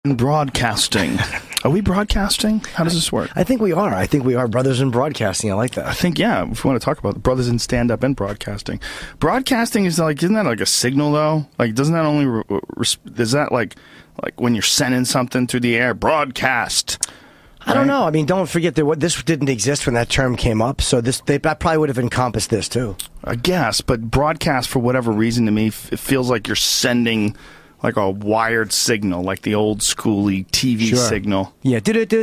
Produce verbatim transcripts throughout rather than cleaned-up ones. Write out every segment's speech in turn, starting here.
Broadcasting. Are we broadcasting? How does this work? I think we are. I think we are brothers in broadcasting. I like that. I think, yeah, if we want to talk about brothers in stand-up and broadcasting. Broadcasting is like, isn't that like a signal, though? Like, doesn't that only, re- re- is that like, like when you're sending something through the air, broadcast? I don't know. I mean, don't forget that what this didn't exist when that term came up, so this they, that probably would have encompassed this, too. I guess, but broadcast, for whatever reason, to me, f- it feels like you're sending like a wired signal, like the old schooly T V Sure. signal. Yeah,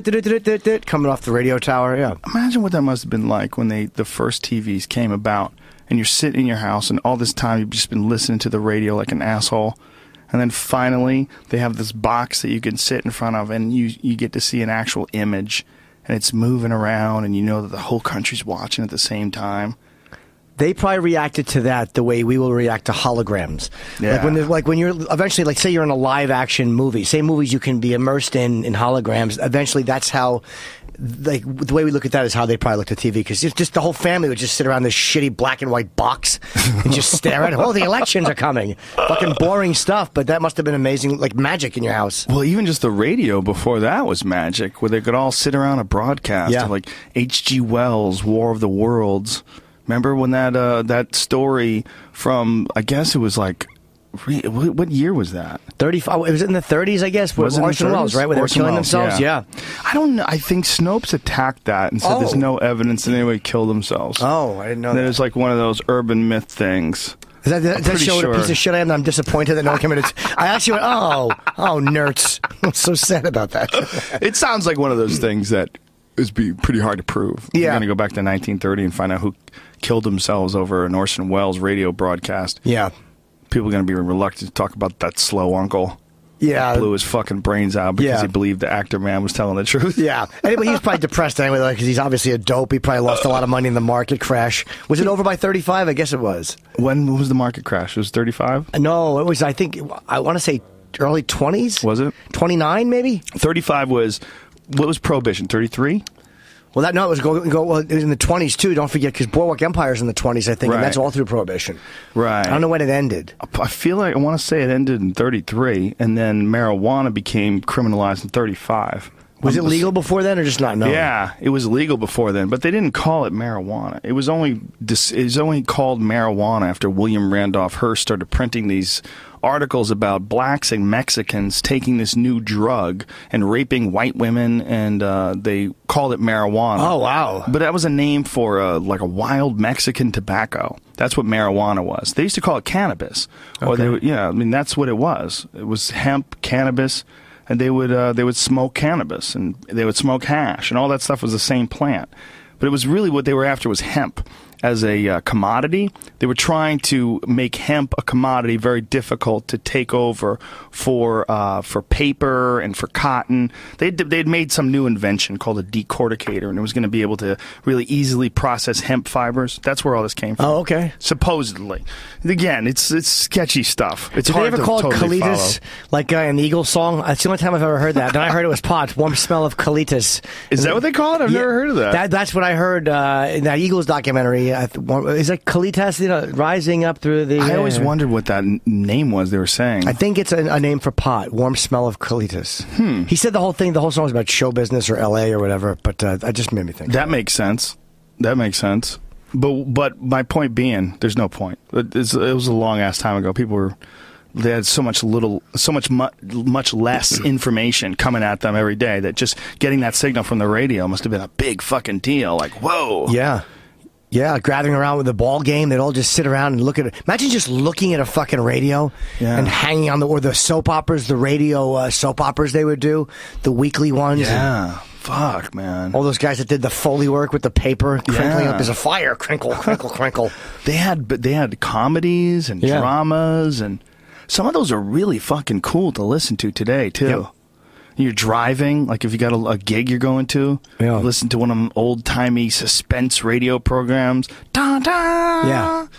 coming off the radio tower, yeah. Imagine what that must have been like when they the first T Vs came about, and you're sitting in your house, and all this time you've just been listening to the radio like an asshole, and then finally they have this box that you can sit in front of, and you you get to see an actual image, and it's moving around, and you know that the whole country's watching at the same time. They probably reacted to that the way we will react to holograms. Yeah. Like when, they're- like when you're eventually, like say you're in a live action movie, say movies you can be immersed in in holograms. Eventually, that's how, like the way we look at that is how they probably looked at T V, because just, just the whole family would just sit around this shitty black and white box and just stare at it. Oh, the elections are coming. Fucking boring stuff, but that must have been amazing, like magic in your house. Well, even just the radio before that was magic, where they could all sit around a broadcast Yeah. of like H G Wells' War of the Worlds. Remember when that uh, that story from, I guess it was like, re- what what year was that? thirty-five. Was it in the thirties? I guess. Was it in the Orson Welles, thirties? right? Where they were Orson killing Welles, themselves. Yeah. I don't know. I think Snopes attacked that and said Oh. there's no evidence that anybody killed themselves. Oh, I didn't know And that. it was like one of those urban myth things. Does that, does I'm that pretty show what sure. a piece of shit I am? That I'm disappointed that no one came in. I actually went, oh, oh, nerds. I'm so sad about that. It sounds like one of those things that is be pretty hard to prove. Yeah. You're going to go back to nineteen thirty and find out who killed themselves over an Orson Welles radio broadcast. Yeah. People are going to be reluctant to talk about that slow uncle. Yeah. Blew his fucking brains out because Yeah. he believed the actor man was telling the truth. Yeah. Anyway, he's probably depressed anyway, because he's obviously a dope. He probably lost a lot of money in the market crash. Was it over by thirty-five? I guess it was. When was the market crash? It was thirty-five? No, it was, I think, I want to say early twenties? Was it? twenty-nine, maybe? thirty-five was, what was Prohibition, thirty-three? Well, that no, it was go, go well, it was in the twenties too. Don't forget, because Boardwalk Empire's in the twenties, I think, Right. and that's all through Prohibition. Right. I don't know when it ended. I feel like, I want to say it ended in thirty-three, and then marijuana became criminalized in thirty-five. Was it Um, legal before then, or just not known? Yeah, it was legal before then, but they didn't call it marijuana. It was only dis- it was only called marijuana after William Randolph Hearst started printing these articles about blacks and Mexicans taking this new drug and raping white women, and uh, they called it marijuana. Oh, wow. But that was a name for uh, like a wild Mexican tobacco. That's what marijuana was. They used to call it cannabis. Or Okay. they would, yeah, I mean that's what it was. It was hemp, cannabis. And they would uh, they would smoke cannabis, and they would smoke hash, and all that stuff was the same plant. But it was really what they were after was hemp as a uh, commodity. They were trying to make hemp a commodity very difficult to take over for uh, for paper and for cotton. They they'd made some new invention called a decorticator, and it was going to be able to really easily process hemp fibers. That's where all this came from. Oh, okay. Supposedly, again, it's it's sketchy stuff. It's Did hard they ever to call totally it Colitas, follow. like uh, in the Eagles song? That's the only time I've ever heard that. Then I heard it was pot, warm smell of Colitas. Is that what they call it? I've Yeah, never heard of that. that. That's what I heard uh, in that Eagles documentary. I th- one- Is that Colitas, you know, rising up through the... I always uh, wondered what that n- name was they were saying. I think it's a, a name for pot, warm smell of Colitas. Hmm. He said the whole thing, the whole song was about show business or L A or whatever, but uh, that just made me think. That makes sense. That makes sense. But but my point being, there's no point. It, it's, it was a long ass time ago. People were they had so much little, so much mu- much less information coming at them every day that just getting that signal from the radio must have been a big fucking deal. Like whoa, Yeah. Yeah, gathering around with the ball game, they'd all just sit around and look at it. Imagine just looking at a fucking radio Yeah. and hanging on the, or the soap operas, the radio uh, soap operas they would do, the weekly ones. and yeah. Fuck, man. all those guys that did the Foley work with the paper crinkling Yeah. up as a fire, crinkle, crinkle, crinkle. They had but they had comedies and Yeah. dramas, and some of those are really fucking cool to listen to today too. Yep. You're driving, like if you got a, a gig you're going to, Yeah. listen to one of them old timey suspense radio programs. Da, da. Yeah.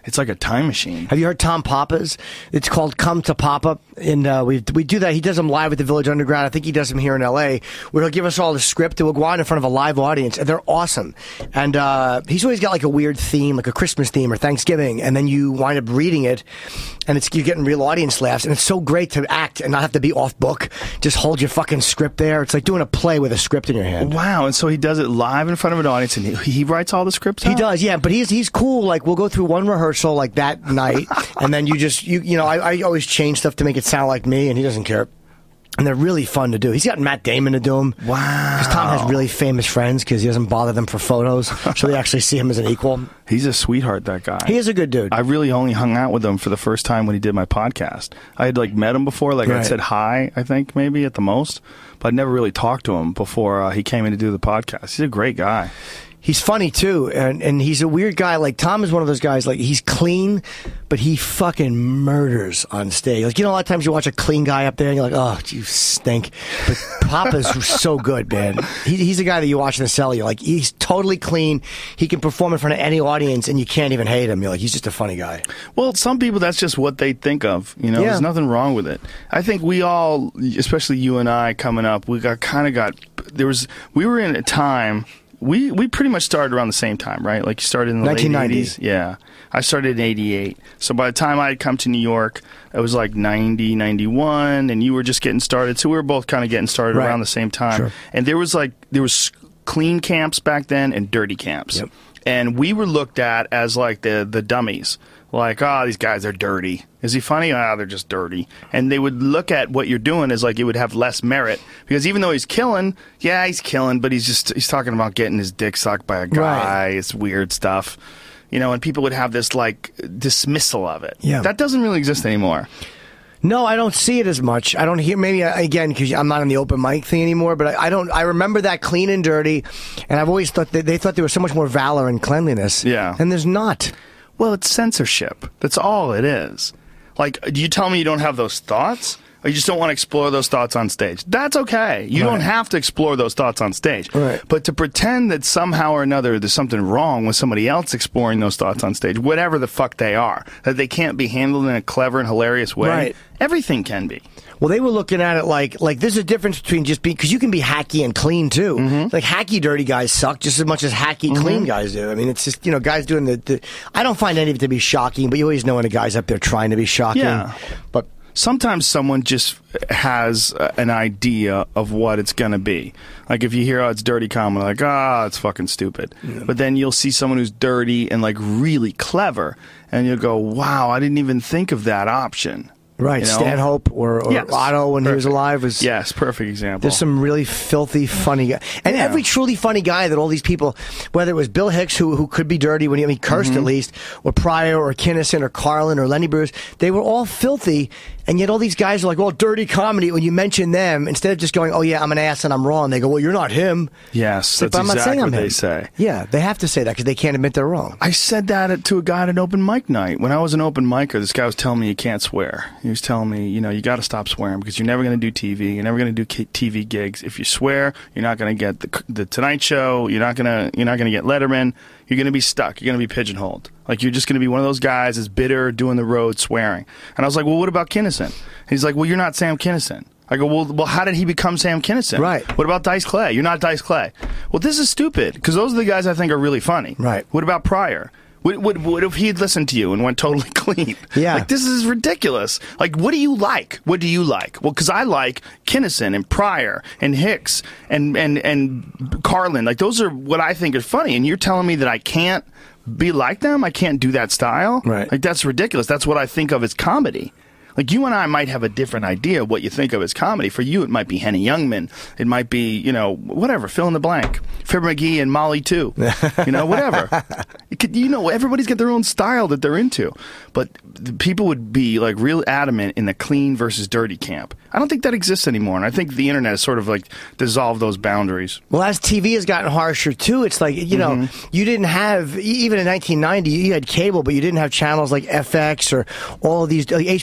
It's like a time machine. Have you heard Tom Papa's? It's called Come to Papa, and uh, we we do that. He does them live at the Village Underground. I think he does them here in L A, where he'll give us all the script, and we'll go out in front of a live audience, and they're awesome. And uh, he's always got like a weird theme, like a Christmas theme or Thanksgiving, and then you wind up reading it, and it's you're getting real audience laughs, and it's so great to act and not have to be off book. Just hold your fucking script there. It's like doing a play with a script in your hand. Wow! And so he does it live in front of an audience, and he, he writes all the scripts out? He does, yeah. But he's he's cool. Like we'll go through one rehearsal like that night, and then you just you you know I, I always change stuff to make it sound like me, and he doesn't care. And they're really fun to do. He's got Matt Damon to do them. Wow. Because Tom has really famous friends because he doesn't bother them for photos, so they actually see him as an equal. He's a sweetheart, that guy. He is a good dude. I really only hung out with him for the first time when he did my podcast. I had like met him before, like Right. I said hi, I think maybe at the most, but I'd never really talked to him before uh, he came in to do the podcast. He's a great guy. He's funny too, and and he's a weird guy. Like Tom is one of those guys. Like he's clean, but he fucking murders on stage. Like you know, a lot of times you watch a clean guy up there, and you're like, oh, you stink. But Papa's so good, man. He, he's a guy that you watch in the cellar. You're like, he's totally clean. He can perform in front of any audience, and you can't even hate him. You're like, he's just a funny guy. Well, some people, that's just what they think of. You know, Yeah. there's nothing wrong with it. I think we all, especially you and I, coming up, we got kind of got. There was we were in a time. We we pretty much started around the same time, right? Like you started in the nineteen ninety. late eighties. Yeah. I started in eighty-eight. So by the time I had come to New York, it was like ninety, ninety-one, and you were just getting started. So we were both kind of getting started Right. around the same time. Sure. And there was like, there was clean camps back then and dirty camps. Yep. And we were looked at as like the, the dummies. Like, oh, these guys are dirty. Is he funny? Ah, they're just dirty. And they would look at what you're doing as like it would have less merit. Because even though he's killing, yeah, he's killing, but he's just, he's talking about getting his dick sucked by a guy. Right. It's weird stuff. You know, and people would have this like dismissal of it. Yeah. That doesn't really exist anymore. No, I don't see it as much. I don't hear, maybe uh, again, because I'm not on the open mic thing anymore, but I, I don't, I remember that clean and dirty, and I've always thought that they thought there was so much more valor and cleanliness. Yeah. And there's not. Well, it's censorship. That's all it is. Like, do you tell me you don't have those thoughts? Or you just don't want to explore those thoughts on stage? That's okay. You Right. don't have to explore those thoughts on stage. Right. But to pretend that somehow or another there's something wrong with somebody else exploring those thoughts on stage, whatever the fuck they are, that they can't be handled in a clever and hilarious way, Right. everything can be. Well, they were looking at it like, like there's a difference between just being, because you can be hacky and clean too. Mm-hmm. Like hacky dirty guys suck just as much as hacky clean guys do. I mean, it's just, you know, guys doing the, the, I don't find any of it to be shocking, but you always know when a guy's up there trying to be shocking. Yeah. But Sometimes someone just has uh, an idea of what it's going to be. Like if you hear, oh, it's dirty comedy, like, ah, oh, it's fucking stupid. Yeah. But then you'll see someone who's dirty and like really clever, and you'll go, wow, I didn't even think of that option. Right, You know? Stanhope or, or Yes. Otto when Perfect. he was alive was. Yes, perfect example. There's some really filthy, funny guy, and Yeah. every truly funny guy that all these people, whether it was Bill Hicks who who could be dirty when he, I mean, cursed Mm-hmm. at least, or Pryor or Kinison or Carlin or Lenny Bruce, they were all filthy, and yet all these guys are like, well, dirty comedy. When you mention them, instead of just going, oh yeah, I'm an ass and I'm wrong, they go, well, you're not him. Yes, But that's I'm not exactly saying I'm what him. they say. Yeah, they have to say that because they can't admit they're wrong. I said that to a guy at an open mic night. When I was an open micer, this guy was telling me you can't swear. He was telling me, you know, you got to stop swearing because you're never going to do T V. You're never going to do T V gigs. If you swear, you're not going to get the, the Tonight Show. You're not going to you're not going to get Letterman. You're going to be stuck. You're going to be pigeonholed. Like you're just going to be one of those guys that's bitter, doing the road, swearing. And I was like, well, what about Kinison? And he's like, well, you're not Sam Kinison. I go, well, well, how did he become Sam Kinison? Right. What about Dice Clay? You're not Dice Clay. Well, this is stupid because those are the guys I think are really funny. Right. What about Pryor? What, what, what if he'd listened to you and went totally clean? Yeah. Like, this is ridiculous. Like, what do you like? What do you like? Well, because I like Kinison and Pryor and Hicks and, and, and Carlin. Like, those are what I think are funny. And you're telling me that I can't be like them? I can't do that style? Right. Like, that's ridiculous. That's what I think of as comedy. Like, you and I might have a different idea of what you think of as comedy. For you, it might be Henny Youngman. It might be, you know, whatever, fill in the blank. Fibber McGee and Molly, too. You know, whatever. It could, you know, everybody's got their own style that they're into. But the people would be, like, real adamant in the clean versus dirty camp. I don't think that exists anymore. And I think the internet has sort of, like, dissolved those boundaries. Well, as T V has gotten harsher, too, it's like, you know, Mm-hmm. you didn't have, even in nineteen ninety, you had cable, but you didn't have channels like F X or all of these, like H B O wasn't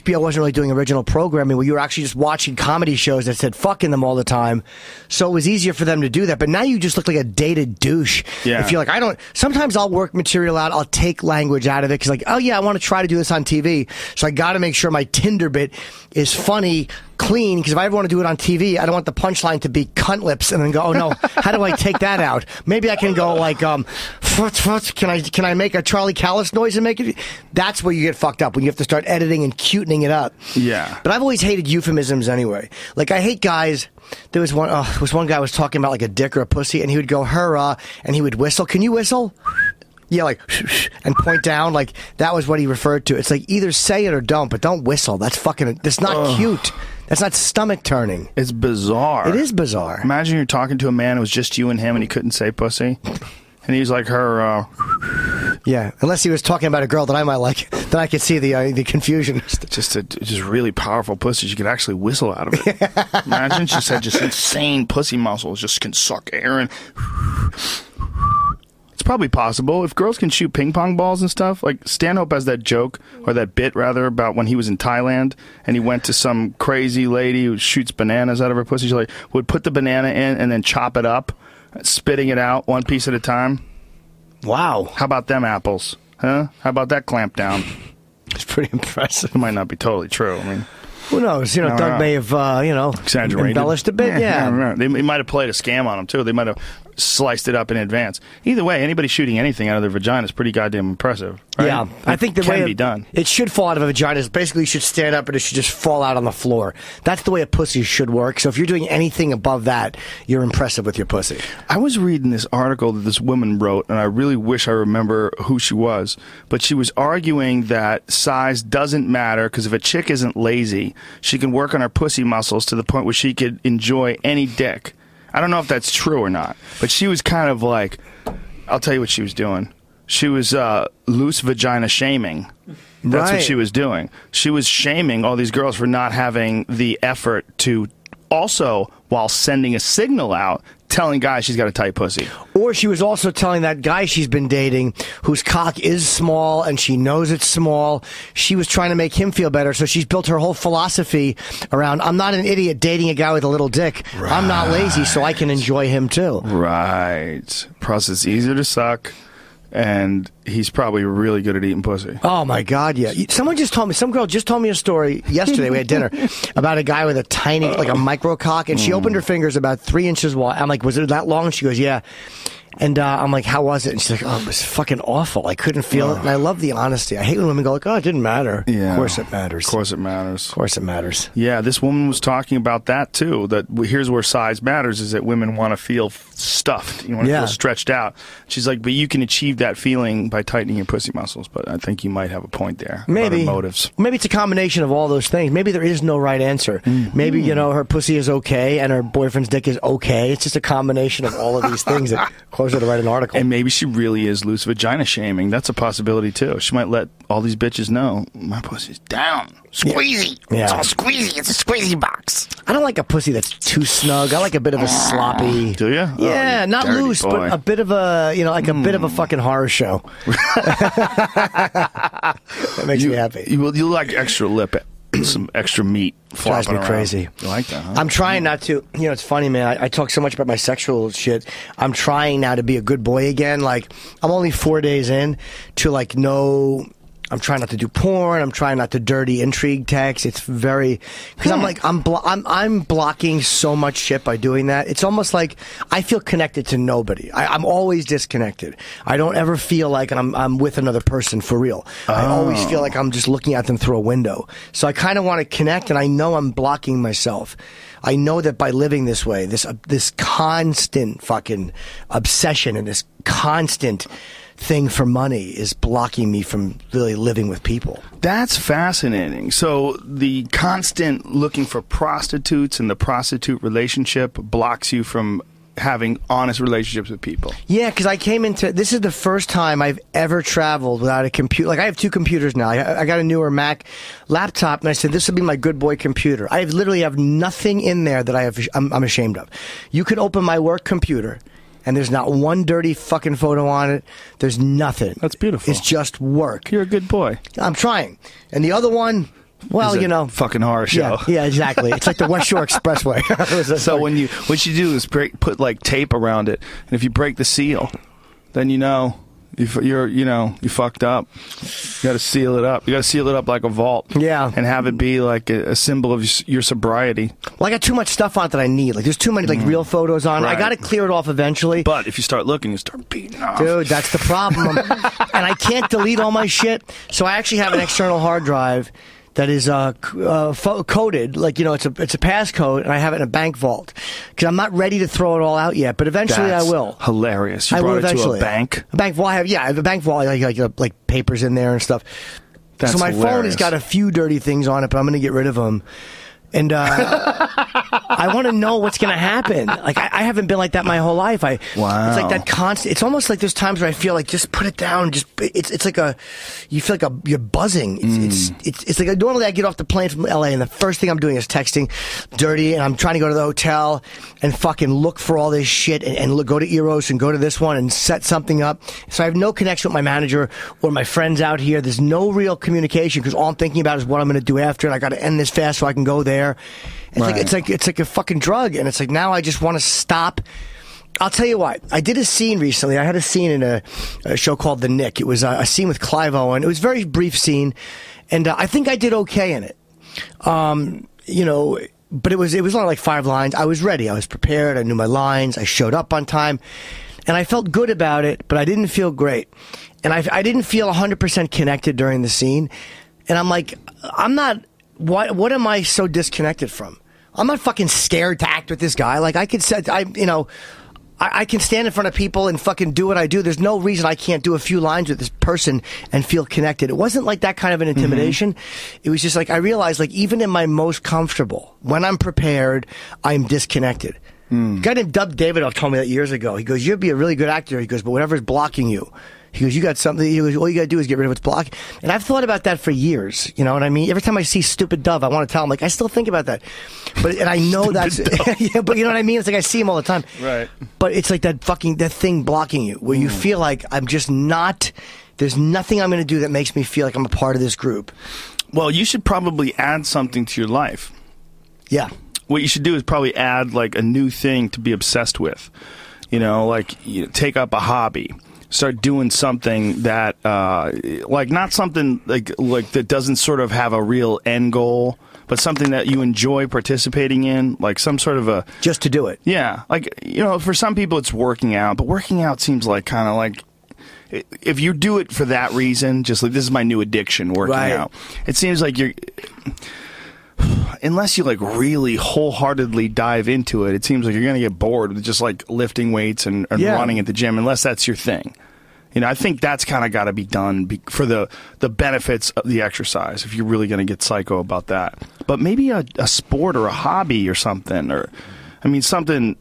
really doing original programming where you were actually just watching comedy shows that said fuck in them all the time. So it was easier for them to do that. But now you just look like a dated douche. Yeah. If you're like, I don't, sometimes I'll work material out, I'll take language out of it because like, oh yeah, I want to try to do this on T V. So I got to make sure my Tinder bit is funny, clean, because if I ever want to do it on T V, I don't want the punchline to be cunt lips and then go, oh no, how do I take that out? Maybe I can go like, um, can I can I make a Charlie Callis noise and make it? That's where you get fucked up, when you have to start editing and cutening it up. Yeah. But I've always hated euphemisms anyway. Like, I hate guys. There was one, uh, there was one guy was talking about like a dick or a pussy, and he would go, her, uh, and he would whistle. Can you whistle? Yeah, like, and point down, like, that was what he referred to. It's like, either say it or don't, but don't whistle. That's fucking, that's not Ugh. cute. That's not stomach turning. It's bizarre. It is bizarre. Imagine you're talking to a man, it was just you and him, and he couldn't say pussy. And he was like, her, uh... Yeah, unless he was talking about a girl that I might like, then I could see the uh, the confusion. Just a just really powerful pussy. She could actually whistle out of it. Imagine she said just insane pussy muscles, just can suck air and... It's probably possible. If girls can shoot ping pong balls and stuff, like Stanhope has that joke, or that bit rather, about when he was in Thailand and he went to some crazy lady who shoots bananas out of her pussy. She like would put the banana in and then chop it up, spitting it out one piece at a time. Wow. How about them apples? Huh? How about that clamp down? It's pretty impressive. It might not be totally true. I mean, who knows? You know, Doug know. may have, uh, you know, exaggerated, embellished a bit. Yeah, yeah. I don't know. They, they might have played a scam on him too. They might have sliced it up in advance. Either way, anybody shooting anything out of their vagina is pretty goddamn impressive. Right? Yeah, it I think the can way be it, done. It should fall out of a vagina. Basically, you should stand up and it should just fall out on the floor. That's the way a pussy should work. So if you're doing anything above that, you're impressive with your pussy. I was reading this article that this woman wrote, and I really wish I remember who she was, but she was arguing that size doesn't matter because if a chick isn't lazy, she can work on her pussy muscles to the point where she could enjoy any dick. I don't know if that's true or not, but she was kind of like, I'll tell you what she was doing. She was uh, loose vagina shaming. That's right. what she was doing. She was shaming all these girls for not having the effort to also, while sending a signal out, telling guys she's got a tight pussy. Or she was also telling that guy she's been dating, whose cock is small and she knows it's small, she was trying to make him feel better. So she's built her whole philosophy around, I'm not an idiot dating a guy with a little dick. Right. I'm not lazy, so I can enjoy him too. Right. Plus, it's easier to suck. And he's probably really good at eating pussy. Oh, my God, yeah. Someone just told me, some girl just told me a story yesterday, we had dinner, about a guy with a tiny, like a micro cock, and she mm. opened her fingers about three inches wide. I'm like, was it that long? She goes, yeah. And uh, I'm like, how was it? And she's like, oh, it was fucking awful. I couldn't feel it. And I love the honesty. I hate when women go like, oh, it didn't matter. Yeah. Of course it matters. Of course it matters. Of course it matters. Yeah, this woman was talking about that, too. That here's where size matters, is that women want to feel stuffed. You want to yeah. feel stretched out. She's like, but you can achieve that feeling by tightening your pussy muscles. But I think you might have a point there. Maybe. Other motives. Maybe it's a combination of all those things. Maybe there is no right answer. Mm-hmm. Maybe, you know, her pussy is okay and her boyfriend's dick is okay. It's just a combination of all of these things that cause her to write an article. And maybe she really is loose vagina shaming. That's a possibility, too. She might let all these bitches know, my pussy's down. Squeezy. Yeah. It's all squeezy. It's a squeezy box. I don't like a pussy that's too snug. I like a bit of a sloppy. Do you? Yeah, oh, not loose, boy. but a bit of a, you know, like a mm. bit of a fucking horror show. That makes you, me happy. You, you like extra lip, some extra meat. Drives me around. crazy. You like that, huh? I'm trying not to. You know, it's funny, man. I, I talk so much about my sexual shit. I'm trying now to be a good boy again. Like, I'm only four days in to, like, know. I'm trying not to do porn. I'm trying not to dirty intrigue text. It's very because I'm like I'm, blo- I'm I'm blocking so much shit by doing that. It's almost like I feel connected to nobody. I, I'm always disconnected. I don't ever feel like I'm I'm with another person for real. Oh. I always feel like I'm just looking at them through a window. So I kind of want to connect, and I know I'm blocking myself. I know that by living this way, this uh, this constant fucking obsession and this constant thing for money is blocking me from really living with people. That's fascinating. So the constant looking for prostitutes and the prostitute relationship blocks you from having honest relationships with people. Yeah, because I came into this is the first time I've ever traveled without a computer. Like I have two computers now. I, I got a newer Mac laptop, and I said this will be my good boy computer. I literally have nothing in there that I have. I'm, I'm ashamed of. You could open my work computer, and there's not one dirty fucking photo on it. There's nothing. That's beautiful. It's just work. You're a good boy. I'm trying. And the other one, Well, is a you know, fucking horror show. Yeah, yeah, exactly. It's like the West Shore Expressway. So when you what you do is break, put like tape around it, and if you break the seal, then you know you, you're you know you fucked up. You got to seal it up. You got to seal it up like a vault. Yeah, and have it be like a, a symbol of your sobriety. Well, I got too much stuff on it that I need. Like there's too many like mm. real photos on it. Right. I got to clear it off eventually. But if you start looking, you start beating off. Dude, that's the problem. And I can't delete all my shit, so I actually have an external hard drive that is uh, uh, fo- coded, like, you know, it's a it's a passcode, and I have it in a bank vault. Because I'm not ready to throw it all out yet, but eventually That's I will. Hilarious. You I brought will it eventually. to a bank? A bank vault, I have, yeah, I have a bank vault, like, like, like, like papers in there and stuff. That's so my hilarious. phone has got a few dirty things on it, but I'm going to get rid of them. And uh, I want to know what's going to happen. Like I, I haven't been like that my whole life. I wow. It's like that constant. It's almost like there's times where I feel like just put it down. Just it's it's like a you feel like a you're buzzing. It's mm. it's, it's it's like normally I get off the plane from L A and the first thing I'm doing is texting dirty, and I'm trying to go to the hotel and fucking look for all this shit and, and look, go to Eros and go to this one and set something up. So I have no connection with my manager or my friends out here. There's no real communication because all I'm thinking about is what I'm going to do after, and I got to end this fast so I can go there. It's right. like it's like it's like a fucking drug, and it's like now I just want to stop. I'll tell you what. I did a scene recently. I had a scene in a, a show called The Nick. It was a, a scene with Clive Owen. It was a very brief scene, and uh, I think I did okay in it. Um, you know, but it was it was only like five lines. I was ready. I was prepared. I knew my lines. I showed up on time, and I felt good about it. But I didn't feel great, and I I didn't feel one hundred percent connected during the scene. And I'm like, I'm not. What what am I so disconnected from? I'm not fucking scared to act with this guy. Like I could say, I you know, I, I can stand in front of people and fucking do what I do. There's no reason I can't do a few lines with this person and feel connected. It wasn't like that kind of an intimidation. Mm-hmm. It was just like I realized, like even in my most comfortable, when I'm prepared, I'm disconnected. Mm. A guy named Dub Davidoff told me that years ago. He goes, "You'd be a really good actor." He goes, "But whatever's blocking you." He goes, you got something, he goes, all you got to do is get rid of what's blocking. And I've thought about that for years. You know what I mean? Every time I see stupid Dove, I want to tell him, like, I still think about that. But, and I know that's, yeah, but you know what I mean? It's like I see him all the time. Right. But it's like that fucking, that thing blocking you, where mm. you feel like I'm just not, there's nothing I'm going to do that makes me feel like I'm a part of this group. Well, you should probably add something to your life. Yeah. What you should do is probably add, like, a new thing to be obsessed with. You know, like, you know, take up a hobby. Start doing something that, uh, like, not something like like that doesn't sort of have a real end goal, but something that you enjoy participating in, like some sort of a just to do it. Yeah, like you know, for some people it's working out, but working out seems like kind of like if you do it for that reason, just like this is my new addiction, working right. out. It seems like you're. Unless you like really wholeheartedly dive into it, it seems like you're going to get bored with just like lifting weights and, and yeah. running at the gym, unless that's your thing. You know, I think that's kind of got to be done be- for the, the benefits of the exercise, if you're really going to get psycho about that. But maybe a, a sport or a hobby or something, or, I mean, something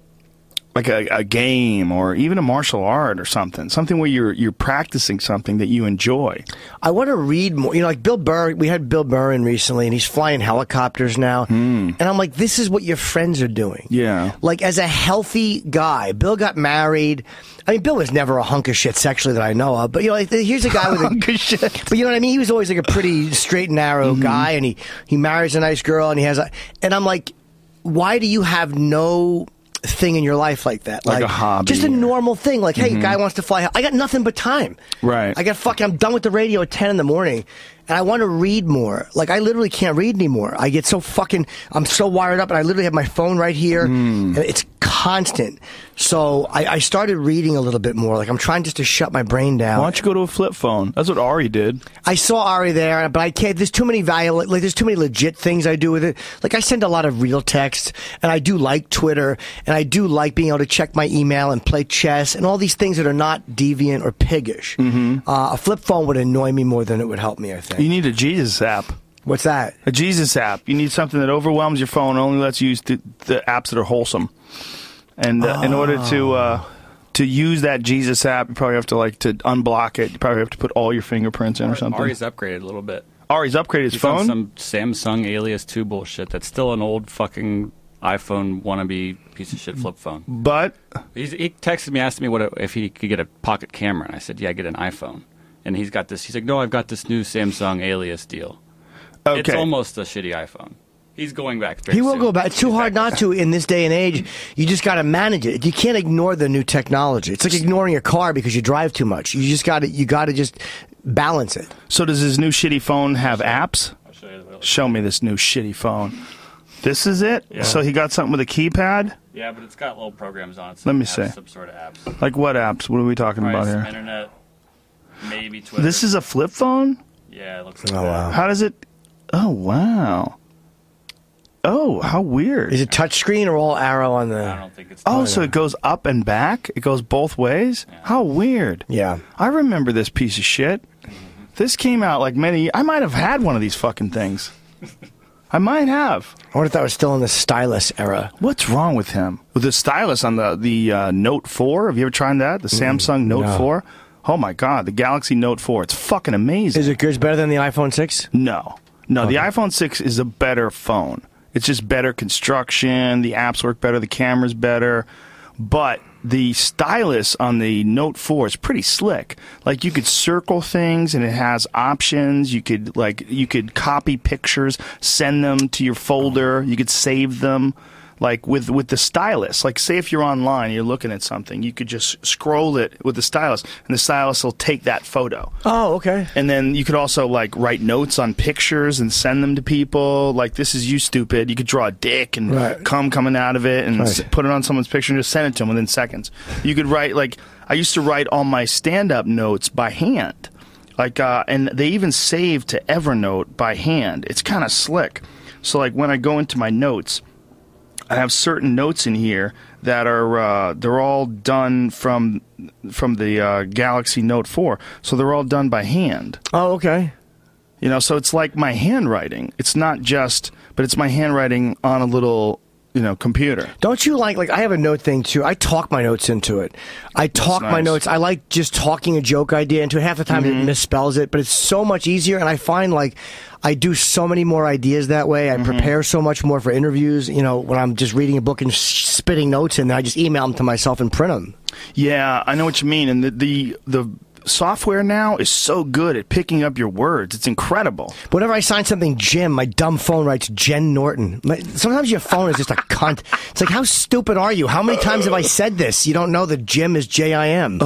like a, a game or even a martial art or something, something where you're you're practicing something that you enjoy. I want to read more. You know, like Bill Burr, we had Bill Burr in recently, and he's flying helicopters now. Mm. And I'm like, this is what your friends are doing. Yeah. Like, as a healthy guy, Bill got married. I mean, Bill was never a hunk of shit sexually that I know of, but you know, like, here's a guy with a hunk of shit. But you know what I mean? He was always like a pretty straight and narrow mm-hmm. guy, and he he marries a nice girl, and he has a. And I'm like, why do you have no thing in your life like that? Like, like a hobby. Just a normal thing. Like, hey, mm-hmm. guy wants to fly. I got nothing but time. Right. I got fucking, I'm done with the radio at ten in the morning. And I want to read more. Like, I literally can't read anymore. I get so fucking, I'm so wired up, and I literally have my phone right here. Mm. And it's constant. So I, I started reading a little bit more. Like, I'm trying just to shut my brain down. Why don't you go to a flip phone? That's what Ari did. I saw Ari there, but I can't, there's too many value, like, there's too many legit things I do with it. Like, I send a lot of real text, and I do like Twitter, and I do like being able to check my email and play chess, and all these things that are not deviant or piggish. Mm-hmm. Uh, a flip phone would annoy me more than it would help me, I think. You need a Jesus app. What's that? A Jesus app. You need something that overwhelms your phone and only lets you use the, the apps that are wholesome. And uh, oh. in order to uh, to use that Jesus app, you probably have to like to unblock it. You probably have to put all your fingerprints in or something. Ari's upgraded a little bit. Ari's upgraded his he phone? Some Samsung Alias two bullshit that's still an old fucking iPhone wannabe piece of shit flip phone. But He's, he texted me, asked me what a, if he could get a pocket camera, and I said, yeah, get an iPhone. And he's got this. He's like, no, I've got this new Samsung Alias deal. Okay. It's almost a shitty iPhone. He's going back. He will soon. go back. It's too He's hard back. not to in this day and age. You just got to manage it. You can't ignore the new technology. It's like ignoring a car because you drive too much. You just got to. You got to just balance it. So does his new shitty phone have apps? I'll show you the real- Show me this new shitty phone. This is it? Yeah. So he got something with a keypad? Yeah, but it's got little programs on it. Let So you me can have see. Some sort of apps. Like what apps? What are we talking Probably about some here? internet, maybe Twitter. This is a flip phone? Yeah, it looks like Oh, that. wow. How does it... Oh, wow. Oh, how weird. Is it touchscreen or all arrow on the? I don't think it's. Oh, so it goes up and back? It goes both ways? Yeah. How weird. Yeah. I remember this piece of shit. This came out like many... I might have had one of these fucking things. I might have. I wonder if that was still in the stylus era. What's wrong with him? With the stylus on the, the uh, Note four? Have you ever tried that? The Samsung Note no. four? Oh, my God. The Galaxy Note four. It's fucking amazing. Is it good? It's better than the iPhone six? No. No, the Okay. iPhone six is a better phone. It's just better construction. The apps work better. The camera's better. But the stylus on the Note four is pretty slick. Like, you could circle things, and it has options. You could, like, you could copy pictures, send them to your folder. You could save them. Like, with, with the stylus. Like, say if you're online, you're looking at something, you could just scroll it with the stylus, and the stylus will take that photo. Oh, okay. And then you could also, like, write notes on pictures and send them to people. Like, this is you, stupid. You could draw a dick and Right. cum coming out of it and Right. s- put it on someone's picture and just send it to them within seconds. You could write, like, I used to write all my stand-up notes by hand. Like, uh, and they even save to Evernote by hand. It's kind of slick. So, like, when I go into my notes, I have certain notes in here that are uh, they're all done from from the uh, Galaxy Note four, so they're all done by hand. Oh, okay. You know, so it's like my handwriting. It's not just, but it's my handwriting on a little, you know, computer. Don't you like, like, I have a note thing too. I talk my notes into it. I talk my nice. notes. I like just talking a joke idea into it. Half the time Mm-hmm. it misspells it, but it's so much easier. And I find like I do so many more ideas that way. Mm-hmm. I prepare so much more for interviews. You know, when I'm just reading a book and sh- spitting notes in there, I just email them to myself and print them. Yeah, I know what you mean. And the the, the software now is so good at picking up your words. It's incredible. Whenever I sign something Jim, my dumb phone writes Jen Norton. My, sometimes your phone is just a cunt. It's like, how stupid are you? How many times have I said this? You don't know that Jim is J I M.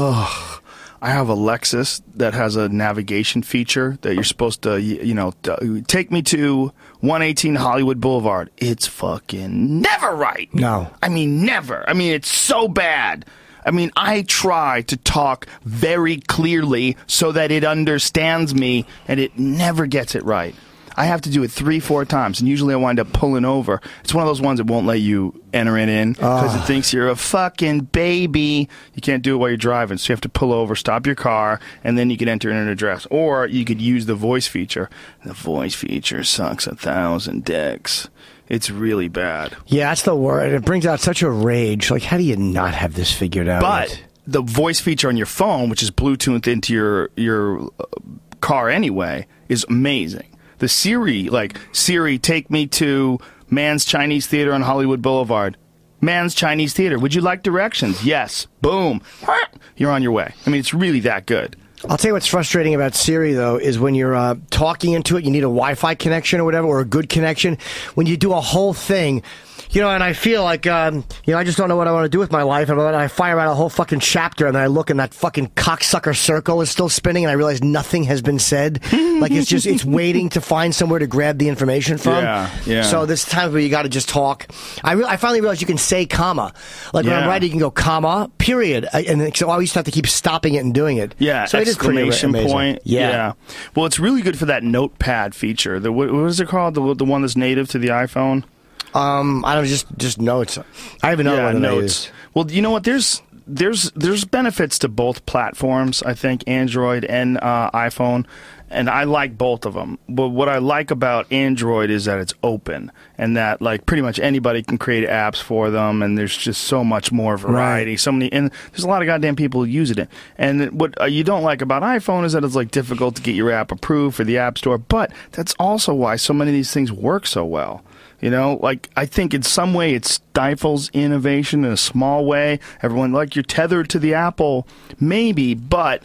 I have a Lexus that has a navigation feature that you're supposed to, you you know, t- take me to one eighteen Hollywood Boulevard. It's fucking never right. No. I mean, never. I mean, it's so bad. I mean, I try to talk very clearly so that it understands me, and it never gets it right. I have to do it three, four times, and usually I wind up pulling over. It's one of those ones that won't let you enter it in because it thinks you're a fucking baby. You can't do it while you're driving, so you have to pull over, stop your car, and then you can enter in an address. Or you could use the voice feature. The voice feature sucks a thousand dicks. It's really bad. Yeah, that's the word. It brings out such a rage. Like, how do you not have this figured out? But yet? the voice feature on your phone, which is Bluetooth into your your uh, car anyway, is amazing. The Siri, like, Siri, take me to Man's Chinese Theater on Hollywood Boulevard. Man's Chinese Theater. Would you like directions? Yes. Boom. You're on your way. I mean, it's really that good. I'll tell you what's frustrating about Siri, though, is when you're uh, talking into it, you need a Wi-Fi connection or whatever, or a good connection. When you do a whole thing, you know, and I feel like, um, you know, I just don't know what I want to do with my life, and then I fire out a whole fucking chapter, and then I look, and that fucking cocksucker circle is still spinning, and I realize nothing has been said. Like, it's just, it's waiting to find somewhere to grab the information from. Yeah, yeah. So this time where you got to just talk. I, re- I finally realized you can say comma. Like, when I'm Yeah. writing, you can go comma, period. I, and then, so I used to have to keep stopping it and doing it. Yeah, so it is pretty exclamation amazing. point. Yeah. Well, it's really good for that notepad feature. The what, what is it called? The the one that's native to the iPhone. Um, I don't just just notes. I have another Yeah, one that I notes. use. Well, you know what? There's there's there's benefits to both platforms. I think Android and uh, iPhone, and I like both of them. But what I like about Android is that it's open, and that like pretty much anybody can create apps for them, and there's just so much more variety. Right. So many, and there's a lot of goddamn people who use it. And what uh, you don't like about iPhone is that it's like difficult to get your app approved for the App Store. But that's also why so many of these things work so well. You know, like, I think in some way it stifles innovation in a small way. Everyone, like, you're tethered to the Apple, maybe, but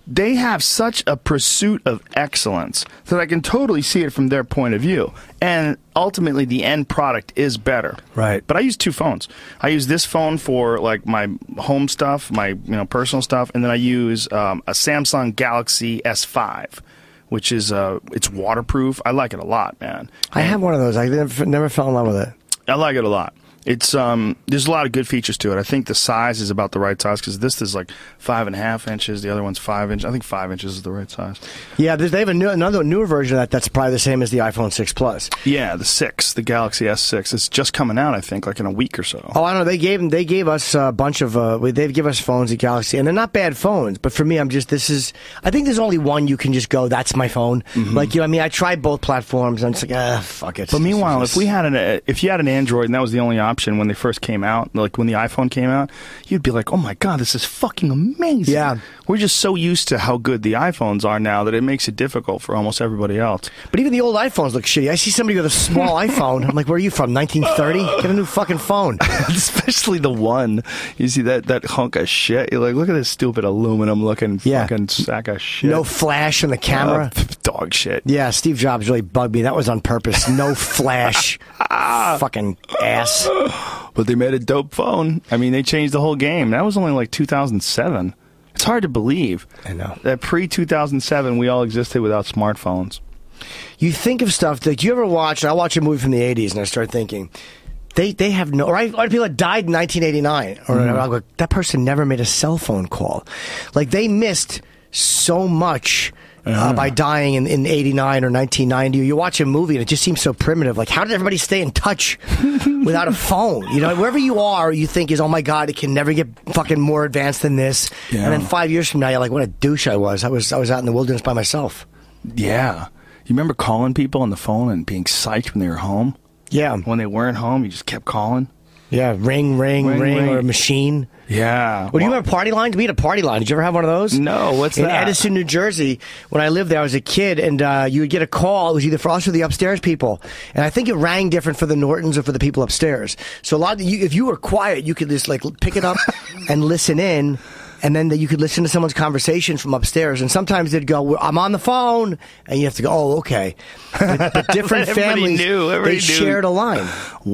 they have such a pursuit of excellence that I can totally see it from their point of view. And ultimately, the end product is better. Right. But I use two phones. I use this phone for like my home stuff, my you know personal stuff, and then I use um, a Samsung Galaxy S five, which is uh, it's waterproof. I like it a lot, man. I have one of those. I never, never fell in love with it. I like it a lot. It's um, there's a lot of good features to it. I think the size is about the right size because this is like five and a half inches. The other one's five inches. I think five inches is the right size. Yeah, there's- they have a new, another newer version of that that's probably the same as the iPhone six Plus. Yeah, the six, the Galaxy S six. It's just coming out, I think, like in a week or so. Oh, I don't know. They gave they gave us a bunch of uh, they give us phones at Galaxy, and they're not bad phones. But for me, I'm just this is. I think there's only one you can just go. That's my phone. Mm-hmm. Like you know, I mean, I tried both platforms, and it's like ah, fuck it. But meanwhile, This if we had an uh, if you had an Android and that was the only option when they first came out, like when the iPhone came out, you'd be like, "Oh my god, this is fucking amazing!" Yeah. We're just so used to how good the iPhones are now that it makes it difficult for almost everybody else. But even the old iPhones look shitty. I see somebody with a small iPhone. I'm like, where are you from? nineteen thirty? Get a new fucking phone. Especially the one you see that that hunk of shit. You're like, look at this stupid aluminum looking Yeah. fucking sack of shit. No flash in the camera. Uh, dog shit. Yeah, Steve Jobs really bugged me. That was on purpose. No flash. Fucking ass. But they made a dope phone. I mean, they changed the whole game. That was only like two thousand seven. It's hard to believe. I know. That pre two thousand seven, we all existed without smartphones. You think of stuff that you ever watch. I watch a movie from the eighties and I start thinking, they they have no. Or I, or people that died in nineteen eighty-nine, or Mm-hmm. I'll go, that person never made a cell phone call. Like they missed so much. Uh, by dying in, in eighty-nine or nineteen ninety, you watch a movie and it just seems so primitive. Like, how did everybody stay in touch without a phone? You know, wherever you are, you think is, oh my god, it can never get fucking more advanced than this. Yeah. And then five years from now, you're like, what a douche I was. I was I was out in the wilderness by myself. Yeah. You remember calling people on the phone and being psyched when they were home? Yeah, When they weren't home, you just kept calling? yeah, ring, ring, ring, Ring, ring. or a machine. Yeah. Well, do you remember party lines? We had a party line. Did you ever have one of those? No, what's in that? Edison, New Jersey, when I lived there, I was a kid, and uh, you would get a call. It was either for us or the upstairs people, and I think it rang different for the Nortons or for the people upstairs. So a lot of you, if you were quiet, you could just like pick it up and listen in. And then you could listen to someone's conversation from upstairs. And sometimes they'd go, I'm on the phone. And you have to go, oh, okay. But, but different Everybody families, knew, everybody they knew. shared a line.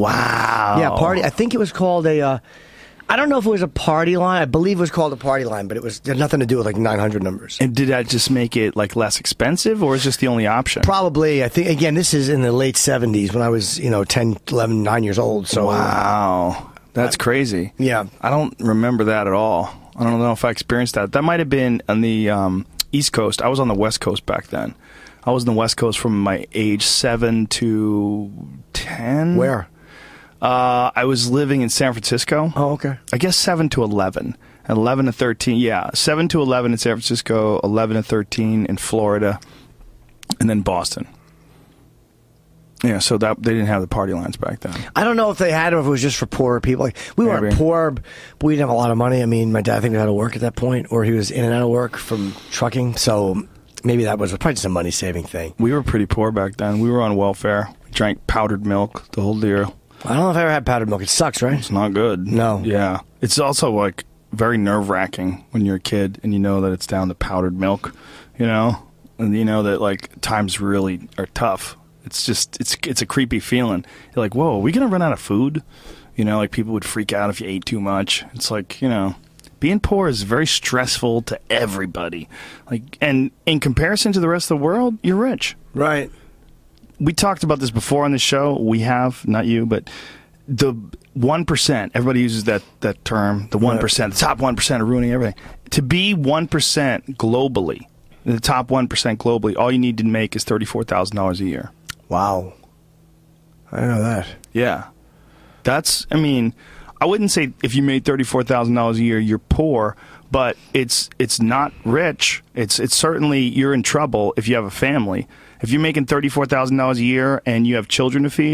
Wow. Yeah, party. I think it was called a. Uh, I don't know if it was a party line. I believe it was called a party line, but it was it had nothing to do with like nine hundred numbers. And did that just make it like less expensive, or is this the only option? Probably. I think again, this is in the late seventies when I was, you know, ten, eleven, nine years old. So Wow. That's crazy. yeah. I don't remember that at all. I don't know if I experienced that. That might have been on the um, East Coast. I was on the West Coast back then. I was on the West Coast from my age seven to ten. Where? Uh, I was living in San Francisco. Oh, okay. I guess seven to eleven. And eleven to thirteen, yeah. seven to eleven in San Francisco, eleven to thirteen in Florida, and then Boston. Yeah, so that they didn't have the party lines back then. I don't know if they had or if it was just for poorer people. Like, we weren't Maybe. poor, but we didn't have a lot of money. I mean, my dad, I think, was out of work at that point, or he was in and out of work from trucking. So maybe that was probably just a money saving thing. We were pretty poor back then. We were on welfare. We drank powdered milk, the whole deal. I don't know if I ever had powdered milk. It sucks, right? It's not good. No. Yeah. It's also like very nerve wracking when you're a kid and you know that it's down to powdered milk, you know, and you know that like times really are tough. It's just it's it's a creepy feeling. You're like, whoa, are we gonna run out of food? You know, like people would freak out if you ate too much. It's like, you know, being poor is very stressful to everybody. Like, and in comparison to the rest of the world, you're rich. Right. We talked about this before on the show. We have, not you, but the one percent. Everybody uses that that term. The one percent, the top one percent are ruining everything. To be one percent globally, the top one percent globally, all you need to make is thirty-four thousand dollars a year. Wow. I didn't know that. Yeah. That's, I mean, I wouldn't say if you made thirty-four thousand dollars a year, you're poor, but it's it's not rich. It's it's certainly, you're in trouble if you have a family. If you're making thirty-four thousand dollars a year and you have children to feed,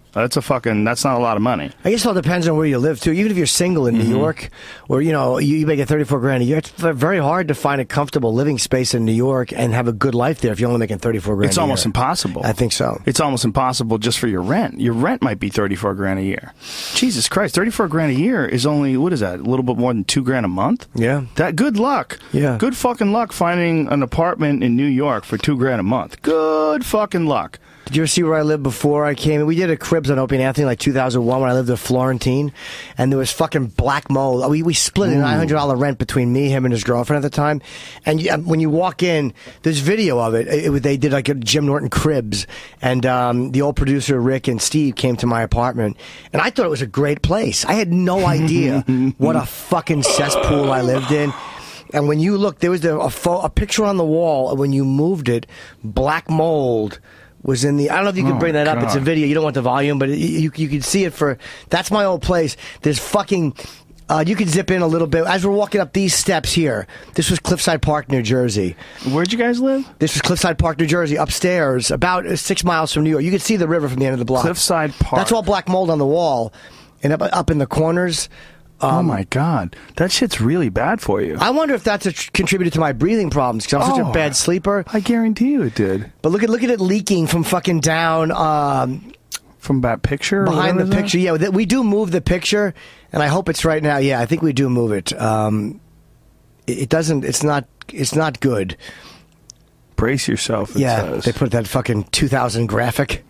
That's a fucking. That's not a lot of money. I guess it all depends on where you live too. Even if you're single in Mm-hmm. New York, or you know you, you make it thirty-four grand a year, it's v- very hard to find a comfortable living space in New York and have a good life there if you're only making thirty-four grand. It's a almost year. impossible. I think so. It's almost impossible just for your rent. Your rent might be thirty-four grand a year. Jesus Christ, thirty-four grand a year is only, what is that? A little bit more than two grand a month? Yeah. That good luck. Yeah. Good fucking luck finding an apartment in New York for two grand a month. Good fucking luck. Did you ever see where I lived before I came? We did a cribs on Opie and Anthony like two thousand one when I lived at Florentine, and there was fucking black mold. We we split a nine hundred dollar rent between me, him, and his girlfriend at the time. And you, when you walk in, there's video of it. It, it. They did like a Jim Norton cribs, and um, the old producer Rick and Steve came to my apartment, and I thought it was a great place. I had no idea what a fucking cesspool I lived in. And when you look, there was a, a, fo- a picture on the wall, and when you moved it, black mold was in the. I don't know if you can Oh, bring that up. It's a God. video. You don't want the volume, but it, you you can see it for. That's my old place. There's fucking. Uh, you can zip in a little bit as we're walking up these steps here. This was Cliffside Park, New Jersey. Where'd you guys live? This was Cliffside Park, New Jersey, upstairs, about uh, six miles from New York. You can see the river from the end of the block. Cliffside Park. That's all black mold on the wall, and up up in the corners. Oh my God. That shit's really bad for you. I wonder if that's a tr- contributed to my breathing problems because I'm such Oh. a bad sleeper. I guarantee you it did. But look at look at it leaking from fucking down. Um, From that picture? or behind the whatever is that? picture. Yeah, th- we do move the picture, and I hope it's right now. Yeah, I think we do move it. Um, it, it doesn't. It's not. It's not good. Brace yourself, it Yeah, says. they put that fucking two thousand graphic.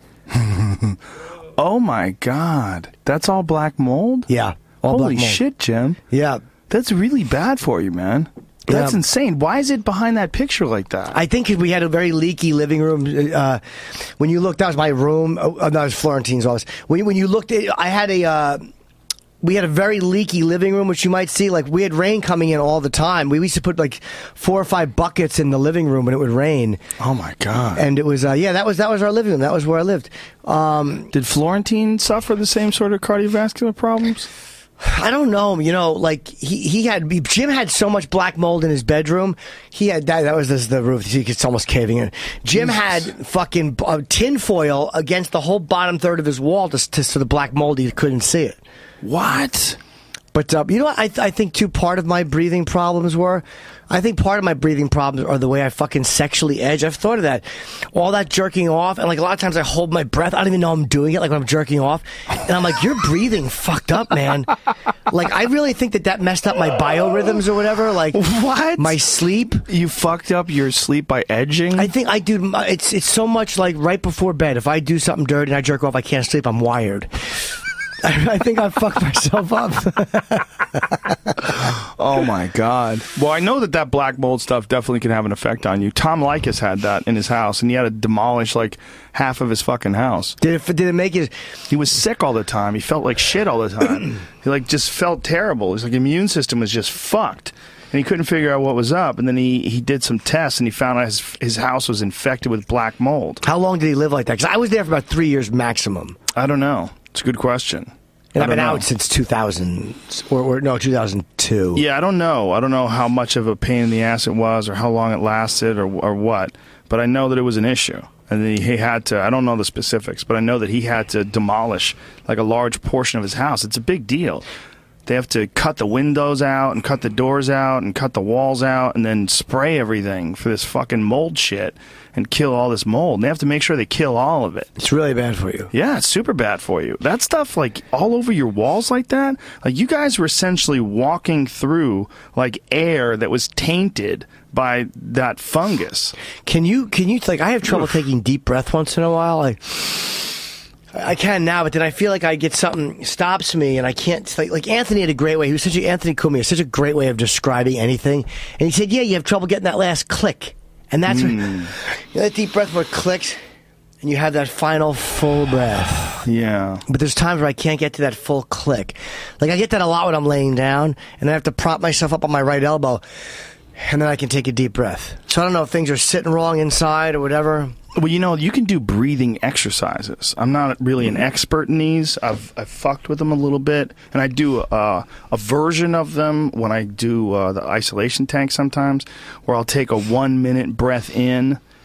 Oh my God. That's all black mold? Yeah, all Holy black mold. shit, Jim. Yeah, That's really bad for you, man. That's Yeah. insane. Why is it behind that picture like that? I think we had a very leaky living room. Uh, when you looked, that was my room. Oh, that was Florentine's office. When when you looked, at, I had a. Uh, we had a very leaky living room, which you might see. Like we had rain coming in all the time. We used to put like four or five buckets in the living room when it would rain. Oh my God. And it was uh, yeah, that was that was our living room. That was where I lived. Um, Did Florentine suffer the same sort of cardiovascular problems? I don't know. You know, like he, he had Jim had so much black mold in his bedroom. He had that. That was this, the roof. See, it's almost caving in. Jim Jesus. had fucking uh, tinfoil against the whole bottom third of his wall, to, to so the black mold you couldn't see it. What? But uh, you know what? I, th- I think too part of my breathing problems were. I think part of my breathing problems are the way I fucking sexually edge. I've thought of that. All that jerking off, and like a lot of times I hold my breath. I don't even know I'm doing it. Like when I'm jerking off, and I'm like, "You're breathing fucked up, man." Like I really think that that messed up my biorhythms or whatever. Like What? my sleep. You fucked up your sleep by edging? I think I do. It's it's so much like right before bed. If I do something dirty and I jerk off, I can't sleep. I'm wired. I think I fucked myself up. Oh my God. Well, I know that that black mold stuff definitely can have an effect on you. Tom Likas had that in his house, and he had to demolish like half of his fucking house. Did it? Did it make it? He was sick all the time. He felt like shit all the time. He like just felt terrible. His like immune system was just fucked, and he couldn't figure out what was up. And then he, he did some tests, and he found out his his house was infected with black mold. How long did he live like that? Because I was there for about three years maximum. I don't know. It's a good question. And I I've been don't know. out since two thousand, or, or no, two thousand two. Yeah, I don't know. I don't know how much of a pain in the ass it was, or how long it lasted, or or what. But I know that it was an issue, and then he had to. I don't know the specifics, but I know that he had to demolish like a large portion of his house. It's a big deal. They have to cut the windows out, and cut the doors out, and cut the walls out, and then spray everything for this fucking mold shit, and kill all this mold. And they have to make sure they kill all of it. It's really bad for you. Yeah, it's super bad for you. That stuff, like, all over your walls like that, like, you guys were essentially walking through, like, air that was tainted by that fungus. Can you? Can you? Like, I have trouble taking deep breath once in a while. I, I can now, but then I feel like I get something stops me, and I can't. Like, like Anthony had a great way. He was such a Anthony Cumia, such a great way of describing anything. And he said, "Yeah, you have trouble getting that last click." And that's when you know, that deep breath where it clicks, and you have that final full breath. Yeah. But there's times where I can't get to that full click. Like I get that a lot when I'm laying down, and I have to prop myself up on my right elbow, and then I can take a deep breath. So I don't know if things are sitting wrong inside or whatever. Well, you know, you can do breathing exercises. I'm not really an expert in these. I've, I've fucked with them a little bit, and I do uh, a version of them when I do uh, the isolation tank sometimes, where I'll take a one-minute breath in,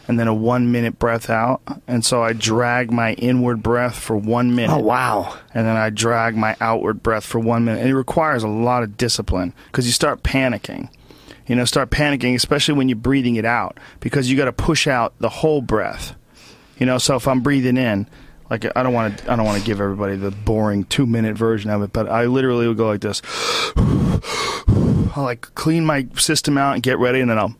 and then a one minute breath out. And so I drag my inward breath for one minute. Oh, wow. And then I drag my outward breath for one minute. And it requires a lot of discipline because you start panicking. You know, start panicking, especially when you're breathing it out, because you got to push out the whole breath. You know, so if I'm breathing in, like I don't want to, I don't want to give everybody the boring two minute version of it, but I literally would go like this. I'll like clean my system out and get ready, and then I'll.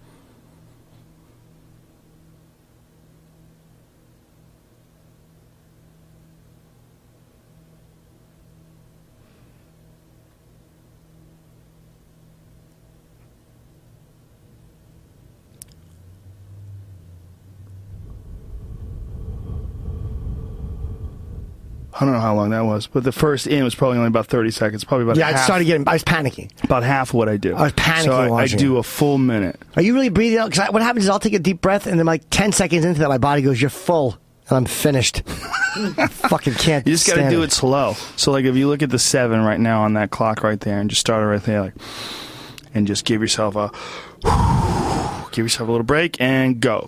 I don't know how long that was, but the first in was probably only about thirty seconds. Probably about Yeah, half, I started getting, I was panicking. about half of what I do. I was panicking So I, I watching do it. a full minute. Are you really breathing out? Because what happens is I'll take a deep breath, and then like ten seconds into that, my body goes, "You're full," and I'm finished. Fucking can't. You just got to stand do it slow. So like if you look at the seven right now on that clock right there, and just start it right there, like, and just give yourself a, give yourself a little break and go.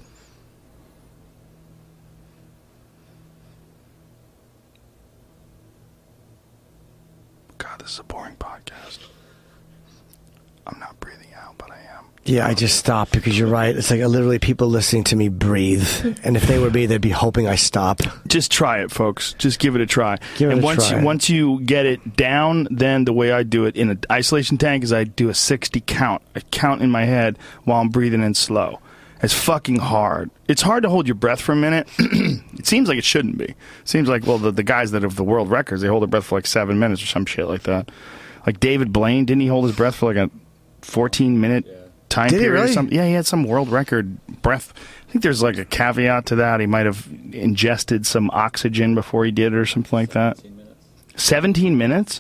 God, this is a boring podcast. I'm not breathing out, but I am. Yeah, I just stopped because you're right. It's like literally people listening to me breathe, and if they were me, they'd be hoping I stop. Just try it, folks. Just give it a try. Give it and a once try. You, once you get it down, then the way I do it in an isolation tank is I do a sixty count. I count in my head while I'm breathing in slow. It's fucking hard. It's hard to hold your breath for a minute. It seems like it shouldn't be. It seems like, well, the, the guys that have the world records, they hold their breath for like seven minutes or some shit like that. Like David Blaine, didn't he hold his breath for like a fourteen minute time Did he period? really? Or something? Yeah, he had some world record breath. I think there's like a caveat to that. He might have ingested some oxygen before he did it or something like that. seventeen minutes?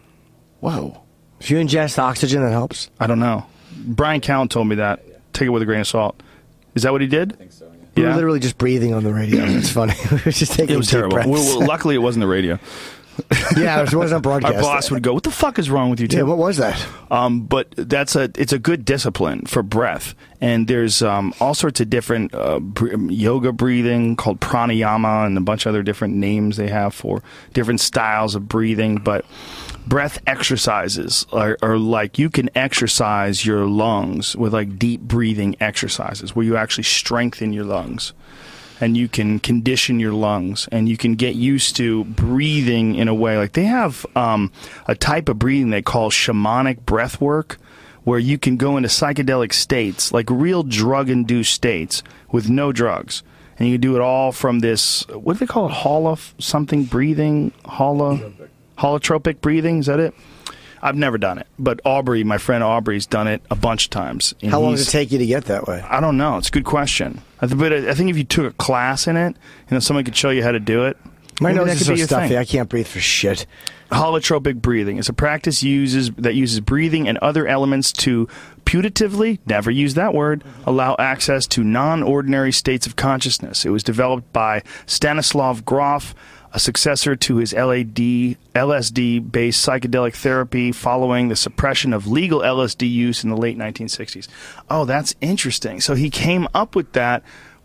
Whoa. If you ingest oxygen, that helps. I don't know. Brian Callen told me that. Take it with a grain of salt. Is that what he did? I think so, We yeah. were literally just breathing on the radio. It's funny. We were just taking It was deep terrible. breaths. Well, well, luckily, it wasn't the radio. Yeah, it wasn't broadcast. Our boss would go, "What the fuck is wrong with you two?" Yeah, what was that? Um, but that's a it's a good discipline for breath, and there's um, all sorts of different uh, br- yoga breathing called pranayama, and a bunch of other different names they have for different styles of breathing. But breath exercises are, are like you can exercise your lungs with like deep breathing exercises where you actually strengthen your lungs. And you can condition your lungs, and you can get used to breathing in a way. Like they have um, a type of breathing they call shamanic breath work, where you can go into psychedelic states, like real drug-induced states, with no drugs. And you can do it all from this, what do they call it, holo something breathing? Holo, holotropic breathing, is that it? I've never done it, but Aubrey, my friend Aubrey's done it a bunch of times. And How long does he's- it take you to get that way? I don't know. It's a good question. I th- but I I think if you took a class in it, you know, someone could show you how to do it. My maybe nose that is could so be your stuffy. thing. I can't breathe for shit. Holotropic breathing is a practice uses that uses breathing and other elements to putatively, never use that word, allow access to non-ordinary states of consciousness. It was developed by Stanislav Grof, a successor to his L A D, L S D-based psychedelic therapy following the suppression of legal L S D use in the late nineteen sixties. Oh, that's interesting. So he came up with that.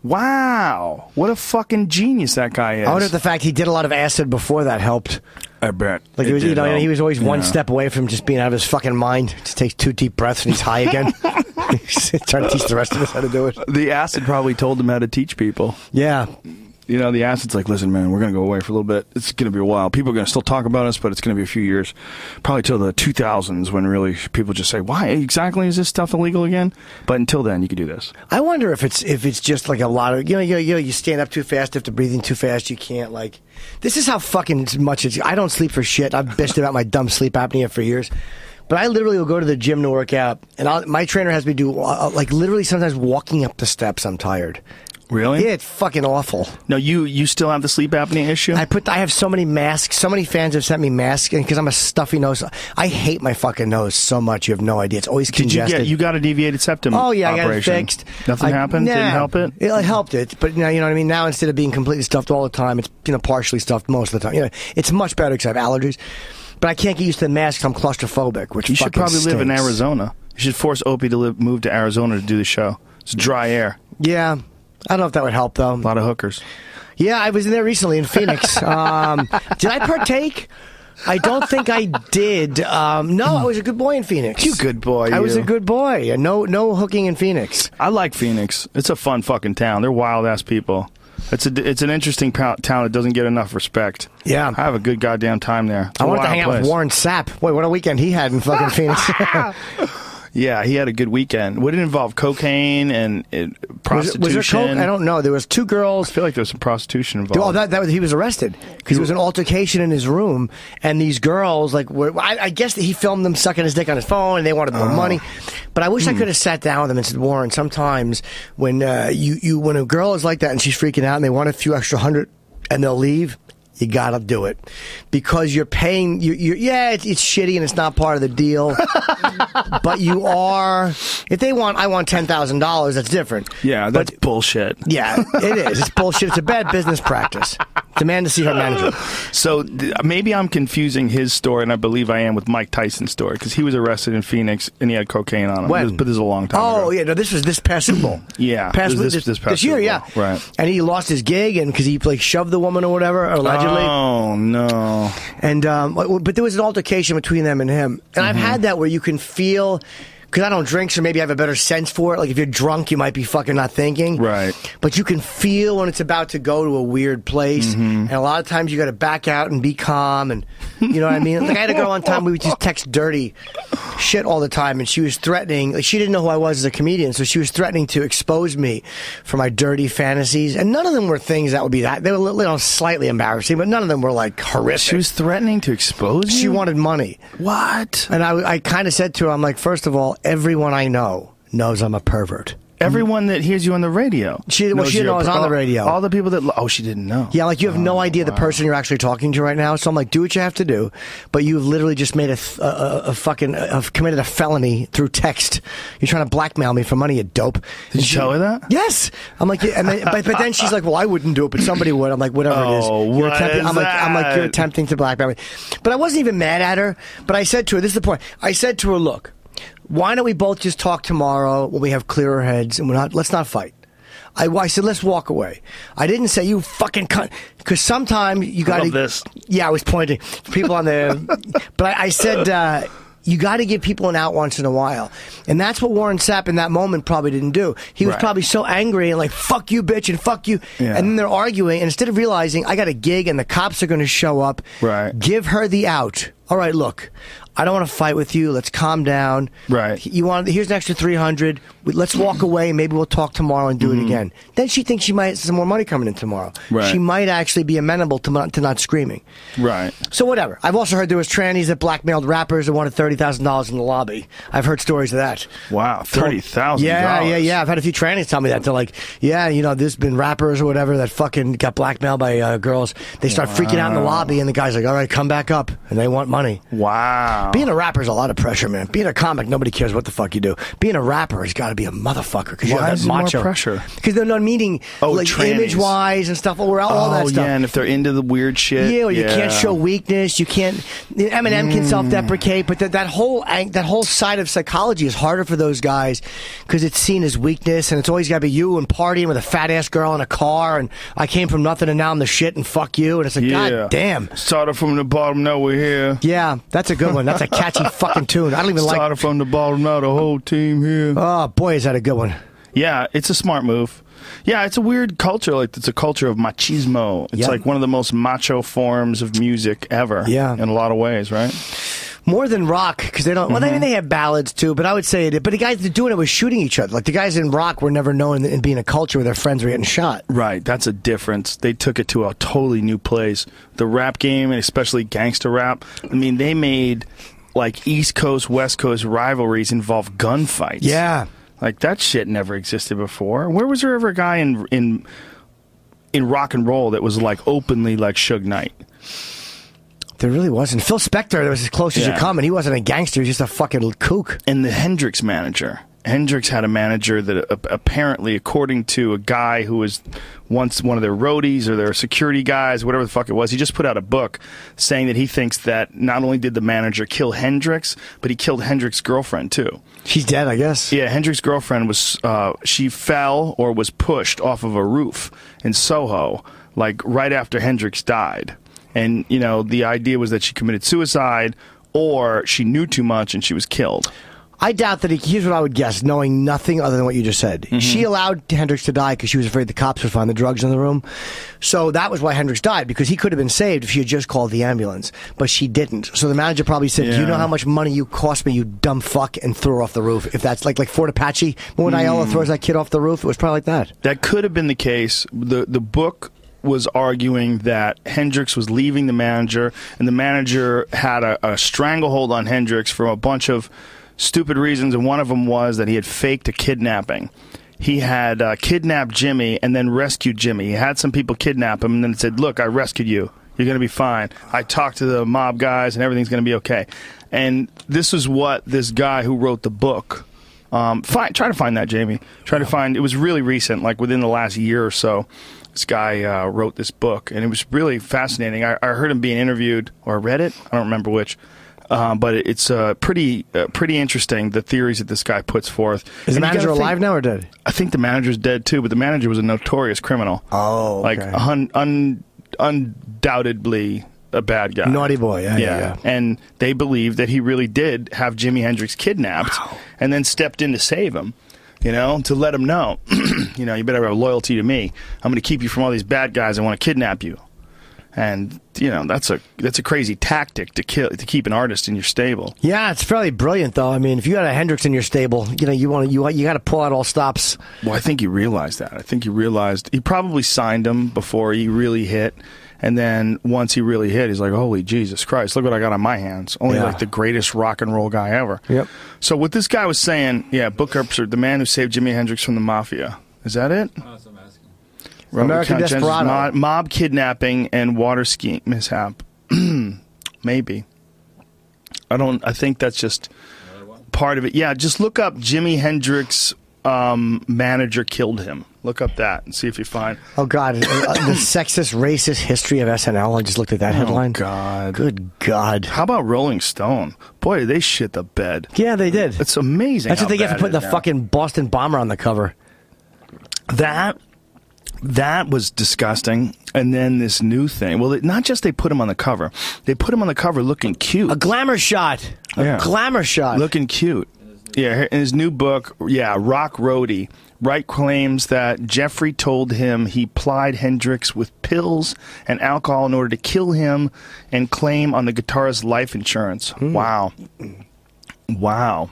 Wow. What a fucking genius that guy is. I wonder if the fact he did a lot of acid before that helped. I bet. Like It he was, you did know, help. he was always one Yeah. step away from just being out of his fucking mind. Just takes two deep breaths and he's high again. He's trying to teach the rest of us how to do it. The acid probably told him how to teach people. Yeah. You know, the acid's like, listen, man, we're going to go away for a little bit. It's going to be a while. People are going to still talk about us, but it's going to be a few years. Probably till the two thousands when really people just say, why exactly is this stuff illegal again? But until then, you can do this. I wonder if it's if it's just like a lot of you know you know, you, know, you stand up too fast after breathing too fast you can't like this is how fucking much it's I don't sleep for shit. I've bitched about my dumb sleep apnea for years. But I literally will go to the gym to work out, and I'll, my trainer has me do uh, like literally sometimes walking up the steps. I'm tired. Really? Yeah, it's fucking awful. No, you you still have the sleep apnea issue? I put I have so many masks. So many fans have sent me masks because I'm a stuffy nose. I hate my fucking nose so much. You have no idea. It's always Did you congested. get, you got a deviated septum Oh yeah, I got it operation. fixed. Nothing I- happened? nah, Didn't help it? It helped it, but you know, you know what I mean. Now instead of being completely stuffed all the time, it's you know partially stuffed most of the time. You know, it's much better because I have allergies. But I can't get used to the masks. I'm claustrophobic, which You should fucking probably live in stinks. Arizona. You should force Opie to live, move to Arizona to do the show. It's dry air. Yeah, I don't know if that would help, though. A lot of hookers. Yeah, I was in there recently in Phoenix. um, did I partake? I don't think I did. Um, no, I was a good boy in Phoenix. You good boy, I was you. a good boy. No, no hooking in Phoenix. I like Phoenix. It's a fun fucking town. They're wild-ass people. It's a, it's an interesting pow- town that doesn't get enough respect. Yeah. I have a good goddamn time there. It's I a wanted to wild hang out place. with Warren Sapp. Boy, what a weekend he had in fucking Phoenix. Yeah, he had a good weekend. Would it involve cocaine and it, prostitution? Was, was there coke? I don't know. There was two girls. I feel like there was some prostitution involved. Oh, that, that was, he was arrested because there was an altercation in his room, and these girls, like, were, I, I guess that he filmed them sucking his dick on his phone, and they wanted more Oh. money. But I wish I could have sat down with them and said, Warren, sometimes when uh, you, you when a girl is like that and she's freaking out and they want a few extra hundred and they'll leave, you gotta do it because you're paying. You, you yeah, it's, it's shitty and it's not part of the deal. But you are. If they want, I want ten thousand dollars. That's different. Yeah, that's But, bullshit. yeah, it is. It's bullshit. It's a bad business practice. Demand to see her manager. So th- maybe I'm confusing his story, and I believe I am with Mike Tyson's story because he was arrested in Phoenix and he had cocaine on him. When? This- but this is a long time Oh ago. yeah, no, this was this past Super Bowl. Yeah, past this- this- this past year, Super yeah, Bowl, right. And he lost his gig, and because he like shoved the woman or whatever, allegedly. Oh no! And um, but there was an altercation between them and him, and I've had that where you can feel. Because I don't drink, so maybe I have a better sense for it. Like, if you're drunk, you might be fucking not thinking. Right. But you can feel when it's about to go to a weird place. And a lot of times you got to back out and be calm. And, you know what I mean? Like, I had a girl one time, we would just text dirty shit all the time. And she was threatening, like, she didn't know who I was as a comedian. So she was threatening to expose me for my dirty fantasies. And none of them were things that would be that. They were, you know, slightly embarrassing, but none of them were, like, horrific. She was threatening to expose you. She wanted money. What? And I, I kind of said to her, I'm like, first of all, everyone I know knows I'm a pervert. Everyone that hears you on the radio. She- well, knows she didn't you're know I was a- on the all- radio. All the people that. Oh, she didn't know. Yeah, like you have no Oh, idea the wow. person you're actually talking to right now. So I'm like, do what you have to do, but you've literally just made a, th- a, a, a fucking uh, committed a felony through text. You're trying to blackmail me for money, you dope. Did you tell her that? Yes. I'm like, yeah, and then, but, but then she's like, well, I wouldn't do it, but somebody would. I'm like, whatever it is. Oh, You're what attempting, is I'm like, I'm like, you're that? attempting to blackmail me. But I wasn't even mad at her. But I said to her, this is the point. I said to her, look, why don't we both just talk tomorrow when we have clearer heads and we're not, let's not fight. I, I said, let's walk away. I didn't say, you fucking cunt. Because sometimes you got to. love this. Yeah, I was pointing. People on the. But I, I said, uh, you got to give people an out once in a while. And that's what Warren Sapp in that moment probably didn't do. He was Right. probably so angry and like, fuck you, bitch, and fuck you. Yeah. And then they're arguing. And instead of realizing, I got a gig and the cops are going to show up, Right. give her the out. All right, look. I don't want to fight with you. Let's calm down. Right. You want? Here's an extra three hundred. Let's walk away. Maybe we'll talk tomorrow and do it again. Then she thinks she might have some more money coming in tomorrow. Right. She might actually be amenable to not, to not screaming. Right. So whatever. I've also heard there was trannies that blackmailed rappers that wanted thirty thousand dollars in the lobby. I've heard stories of that. Wow. Thirty thousand. Yeah, yeah, yeah. I've had a few trannies tell me that. They're like, yeah, you know, there's been rappers or whatever that fucking got blackmailed by uh, girls. They start freaking out in the lobby, and the guy's like, all right, come back up. And they want money. Wow. Being a rapper is a lot of pressure, man. Being a comic, nobody cares what the fuck you do. Being a rapper has got to be a motherfucker because you Why have is that it more macho pressure? Because they're not meaning Oh, like trannies. image wise and stuff, or all, all that Oh stuff. yeah, and if they're into the weird shit. Yeah, or you yeah. can't show weakness. You can't. Eminem can self-deprecate, but that that whole ang- that whole side of psychology is harder for those guys because it's seen as weakness, and it's always got to be you and partying with a fat ass girl in a car, and I came from nothing and now I'm the shit, and fuck you, and it's like, Yeah. god damn. Started from the bottom, now we're here. Yeah, that's a good one. That's a catchy fucking tune. I don't even like. Started from the bottom, now the whole team here. Oh boy, is that a good one. Yeah, it's a smart move. Yeah, it's a weird culture. Like it's a culture of machismo. It's Yep. like one of the most macho forms of music ever. Yeah. in a lot of ways, right? More than rock, because they don't. Well, I Mm-hmm. mean, they have ballads too, but I would say it. But the guys that are doing it was shooting each other. Like the guys in rock were never known in being a culture where their friends were getting shot. Right, that's a difference. They took it to a totally new place. The rap game, and especially gangster rap. I mean, they made like East Coast, West Coast rivalries involve gunfights. Yeah. Like that shit never existed before. Where was there ever a guy in in in rock and roll that was like openly like Suge Knight? There really wasn't. Phil Spector was as close as you Yeah. come, and he wasn't a gangster. He was just a fucking kook. And the Hendrix manager. Hendrix had a manager that uh, apparently, according to a guy who was once one of their roadies or their security guys, whatever the fuck it was, he just put out a book saying that he thinks that not only did the manager kill Hendrix, but he killed Hendrix's girlfriend too. She's dead, I guess. Yeah, Hendrix's girlfriend was, uh, she fell or was pushed off of a roof in Soho, like right after Hendrix died. And, you know, the idea was that she committed suicide or she knew too much and she was killed. I doubt that he, here's what I would guess, knowing nothing other than what you just said. Mm-hmm. She allowed Hendrix to die because she was afraid the cops would find the drugs in the room. So that was why Hendrix died, because he could have been saved if she had just called the ambulance. But she didn't. So the manager probably said, yeah. Do you know how much money you cost me, you dumb fuck, and threw her off the roof? If that's like, like Fort Apache, when mm. Aiello throws that kid off the roof, it was probably like that. That could have been the case. The, the book was arguing that Hendrix was leaving the manager, and the manager had a, a stranglehold on Hendrix from a bunch of stupid reasons, and one of them was that he had faked a kidnapping. He had uh, kidnapped Jimmy and then rescued Jimmy. He had some people kidnap him and then said, look, I rescued you. You're going to be fine. I talked to the mob guys and everything's going to be okay. And this is what this guy who wrote the book, um, find, try to find that, Jamie. Try to find, it was really recent, like within the last year or so. This guy uh, wrote this book, and it was really fascinating. I, I heard him being interviewed, or read it. I don't remember which. Um, but it's uh, pretty uh, pretty interesting, the theories that this guy puts forth. Is and the manager alive now or dead? I think the manager's dead too, but the manager was a notorious criminal. Oh, okay. Like un, un, undoubtedly a bad guy. Naughty boy, yeah, yeah, yeah. And they believe that he really did have Jimi Hendrix kidnapped wow. and then stepped in to save him. You know, to let him know, you know, you better have loyalty to me. I'm going to keep you from all these bad guys that want to kidnap you. And you know that's a that's a crazy tactic to kill to keep an artist in your stable. Yeah, it's fairly brilliant though. I mean, if you got a Hendrix in your stable, you know you want to you you got to pull out all stops. Well, I think he realized that. I think he realized he probably signed him before he really hit, and then once he really hit, he's like, "Holy Jesus Christ! Look what I got on my hands! Only yeah. like the greatest rock and roll guy ever." Yep. So what this guy was saying, yeah, book Upshur, the man who saved Jimi Hendrix from the mafia. Is that it? Awesome. American Desperado. Mob, mob kidnapping and water skiing mishap. Maybe. I don't. I think that's just part of it. Yeah, just look up Jimi Hendrix um, manager killed him. Look up that and see if you find. Oh God, the sexist, racist history of S N L. I just looked at that headline. Oh God, good God. How about Rolling Stone? Boy, did they shit the bed. Yeah, they did. It's amazing. That's what they get for putting the now. fucking Boston Bomber on the cover. That. That was disgusting. And then this new thing. Well, it, not just they put him on the cover. They put him on the cover looking cute. A glamour shot. A yeah. glamour shot. Looking cute. Yeah, in his new book, yeah, Rock Roadie, Wright claims that Jeffrey told him he plied Hendrix with pills and alcohol in order to kill him and claim on the guitarist's life insurance. Hmm. Wow. Wow.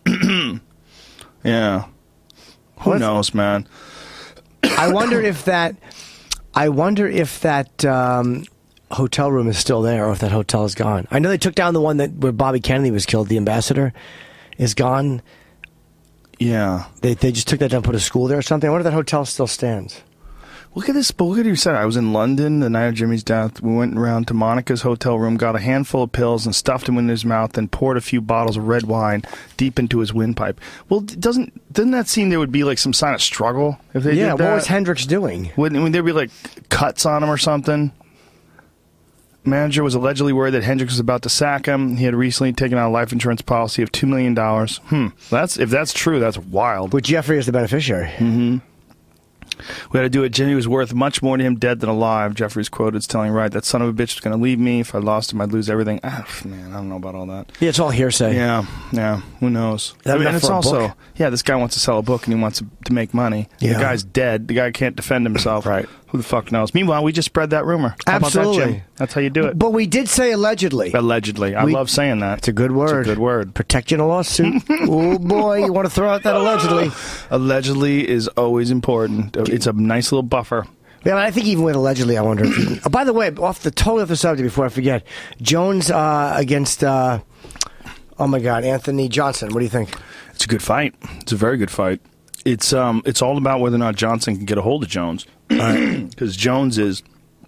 Yeah. Who What's, knows, man? I wonder if that. I wonder if that um, hotel room is still there, or if that hotel is gone. I know they took down the one that where Bobby Kennedy was killed. The Ambassador is gone. Yeah, they they just took that down, and put a school there or something. I wonder if that hotel still stands. Look at this. But look at you said. I was in London the night of Jimmy's death. We went around to Monica's hotel room, got a handful of pills, and stuffed them in his mouth, then poured a few bottles of red wine deep into his windpipe. Well, doesn't doesn't that seem there would be like some sign of struggle if they yeah, did that? What was Hendrix doing? Wouldn't would there be like cuts on him or something? Manager was allegedly worried that Hendrix was about to sack him. He had recently taken out a life insurance policy of two million dollars. Hmm. That's if that's true, that's wild. With Jeffrey as the beneficiary. Mm-hmm. We had to do it. Jimmy was worth much more to him dead than alive. Jeffrey's quoted as telling Wright, that son of a bitch was going to leave me. If I lost him, I'd lose everything. Ah, man, I don't know about all that. Yeah, it's all hearsay. Yeah, yeah. Who knows? I mean, and it's for a also, book? yeah, this guy wants to sell a book and he wants to, to make money. Yeah. The guy's dead. The guy can't defend himself. Right. Who the fuck knows? Meanwhile, we just spread that rumor. How Absolutely. About that, Jim? That's how you do it. But we did say allegedly. Allegedly. I we, love saying that. It's a good word. It's a good word. Protect you in a lawsuit. Oh, boy. You want to throw out that allegedly. Allegedly is always important. It's a nice little buffer. Yeah, but I think even with allegedly, I wonder if you, oh, by the way, off the totally off the subject before I forget, Jones uh, against, uh, oh, my God, Anthony Johnson. What do you think? It's a good fight. It's a very good fight. It's um, it's all about whether or not Johnson can get a hold of Jones. Because Jones is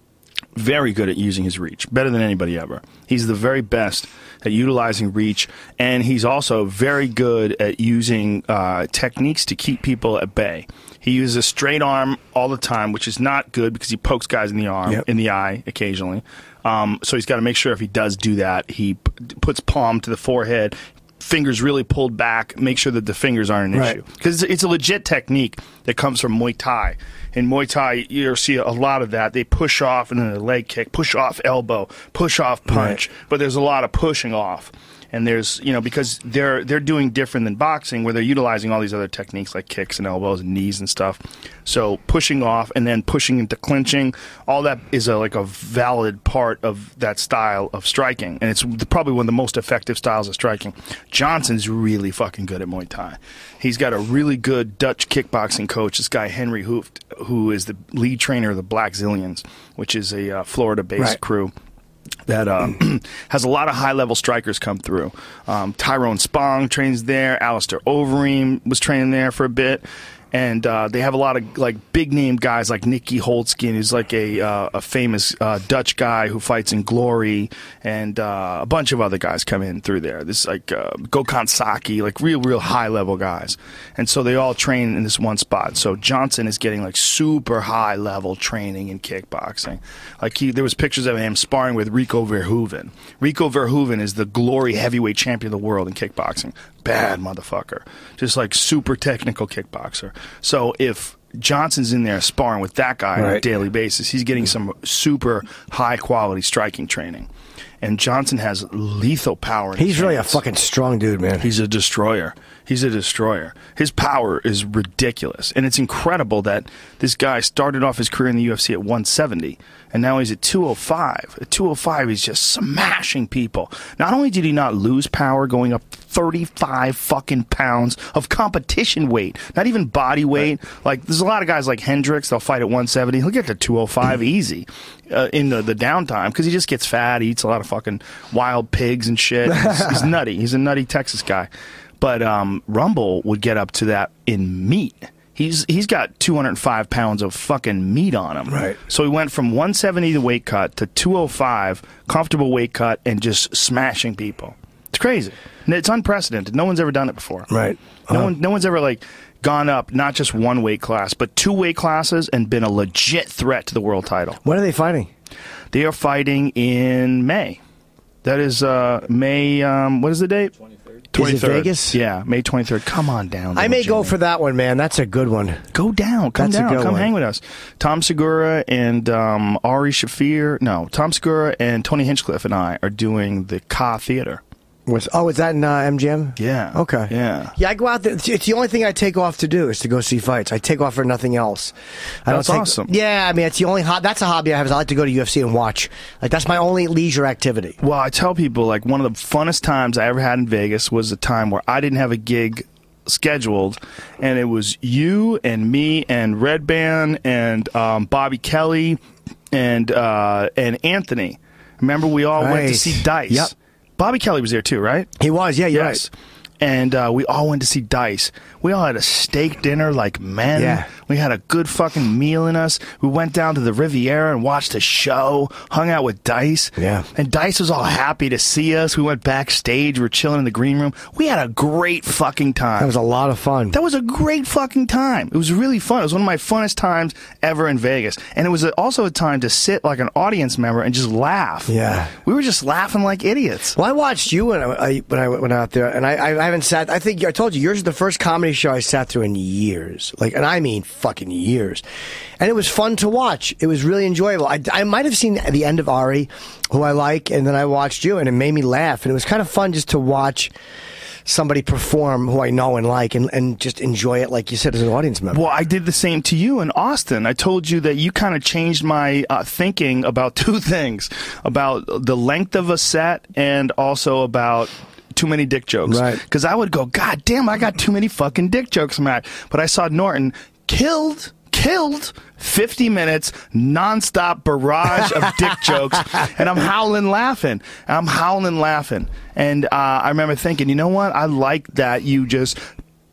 Very good at using his reach, better than anybody ever. He's the very best at utilizing reach, and he's also very good at using uh, techniques to keep people at bay. He uses a straight arm all the time, which is not good because he pokes guys in the arm, yep. in the eye occasionally. Um, so he's got to make sure if he does do that, he p- puts palm to the forehead, fingers really pulled back, make sure that the fingers aren't an right. issue. Because it's a legit technique that comes from Muay Thai. In Muay Thai, you'll see a lot of that. They push off and then a leg kick, push off elbow, push off punch. Right. But there's a lot of pushing off. And there's, you know, because they're they're doing different than boxing, where they're utilizing all these other techniques like kicks and elbows and knees and stuff. So pushing off and then pushing into clinching, all that is a, like a valid part of that style of striking. And it's probably one of the most effective styles of striking. Johnson's really fucking good at Muay Thai. He's got a really good Dutch kickboxing coach, this guy Henry Hooft, who is the lead trainer of the Black Zillions, which is a uh, Florida-based right. crew that uh, has a lot of high-level strikers come through. Um, Tyrone Spong trains there. Alistair Overeem was training there for a bit. And uh, they have a lot of like big-name guys like Nicky Holtzkin, who's like a uh, a famous uh, Dutch guy who fights in Glory, and uh, a bunch of other guys come in through there. This like uh, Gokhan Saki, like real, real high-level guys. And so they all train in this one spot. So Johnson is getting like super high-level training in kickboxing. Like he, there was pictures of him sparring with Rico Verhoeven. Rico Verhoeven is the Glory heavyweight champion of the world in kickboxing. Bad motherfucker. Just like super technical kickboxer. So if Johnson's in there sparring with that guy right. on a daily basis, he's getting some super high quality striking training. And Johnson has lethal power. He's really a fucking strong dude, man. He's a destroyer. He's a destroyer. His power is ridiculous. And it's incredible that this guy started off his career in the U F C at one seventy, and now he's at two oh five. At two oh five, he's just smashing people. Not only did he not lose power, going up thirty-five fucking pounds of competition weight, not even body weight. Right. Like, there's a lot of guys like Hendricks, they'll fight at one seventy. He'll get to two oh five easy uh, in the, the downtime because he just gets fat, eats a lot of fucking wild pigs and shit. He's, he's nutty. He's a nutty Texas guy. But um, Rumble would get up to that in meat. He's he's got two hundred five pounds of fucking meat on him. Right. So he went from one seventy the weight cut to two oh five, comfortable weight cut, and just smashing people. It's crazy. And it's unprecedented. No one's ever done it before. Right. Uh-huh. No one no one's ever like gone up not just one weight class, but two weight classes and been a legit threat to the world title. When are they fighting? They are fighting in May. That is uh, May. Um, what is the date? twenty-third. Is it Vegas? Yeah, May twenty-third. Come on down. I may Jimmy. go for that one, man. That's a good one. Go down. Come That's down. a good Come one. hang with us. Tom Segura and um, Ari Shafir. No, Tom Segura and Tony Hinchcliffe and I are doing the Ka Theater. Was, oh, is that in uh, M G M? Yeah. Okay. Yeah. Yeah, I go out there. It's, it's the only thing I take off to do is to go see fights. I take off for nothing else. I That's don't take, awesome. Yeah, I mean, it's the only ho- that's a hobby I have. Is I like to go to U F C and watch. Like that's my only leisure activity. Well, I tell people like one of the funnest times I ever had in Vegas was a time where I didn't have a gig scheduled, and it was you and me and Red Band and um, Bobby Kelly and uh, and Anthony. Remember, we all Right. went to see Dice. Yep. Bobby Kelly was there too, right? He was, yeah, you're Yes. right. And uh, we all went to see Dice. We all had a steak dinner like men. Yeah. We had a good fucking meal in us. We went down to the Riviera and watched a show, hung out with Dice. Yeah. And Dice was all happy to see us. We went backstage. We were chilling in the green room. We had a great fucking time. That was a lot of fun. That was a great fucking time. It was really fun. It was one of my funnest times ever in Vegas. And it was a, also a time to sit like an audience member and just laugh. Yeah. We were just laughing like idiots. Well, I watched you when I, I when I went out there, and I, I haven't sat. I think I told you yours is the first comedy show I sat through in years, like, and I mean fucking years. And it was fun to watch. It was really enjoyable. I, I might have seen the end of Ari, who I like, and then I watched you, and it made me laugh. And it was kind of fun just to watch somebody perform who I know and like, and, and just enjoy it, like you said, as an audience member. Well, I did the same to you in Austin. I told you that you kind of changed my uh, thinking about two things, about the length of a set and also about too many dick jokes. Right. Because I would go, God damn, I got too many fucking dick jokes, Matt. But I saw Norton killed, killed fifty minutes, nonstop barrage of dick jokes, and I'm howling laughing. And I'm howling laughing. And uh, I remember thinking, you know what? I like that you just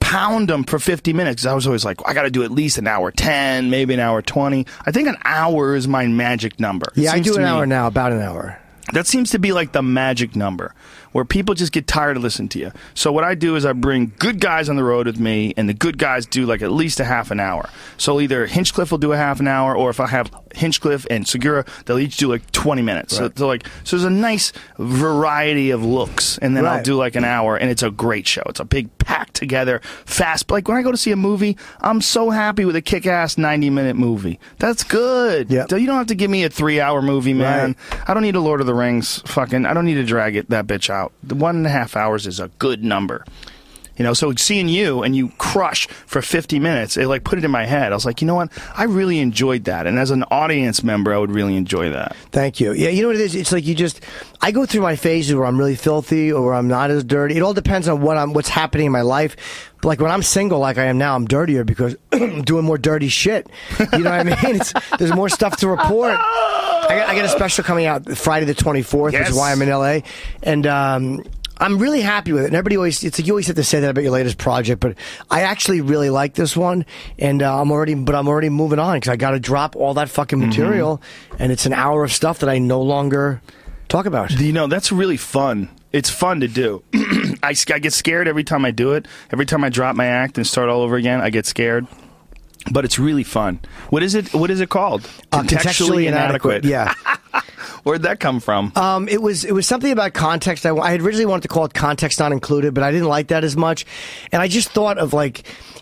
pound them for fifty minutes. I was always like, I got to do at least an hour ten, maybe an hour twenty. I think an hour is my magic number. Yeah, I do an me, hour now, about an hour. That seems to be like the magic number, where people just get tired of listening to you. So what I do is I bring good guys on the road with me, and the good guys do like at least a half an hour. So either Hinchcliffe will do a half an hour, or if I have Hinchcliffe and Segura, they'll each do like twenty minutes. Right. So, so like, so there's a nice variety of looks, and then right. I'll do like an hour, and it's a great show. It's a big packed together, fast. Like when I go to see a movie, I'm so happy with a kick-ass ninety minute movie. That's good. Yep. So you don't have to give me a three hour movie, man. Right. I don't need a Lord of the Rings fucking, I don't need to drag it that bitch out. The one and a half hours is a good number. You know, so seeing you and you crush for fifty minutes, it like put it in my head. I was like, you know what? I really enjoyed that. And as an audience member, I would really enjoy that. Thank you. Yeah, you know what it is? It's like you just, I go through my phases where I'm really filthy or where I'm not as dirty. It all depends on what I'm, what's happening in my life. But like when I'm single, like I am now, I'm dirtier because I'm doing more dirty shit. You know what I mean? It's, there's more stuff to report. I got, I got a special coming out Friday the twenty-fourth, yes. Which is why I'm in L A. And, um, I'm really happy with it. And everybody always, it's like you always have to say that about your latest project, but I actually really like this one. And, uh, I'm already, but I'm already moving on because I got to drop all that fucking material. Mm-hmm. And it's an hour of stuff that I no longer talk about. You know, that's really fun. It's fun to do. I, I get scared every time I do it. Every time I drop my act and start all over again, I get scared. But it's really fun. What is it? What is it called? Uh, contextually, contextually inadequate. inadequate. Yeah. Where'd that come from? Um, it was it was something about context. I, I had originally wanted to call it context not included, but I didn't like that as much. And I just thought of like,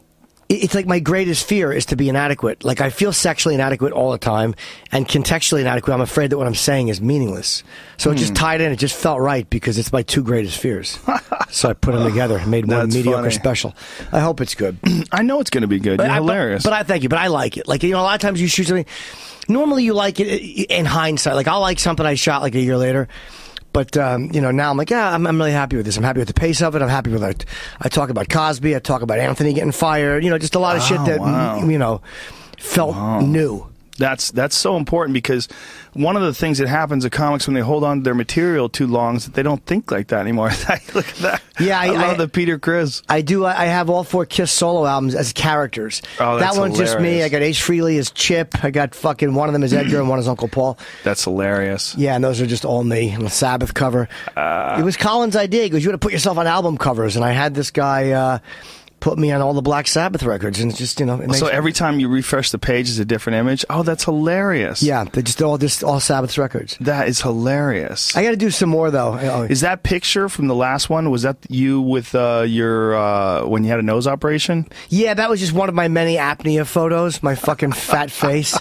it's like my greatest fear is to be inadequate. Like I feel sexually inadequate all the time, and contextually inadequate. I'm afraid that what I'm saying is meaningless. So hmm. it just tied in. It just felt right because it's my two greatest fears. So I put them together and made one That's mediocre funny. Special. I hope it's good. I know it's going to be good. You're I, hilarious. But, but I thank you. But I like it. Like, you know, a lot of times you shoot something. Normally you like it in hindsight. Like I'll like something I shot like a year later. But, um, you know, now I'm like, yeah, I'm, I'm really happy with this. I'm happy with the pace of it. I'm happy with it. I talk about Cosby. I talk about Anthony getting fired. You know, just a lot of oh, shit that, wow. you know, felt wow. new. That's that's so important because one of the things that happens to comics when they hold on to their material too long is that they don't think like that anymore. Look at that. Yeah, I, I love I, the Peter Criss. I do. I have all four Kiss solo albums as characters. Oh, that's that one's hilarious. Just me. I got Ace Frehley as Chip. I got fucking one of them as Edgar and one as Uncle Paul. That's hilarious. Yeah, and those are just all me on the Sabbath cover. Uh, it was Colin's idea. He goes, "You want to put yourself on album covers," and I had this guy. Uh, put me on all the Black Sabbath records, and it's just, you know. It makes so every time you refresh the page is a different image? Oh, that's hilarious. Yeah, they're just all just all Sabbath records. That is hilarious. I got to do some more though. Is that picture from the last one? Was that you with uh, your uh, when you had a nose operation? Yeah, that was just one of my many apnea photos. My fucking fat face.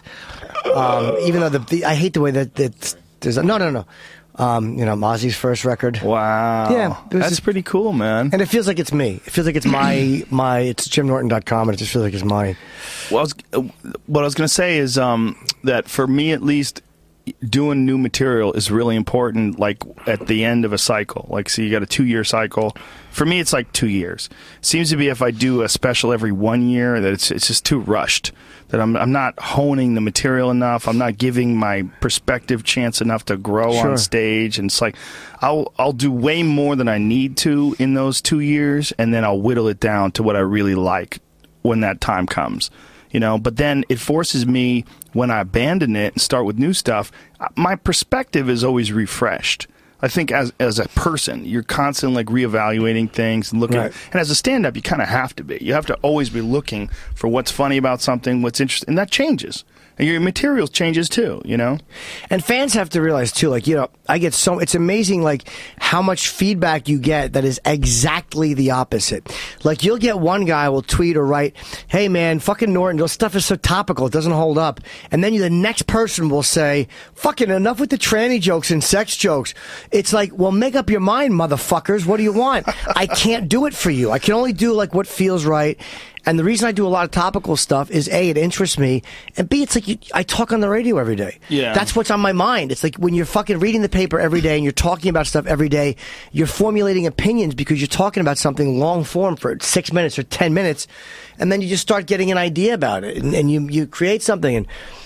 Um, even though the, the I hate the way that that there's a, no no no. Um, you know, Mozzie's first record. Wow. Yeah. That's just, pretty cool, man. And it feels like it's me. It feels like it's my, my, it's jim norton dot com, and it just feels like it's mine. Well, I was, what I was going to say is um, that for me, at least, doing new material is really important, like at the end of a cycle. Like, so you got a two-year cycle. For me, it's like two years. It seems to be if I do a special every one year, that it's it's just too rushed. That I'm I'm not honing the material enough. I'm not giving my perspective chance enough to grow sure. on stage. And it's like I'll I'll do way more than I need to in those two years, and then I'll whittle it down to what I really like when that time comes. You know, but then it forces me, when I abandon it and start with new stuff, my perspective is always refreshed. I think as as a person, you're constantly like reevaluating things and looking. Right. And as a stand-up, you kind of have to be. You have to always be looking for what's funny about something, what's interesting, and that changes. And your material changes too, you know? And fans have to realize too, like, you know, I get so, it's amazing, like, how much feedback you get that is exactly the opposite. Like, you'll get one guy will tweet or write, hey man, fucking Norton, your stuff is so topical, it doesn't hold up. And then you, the next person will say, fucking enough with the tranny jokes and sex jokes. It's like, well, make up your mind, motherfuckers. What do you want? I can't do it for you. I can only do, like, what feels right. And the reason I do a lot of topical stuff is A, it interests me, and B, it's like you, I talk on the radio every day. Yeah. That's what's on my mind. It's like when you're fucking reading the paper every day and you're talking about stuff every day, you're formulating opinions because you're talking about something long form for six minutes or ten minutes, and then you just start getting an idea about it, and, and you, you create something. And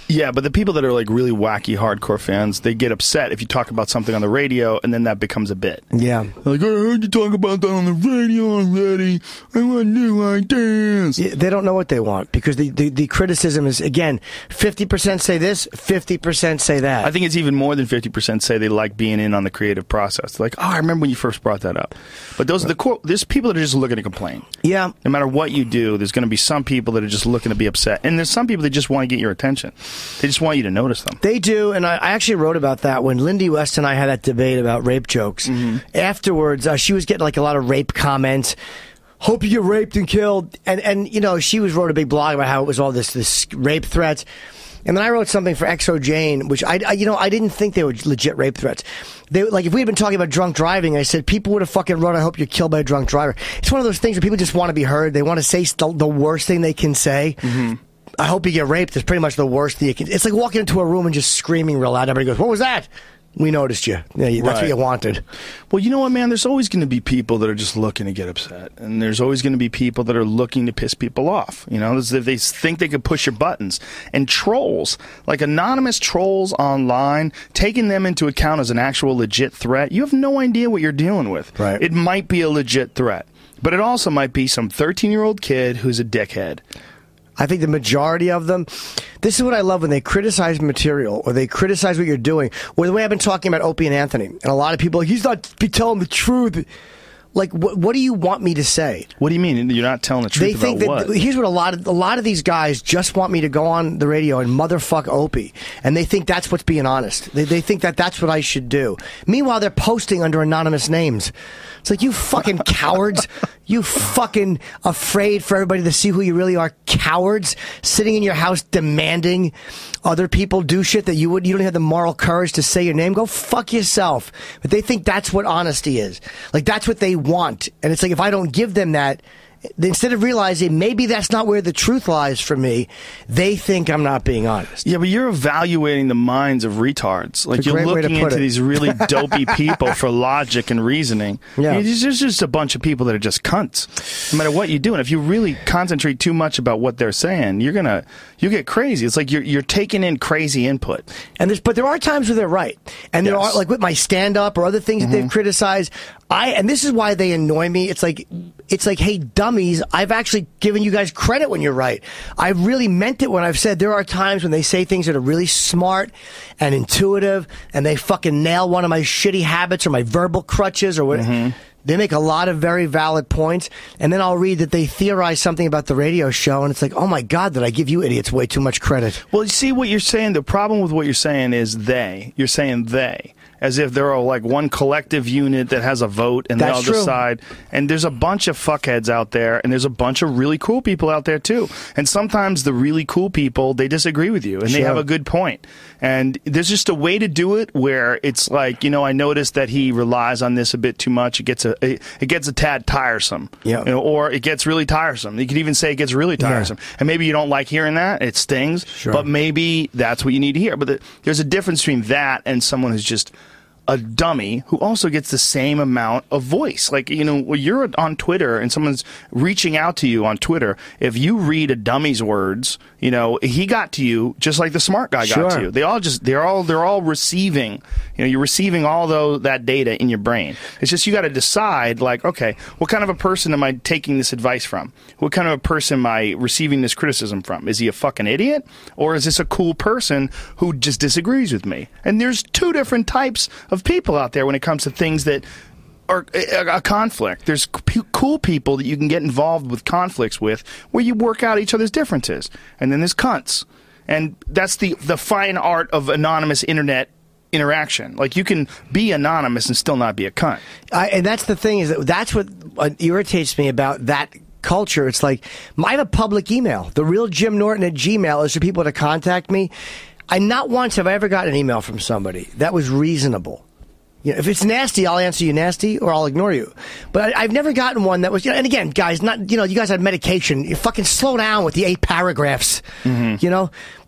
Yeah, but the people that are like really wacky hardcore fans, they get upset if you talk about something on the radio, and then that becomes a bit. Yeah. Like, I heard you talk about that on the radio already. I want new ideas. Yeah, they don't know what they want because the, the, the criticism is, again, fifty percent say this, fifty percent say that. I think it's even more than fifty percent say they like being in on the creative process. Like, oh, I remember when you first brought that up. But those are the core, there's people that are just looking to complain. Yeah. No matter what you do, there's going to be some people that are just looking to be upset. And there's some people that just want to get your attention. They just want you to notice them. They do, and I, I actually wrote about that when Lindy West and I had that debate about rape jokes. Mm-hmm. Afterwards, uh, she was getting like a lot of rape comments. Hope you get raped and killed. And, and you know, she was wrote a big blog about how it was all this, this rape threats. And then I wrote something for X O Jane, which I, I, you know, I didn't think they were legit rape threats. They, like, if we had been talking about drunk driving, I said, people would have fucking wrote, I hope you're killed by a drunk driver. It's one of those things where people just want to be heard. They want to say the, the worst thing they can say. Mm-hmm. I hope you get raped is pretty much the worst thing you can. It's like walking into a room and just screaming real loud. Everybody goes, what was that? We noticed you. Yeah, that's right. What you wanted. Well, you know what, man? There's always going to be people that are just looking to get upset. And there's always going to be people that are looking to piss people off. You know, as if they think they could push your buttons. And trolls, like anonymous trolls online, taking them into account as an actual legit threat, you have no idea what you're dealing with. Right. It might be a legit threat. But it also might be some thirteen-year-old kid who's a dickhead. I think the majority of them, this is what I love when they criticize material or they criticize what you're doing. Or the way I've been talking about Opie and Anthony. And a lot of people are like, he's not be telling the truth. Like, what, what do you want me to say? What do you mean? You're not telling the truth they think about that, what? Here's what a lot of a lot of these guys just want me to go on the radio and motherfuck Opie, and they think that's what's being honest. They they think that that's what I should do. Meanwhile, they're posting under anonymous names. It's like, you fucking cowards. You fucking afraid for everybody to see who you really are. Cowards sitting in your house demanding other people do shit that you would. You don't have the moral courage to say your name. Go fuck yourself. But they think that's what honesty is. Like, that's what they want. And it's like, if I don't give them that, instead of realizing maybe that's not where the truth lies for me, they think I'm not being honest. Yeah, but you're evaluating the minds of retards. Like, you're looking into it. these really dopey people for logic and reasoning. Yeah. There's just a bunch of people that are just cunts. No matter what you do. And if you really concentrate too much about what they're saying, you're gonna you get crazy. It's like you're you're taking in crazy input. And there's but there are times where they're right. And there Yes. are, like with my stand up or other things Mm-hmm. that they've criticized, I and this is why they annoy me. It's like it's like, hey, dummies, I've actually given you guys credit when you're right. I really meant it when I've said there are times when they say things that are really smart and intuitive, and they fucking nail one of my shitty habits or my verbal crutches or what. Mm-hmm. They make a lot of very valid points, and then I'll read that they theorize something about the radio show, and it's like, oh my God, did I give you idiots way too much credit? Well, you see what you're saying, the problem with what you're saying is they. You're saying they. As if they're all like one collective unit that has a vote and That's they all true. decide. And there's a bunch of fuckheads out there, and there's a bunch of really cool people out there too. And sometimes the really cool people, they disagree with you, and Sure. they have a good point. And there's just a way to do it where it's like, you know, I noticed that he relies on this a bit too much. It gets a it, it gets a tad tiresome, Yeah. you know, or it gets really tiresome. You could even say it gets really tiresome. Yeah. And maybe you don't like hearing that. It stings. Sure. But maybe that's what you need to hear. But the, there's a difference between that and someone who's just a dummy who also gets the same amount of voice. Like, you know, when you're on Twitter and someone's reaching out to you on Twitter, if you read a dummy's words, you know, he got to you just like the smart guy got Sure. to you. They all just, they're all, they're all receiving, you know, you're receiving all those, that data in your brain. It's just, you got to decide, like, okay, what kind of a person am I taking this advice from? What kind of a person am I receiving this criticism from? Is he a fucking idiot? Or is this a cool person who just disagrees with me? And there's two different types of people out there when it comes to things that are a, a conflict. There's p- cool people that you can get involved with conflicts with where you work out each other's differences. And then there's cunts. And that's the, the fine art of anonymous internet interaction. Like, you can be anonymous and still not be a cunt. I, and that's the thing, is that that's what uh, irritates me about that culture. It's like, I have a public email. The real Jim Norton at Gmail is for people to contact me. I not once have I ever gotten an email from somebody that was reasonable. You know, if it's nasty, I'll answer you nasty, or I'll ignore you. But I, I've never gotten one that was, you know, and again, guys, not, you know, you guys have medication. You fucking slow down with the eight paragraphs, mm-hmm. you know?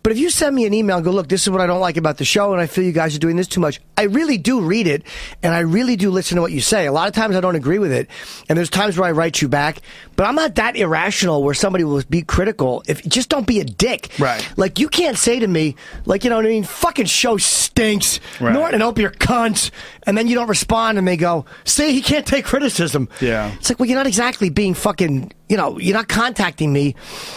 But if you send me an email and go, look, this is what I don't like about the show, and I feel you guys are doing this too much, I really do read it, and I really do listen to what you say. A lot of times I don't agree with it, and there's times where I write you back, but I'm not that irrational where somebody will be critical. If just don't be a dick. Right. Like, you can't say to me, like, you know what I mean, fucking show stinks. Right. Norton, hope you're cunts. And then you don't respond, and they go, see, he can't take criticism. Yeah. It's like, well, you're not exactly being fucking, you know, you're not contacting me.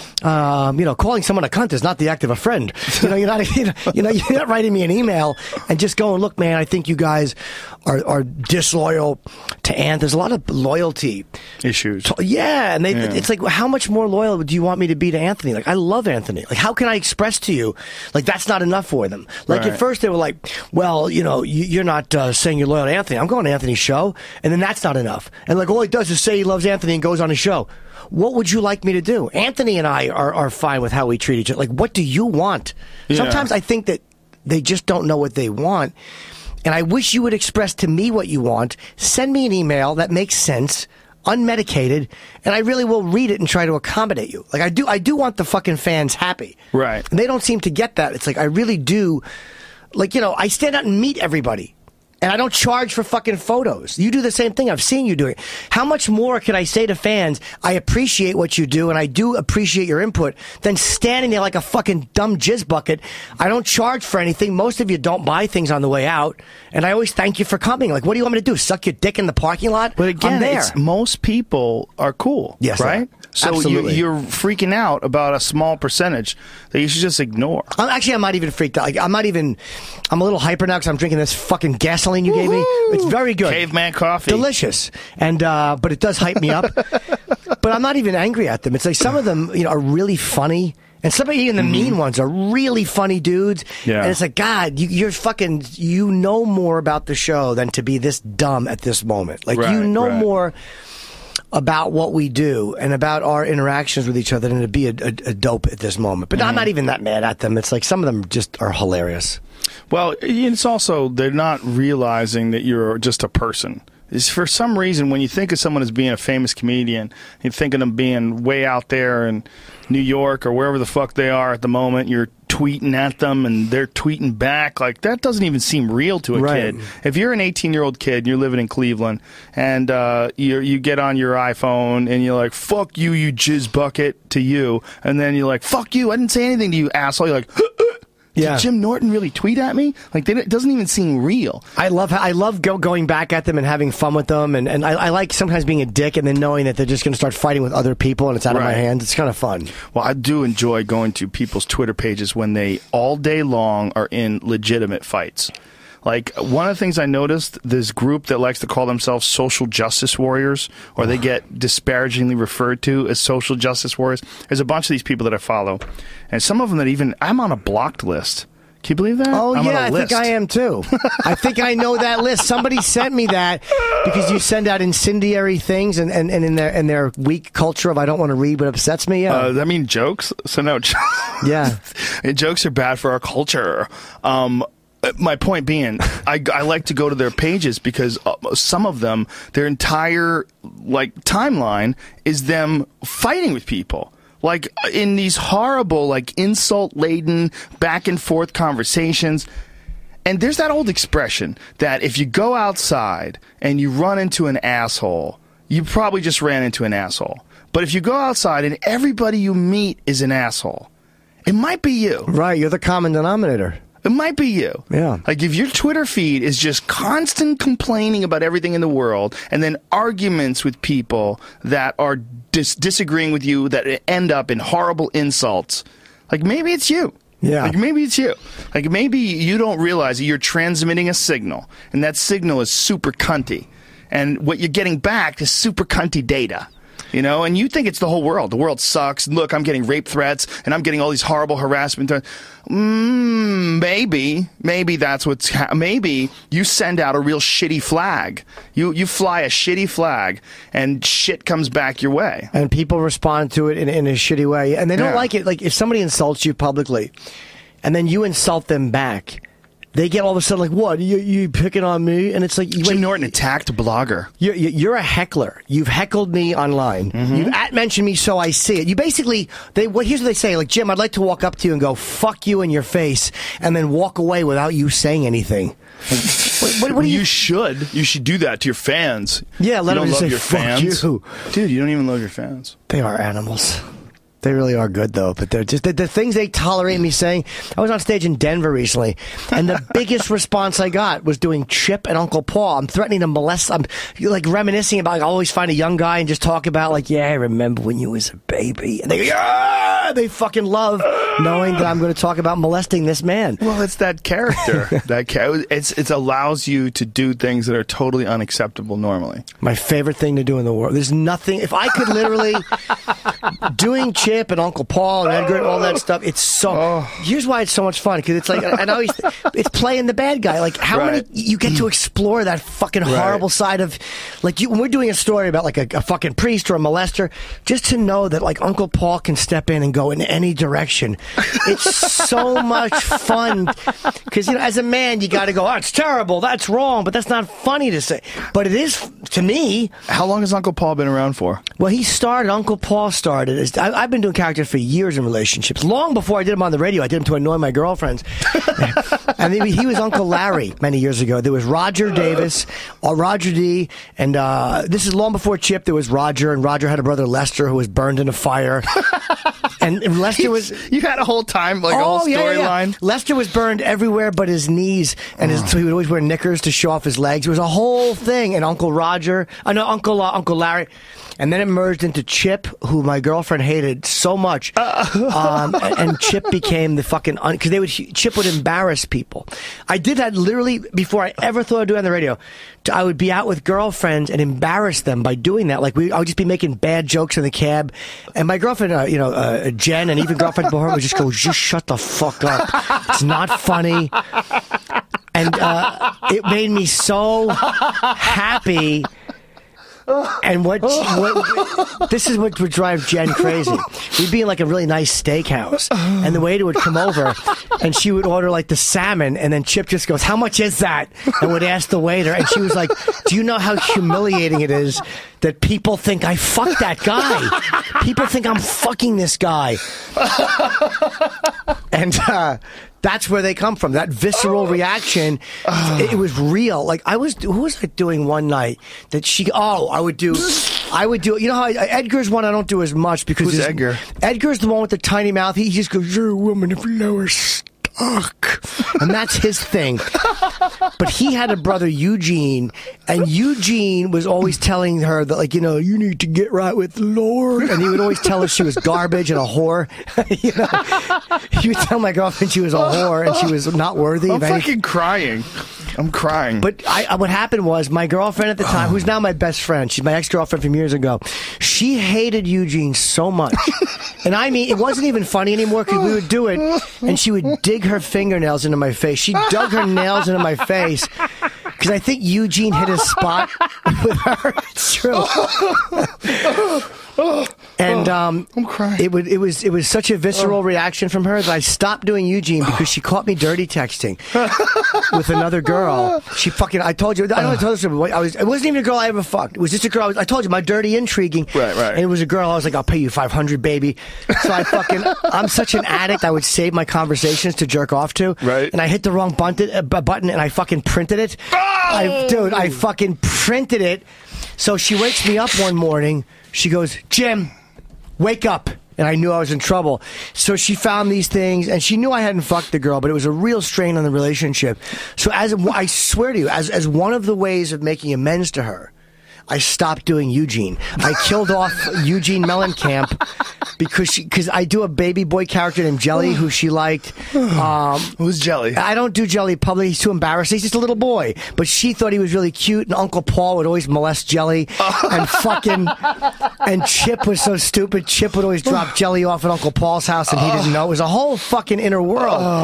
Um, you know, calling someone a cunt is not the act of a friend. You know, you're not, you know, you know, you're not writing me an email and just going, look, man, I think you guys are, are disloyal to Ant. There's a lot of loyalty issues. To, yeah, and they, Yeah. it's like, well, how much more loyal do you want me to be to Anthony? Like, I love Anthony. Like, how can I express to you, like, that's not enough for them? Like, Right. at first they were like, well, you know, you, you're not uh, saying you're loyal to Anthony. I'm going to Anthony's show, and then that's not enough. And like, all he does is say he loves Anthony and goes on his show. What would you like me to do? Anthony and I are, are fine with how we treat each other. Like, what do you want? Yeah. Sometimes I think that they just don't know what they want. And I wish you would express to me what you want. Send me an email that makes sense, unmedicated, and I really will read it and try to accommodate you. Like, I do, I do want the fucking fans happy. Right. And they don't seem to get that. It's like, I really do. Like, you know, I stand out and meet everybody. And I don't charge for fucking photos. You do the same thing. I've seen you do it. How much more can I say to fans, I appreciate what you do, and I do appreciate your input, than standing there like a fucking dumb jizz bucket? I don't charge for anything. Most of you don't buy things on the way out. And I always thank you for coming. Like, what do you want me to do? Suck your dick in the parking lot? But again, I'm there. It's, most people are cool, Yes, they right? are. So you, Absolutely. you're freaking out about a small percentage that you should just ignore. I'm, actually, I'm not even freaked out. Like, I'm not even. I'm a little hyper now because I'm drinking this fucking gasoline you gave me. It's very good. Caveman coffee. Delicious. And uh, but it does hype me up. But I'm not even angry at them. It's like some of them, you know, are really funny. And some of even the mean ones are really funny dudes. Yeah. And it's like, God, you, you're fucking, you know more about the show than to be this dumb at this moment. Like, Right, you know right. more about what we do and about our interactions with each other than to be a, a, a dope at this moment. But I'm not even that mad at them. It's like some of them just are hilarious. Well, it's also they're not realizing that you're just a person. It's for some reason when you think of someone as being a famous comedian, you think of them being way out there in New York or wherever the fuck they are at the moment. You're tweeting at them and they're tweeting back. Like, that doesn't even seem real to a Right. kid. If you're an eighteen-year-old kid and you're living in Cleveland and uh, you you get on your iPhone and you're like, fuck you, you jizz bucket, to you, and then you're like, fuck you, I didn't say anything to you, asshole. You're like, Yeah. did Jim Norton really tweet at me? Like, they, it doesn't even seem real. I love I love go, going back at them and having fun with them, and, and I, I like sometimes being a dick and then knowing that they're just going to start fighting with other people and it's out of my Right. hands. It's kind of fun. Well, I do enjoy going to people's Twitter pages when they all day long are in legitimate fights. Like, one of the things I noticed, this group that likes to call themselves social justice warriors, or they get disparagingly referred to as social justice warriors, there's a bunch of these people that I follow, and some of them that even, I'm on a blocked list. Can you believe that? Oh, I'm yeah, on a I list. think I am too. I think I know that list. Somebody sent me that because you send out incendiary things, and, and, and in their in their weak culture of I don't want to read what upsets me. Yeah. Uh, I mean, jokes? Send out jokes. Yeah. And jokes are bad for our culture. Um, my point being, I, I like to go to their pages because uh, some of them, their entire like timeline is them fighting with people. Like, in these horrible, like, insult-laden, back-and-forth conversations. And there's that old expression that if you go outside and you run into an asshole, you probably just ran into an asshole. But if you go outside and everybody you meet is an asshole, it might be you. Right, you're the common denominator. It might be you. Yeah. Like, if your Twitter feed is just constant complaining about everything in the world and then arguments with people that are dis- disagreeing with you that end up in horrible insults, like, maybe it's you. Yeah. Like, maybe it's you. Like, maybe you don't realize that you're transmitting a signal, and that signal is super cunty. And what you're getting back is super cunty data. You know, and you think it's the whole world. The world sucks. Look, I'm getting rape threats, and I'm getting all these horrible harassment threats. Mm, maybe, maybe that's what's. Ha- maybe you send out a real shitty flag. You you fly a shitty flag, and shit comes back your way. And people respond to it in, in a shitty way. And they don't Yeah. like it. Like, if somebody insults you publicly and then you insult them back, they get all of a sudden like, what, you, you picking on me? And it's like... Jim wait, Norton attacked a blogger. You're, you're a heckler. You've heckled me online. Mm-hmm. You've at-mentioned me so I see it. You basically... they. What, here's what they say. Like, Jim, I'd like to walk up to you and go, fuck you in your face, and then walk away without you saying anything. what, what, what do you... you should. You should do that to your fans. Yeah, let you them don't just love say, your fuck fans. you. Dude, you don't even love your fans. They are animals. They really are good, though. But they're just the, the things they tolerate me saying. I was on stage in Denver recently, and the biggest response I got was doing Chip and Uncle Paul. I'm threatening to molest. I'm like reminiscing about. Like, I always find a young guy and just talk about like, yeah, I remember when you was a baby. And they go, yeah, they fucking love knowing that I'm going to talk about molesting this man. Well, it's that character. that ca- it's it allows you to do things that are totally unacceptable normally. My favorite thing to do in the world. There's nothing. If I could literally doing Chip and Uncle Paul and Edgar and all that stuff, it's so oh. here's why it's so much fun, because it's like, and I always, it's playing the bad guy. Like, how right. many you get to explore that fucking horrible right. side of, like, you, when we're doing a story about like a, a fucking priest or a molester, just to know that like Uncle Paul can step in and go in any direction, it's so much fun. Because, you know, as a man, you got to go, oh, it's terrible, that's wrong, but that's not funny to say. But it is to me. How long has Uncle Paul been around for? Well, he started. Uncle Paul started. As, I, I've been doing characters for years in relationships. Long before I did them on the radio, I did them to annoy my girlfriends. And he, he was Uncle Larry many years ago. There was Roger Davis, or Roger D, and uh, this is long before Chip. There was Roger, and Roger had a brother Lester who was burned in a fire. And Lester was... You had a whole time, like oh, a whole storyline? Yeah, yeah, yeah. Lester was burned everywhere but his knees, and his, oh. so he would always wear knickers to show off his legs. It was a whole thing. And Uncle Roger, uh, no, Uncle, uh, Uncle Larry... And then it merged into Chip, who my girlfriend hated so much. Um, and, and Chip became the fucking... Because they would Chip would embarrass people. I did that literally before I ever thought of doing it on the radio. I would be out with girlfriends and embarrass them by doing that. Like, we, I would just be making bad jokes in the cab. And my girlfriend, uh, you know, uh, Jen, and even girlfriends before her would just go, just shut the fuck up. It's not funny. And uh, it made me so happy... And what, what this is what would drive Jen crazy. We'd be in like a really nice steakhouse, and the waiter would come over, and she would order like the salmon, and then Chip just goes, "How much is that?" and would ask the waiter, and she was like, "Do you know how humiliating it is that people think I fucked that guy? People think I'm fucking this guy." And uh, that's where they come from. That visceral reaction. It, it was real. Like, I was, who was I doing one night that she, oh, I would do, I would do, you know how I, Edgar's one I don't do as much because. Who's Edgar? Edgar's the one with the tiny mouth. He just goes, "You're a woman of lower stock." And that's his thing. But he had a brother, Eugene, and Eugene was always telling her that, like, you know, you need to get right with the Lord. And he would always tell her she was garbage and a whore. You know, he would tell my girlfriend she was a whore and she was not worthy. I'm of fucking anything. crying. I'm crying. But I, what happened was my girlfriend at the time, who's now my best friend, she's my ex-girlfriend from years ago, she hated Eugene so much. And I mean, it wasn't even funny anymore because we would do it, and she would dig her fingernails into my face. She dug her nails into my face because I think Eugene hit his spot with her. It's true. And um, I'm crying. It would, it was, it was such a visceral reaction from her that I stopped doing Eugene because she caught me dirty texting with another girl. She fucking, I told you, I don't know, I told you, I was, it wasn't even a girl I ever fucked. It was just a girl. I, was, I told you, my dirty intriguing. Right, right. And it was a girl. I was like, "I'll pay you five hundred, baby." So I fucking, I'm such an addict. I would save my conversations to jerk off to. Right. And I hit the wrong button, uh, button and I fucking printed it. Oh! I, dude, I fucking printed it. So she wakes me up one morning. She goes, "Jim, wake up." And I knew I was in trouble. So she found these things, and she knew I hadn't fucked the girl, but it was a real strain on the relationship. So as I swear to you, as as one of the ways of making amends to her, I stopped doing Eugene. I killed off Eugene Mellencamp because she, because I do a baby boy character named Jelly who she liked. Um, Who's Jelly? I don't do Jelly publicly. He's too embarrassed. He's just a little boy. But she thought he was really cute, and Uncle Paul would always molest Jelly. And fucking, and Chip was so stupid. Chip would always drop Jelly off at Uncle Paul's house, and he didn't know. It was a whole fucking inner world.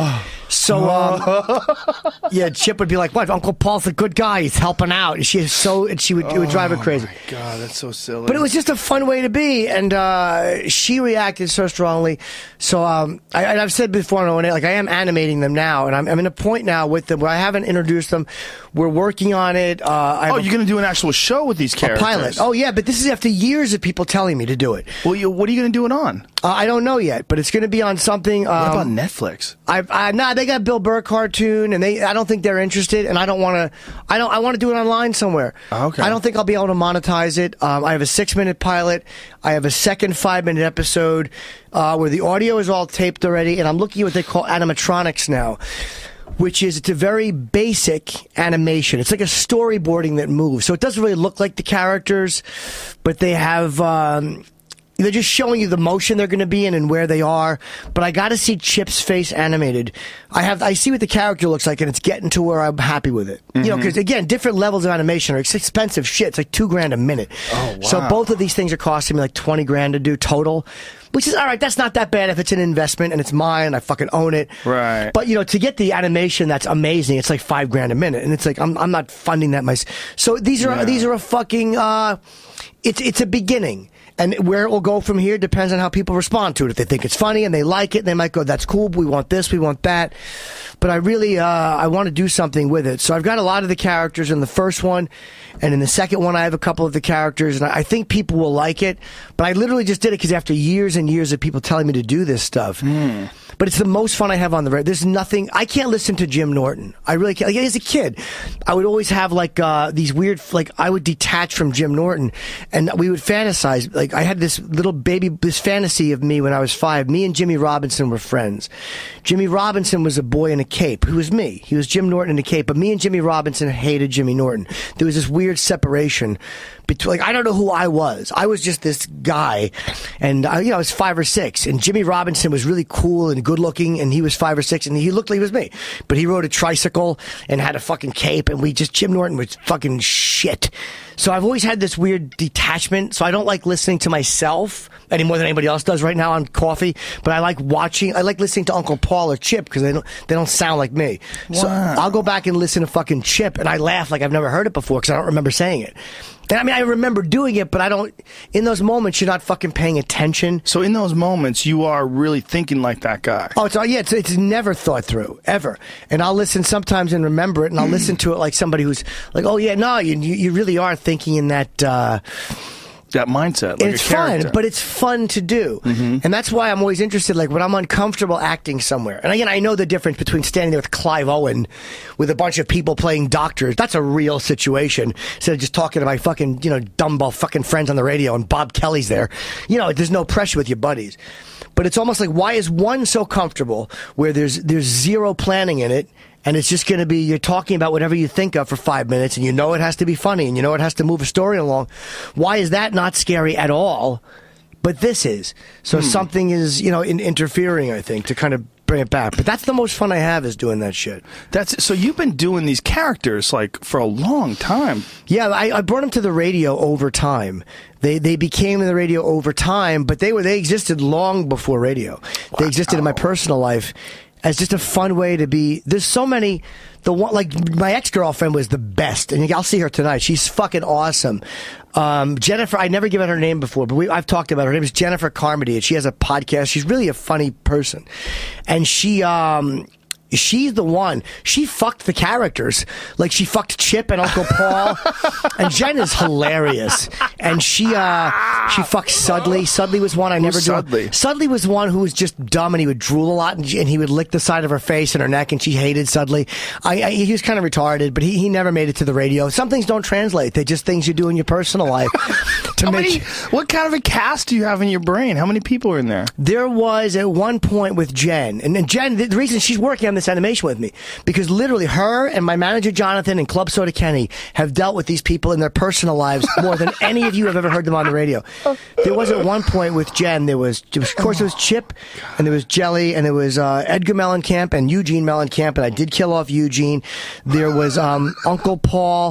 So, um, yeah, Chip would be like, "What? Uncle Paul's a good guy. He's helping out." And she is so, and she would it would drive her crazy. Oh my God, that's so silly. But it was just a fun way to be, and uh, she reacted so strongly. So, um, I, and I've said before, like I am animating them now, and I'm, I'm in a point now with them where I haven't introduced them. We're working on it. Uh, I oh, you're going to do an actual show with these characters? A pilot. Oh, yeah, but this is after years of people telling me to do it. Well, you, what are you going to do it on? Uh, I don't know yet, but it's going to be on something. Um, what about Netflix? I, I nah, they got Bill Burr cartoon, and they. I don't think they're interested, and I don't want to. I don't. I want to do it online somewhere. Okay. I don't think I'll be able to monetize it. Um, I have a six-minute pilot. I have a second five-minute episode uh, where the audio is all taped already, and I'm looking at what they call animatronics now, which is it's a very basic animation. It's like a storyboarding that moves, so it doesn't really look like the characters, but they have. Um, They're just showing you the motion they're going to be in and where they are. But I got to see Chip's face animated. I have, I see what the character looks like, and it's getting to where I'm happy with it. Mm-hmm. You know, because again, different levels of animation are expensive shit. It's like two grand a minute. Oh, wow. So both of these things are costing me like twenty grand to do total. Which is all right. That's not that bad if it's an investment and it's mine and I fucking own it. Right. But you know, to get the animation that's amazing, it's like five grand a minute, and it's like I'm I'm not funding that myself. So these are yeah. these are a fucking. Uh, it's it's a beginning. And where it will go from here depends on how people respond to it. If they think it's funny and they like it, they might go, "That's cool. We want this. We want that." But I really, uh, I want to do something with it. So I've got a lot of the characters in the first one, and in the second one, I have a couple of the characters, and I think people will like it. But I literally just did it because after years and years of people telling me to do this stuff. Mm. But it's the most fun I have on the radio. There's nothing. I can't listen to Jim Norton. I really can't. Like, as a kid, I would always have like uh, these weird. Like I would detach from Jim Norton, and we would fantasize. Like I had this little baby, this fantasy of me when I was five. Me and Jimmy Robinson were friends. Jimmy Robinson was a boy in a cape. Who was me? He was Jim Norton in a cape. But me and Jimmy Robinson hated Jimmy Norton. There was this weird separation between. Like I don't know who I was. I was just this guy, and I, you know I was five or six. And Jimmy Robinson was really cool and good looking, and he was five or six, and he looked like he was me. But he rode a tricycle and had a fucking cape, and we just Jim Norton was fucking shit. So I've always had this weird detachment. So I don't like listening to myself any more than anybody else does right now on coffee. But I like watching. I like listening to Uncle Paul or Chip because they don't they don't sound like me. Wow. So I'll go back and listen to fucking Chip, and I laugh like I've never heard it before because I don't remember saying it. And I mean, I remember doing it, but I don't. In those moments, you're not fucking paying attention. So in those moments, you are really thinking like that guy. Oh, it's yeah, it's it's never thought through ever. And I'll listen sometimes and remember it, and I'll mm. listen to it like somebody who's like, oh yeah, no, you you really are thinking in that. Uh, That mindset, like and it's a character. fun, but it's fun to do, mm-hmm. and that's why I'm always interested. Like when I'm uncomfortable acting somewhere, and again, I know the difference between standing there with Clive Owen, with a bunch of people playing doctors. That's a real situation. Instead of just talking to my fucking, you know, dumbbell fucking friends on the radio, and Bob Kelly's there. You know, there's no pressure with your buddies. But it's almost like, why is one so comfortable where there's there's zero planning in it? And it's just going to be, you're talking about whatever you think of for five minutes, and you know it has to be funny, and you know it has to move a story along. Why is that not scary at all? But this is. So hmm. something is, you know, in, interfering, I think, to kind of bring it back. But that's the most fun I have, is doing that shit. That's so you've been doing these characters, like, for a long time. Yeah, I, I brought them to the radio over time. They they became in the radio over time, but they were they existed long before radio. Wow. They existed in my personal life as just a fun way to be. There's so many. The one, like my ex-girlfriend was the best, and I'll see her tonight. She's fucking awesome. Um, Jennifer, I never given her name before, but we, I've talked about her. Her name is Jennifer Carmody, and she has a podcast. She's really a funny person, and she. Um, She's the one. She fucked the characters. Like, she fucked Chip and Uncle Paul. And Jen is hilarious. And she uh, she fucked Sudley. Sudley was one I Who's never Sudley? do. Sudley was one who was just dumb, and he would drool a lot, and, and he would lick the side of her face and her neck, and she hated Sudley. I, I, he was kind of retarded, but he, he never made it to the radio. Some things don't translate. They're just things you do in your personal life. to How make many, what kind of a cast do you have in your brain? How many people are in there? There was at one point with Jen, and, and Jen, the, the reason she's working on this animation with me, because literally her and my manager Jonathan and Club Soda Kenny have dealt with these people in their personal lives more than any of you have ever heard them on the radio. There was at one point with Jen, there was, of course, there was Chip, and there was Jelly, and there was uh, Edgar Mellencamp and Eugene Mellencamp, and I did kill off Eugene. There was um, Uncle Paul.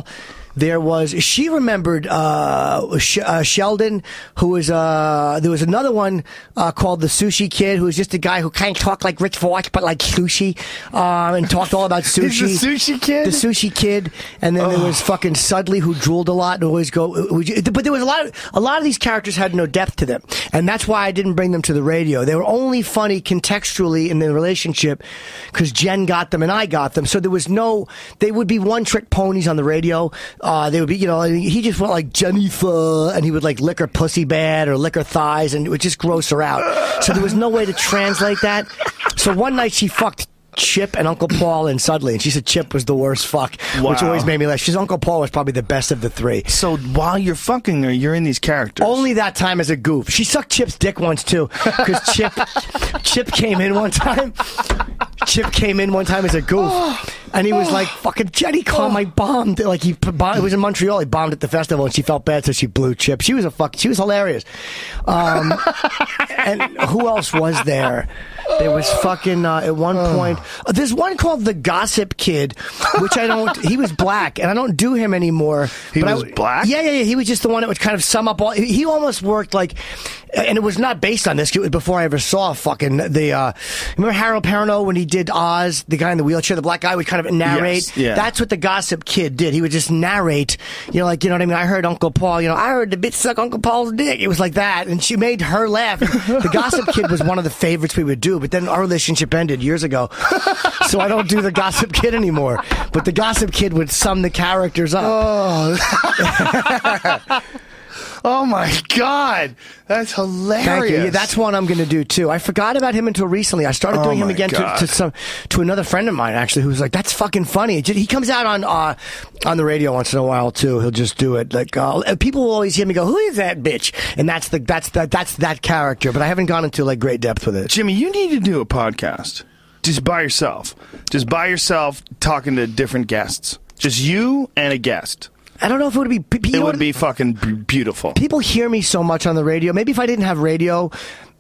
There was she remembered uh, Sh- uh, Sheldon, who was uh, there was another one uh, called the Sushi Kid, who was just a guy who kind of talked like Rich Voss but like sushi, um, and talked all about sushi. Is the Sushi Kid? The Sushi Kid, and then oh. there was fucking Sudley, who drooled a lot and always go. But there was a lot of a lot of these characters had no depth to them, and that's why I didn't bring them to the radio. They were only funny contextually in the relationship because Jen got them and I got them. So there was no. They would be one trick ponies on the radio. Uh, they would be, you know, he just went like Jennifer, and he would like lick her pussy bad or lick her thighs, and it would just gross her out. So there was no way to translate that. So one night she fucked Chip and Uncle Paul and Sudley, and she said Chip was the worst fuck, wow. which always made me laugh. She said Uncle Paul was probably the best of the three. So while you're fucking her, you're in these characters. Only that time as a goof. She sucked Chip's dick once too, because Chip, Chip came in one time. Chip came in one time as a goof, and he was like, "Fucking Jenny, calm, I bombed." Like he, it was in Montreal. He bombed at the festival, and she felt bad, so she blew Chip. She was a fuck. She was hilarious. Um, and who else was there? There was fucking uh, at one point. Uh, there's one called the Gossip Kid, which I don't. He was black, and I don't do him anymore. He but was I, black. Yeah, yeah, yeah. He was just the one that would kind of sum up all. He almost worked like, and it was not based on this. It was before I ever saw fucking the. Uh, remember Harold Perrineau when he did Oz? The guy in the wheelchair, the black guy, would kind of narrate. Yes, yeah. That's what the Gossip Kid did. He would just narrate. You know, like you know what I mean. I heard Uncle Paul. You know, I heard the bitch suck Uncle Paul's dick. It was like that, and she made her laugh. The Gossip Kid was one of the favorites we would do, but then our relationship ended years ago, so I don't do the Gossip Kid anymore. But the Gossip Kid would sum the characters up. Oh, oh my God, that's hilarious! Thank you. Yeah, that's one I'm going to do too. I forgot about him until recently. I started oh doing him again to, to some to another friend of mine actually, who was like, "That's fucking funny." He comes out on uh, on the radio once in a while too. He'll just do it. Like uh, people will always hear me go, "Who is that bitch?" And that's the that's the, that's that character. But I haven't gone into like great depth with it. Jimmy, you need to do a podcast just by yourself, just by yourself, talking to different guests, just you and a guest. I don't know if it would be. It would be fucking beautiful. People hear me so much on the radio. Maybe if I didn't have radio.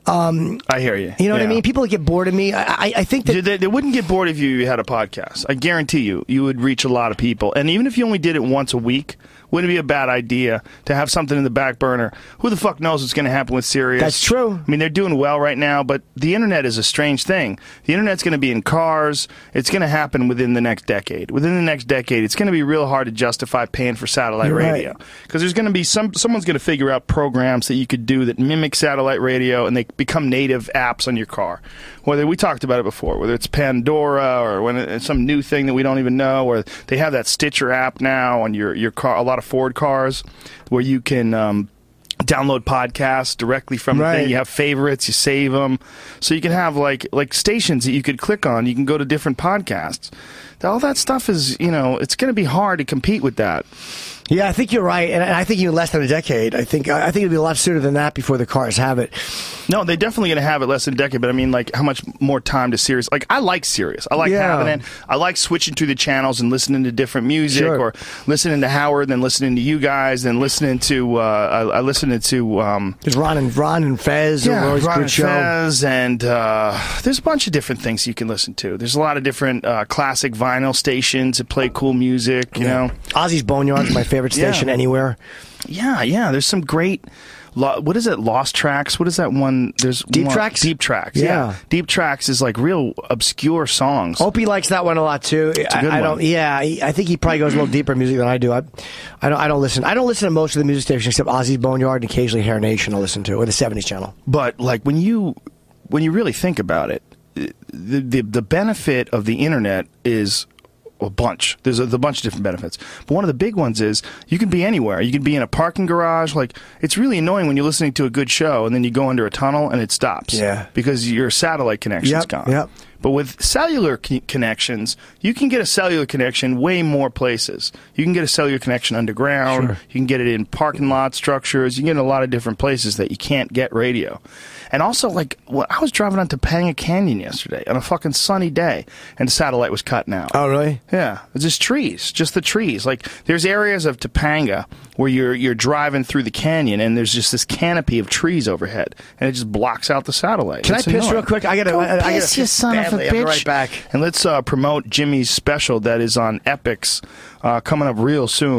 Um, I hear you. You know yeah. what I mean? People get bored of me. I, I, I think that they, they wouldn't get bored if you had a podcast. I guarantee you, you would reach a lot of people. And even if you only did it once a week, wouldn't it be a bad idea to have something in the back burner? Who the fuck knows what's going to happen with Sirius? That's true. I mean, they're doing well right now, but the internet is a strange thing. The internet's going to be in cars. It's going to happen within the next decade. Within the next decade, it's going to be real hard to justify paying for satellite You're radio because right. there's going to be some someone's going to figure out programs that you could do that mimic satellite radio, and they become native apps on your car. Whether we talked about it before, whether it's Pandora or when it's some new thing that we don't even know, or they have that Stitcher app now on your your car. A lot of Ford cars where you can um, download podcasts directly from right. the thing. You have favorites, you save them, so you can have like like stations that you could click on. You can go to different podcasts. All that stuff is, you know, it's going to be hard to compete with that. Yeah, I think you're right, and I think even less than a decade. I think I think it'll be a lot sooner than that before the cars have it. No, they're definitely going to have it less than a decade, but I mean, like, how much more time to Sirius? Like, I like Sirius. I like yeah. having it. I like switching through the channels and listening to different music, sure. or listening to Howard, then listening to you guys, then listening to, uh, I, I listened to... Um, There's Ron and, Ron and Fez. Yeah, always Ron good and show. Fez, and uh, there's a bunch of different things you can listen to. There's a lot of different uh, classic vinyl stations that play cool music, you yeah. know. Ozzy's Boneyard's my favorite station yeah. anywhere. Yeah, yeah. There's some great. Lo- what is it? Lost Tracks. What is that one? There's Deep one, Tracks. Deep Tracks. Yeah. yeah. Deep Tracks is like real obscure songs. Opie likes that one a lot too. It's a good I, I one. don't. Yeah, he, I think he probably goes a little deeper in music than I do. I, I don't. I don't listen. I don't listen to most of the music stations except Ozzy's Boneyard and occasionally Hair Nation. I'll listen to, or the seventies channel. But like when you when you really think about it, the the, the benefit of the internet is a bunch. There's a, a bunch of different benefits. But one of the big ones is you can be anywhere. You can be in a parking garage. Like, it's really annoying when you're listening to a good show and then you go under a tunnel and it stops. Yeah. Because your satellite connection's Yep, gone. yep. But with cellular con- connections, you can get a cellular connection way more places. You can get a cellular connection underground. Sure. You can get it in parking lot structures. You can get it in a lot of different places that you can't get radio. And also, like, well, I was driving on Topanga Canyon yesterday on a fucking sunny day, and the satellite was cutting out. Oh, really? Yeah, it's just trees, just the trees. Like, there's areas of Topanga where you're you're driving through the canyon, and there's just this canopy of trees overhead, and it just blocks out the satellite. Can It's I piss annoying. real quick? I gotta. Go I, I piss, gotta, you son of a badly. I'll be bitch. right back. And let's uh, promote Jimmy's special that is on Epix, uh, coming up real soon.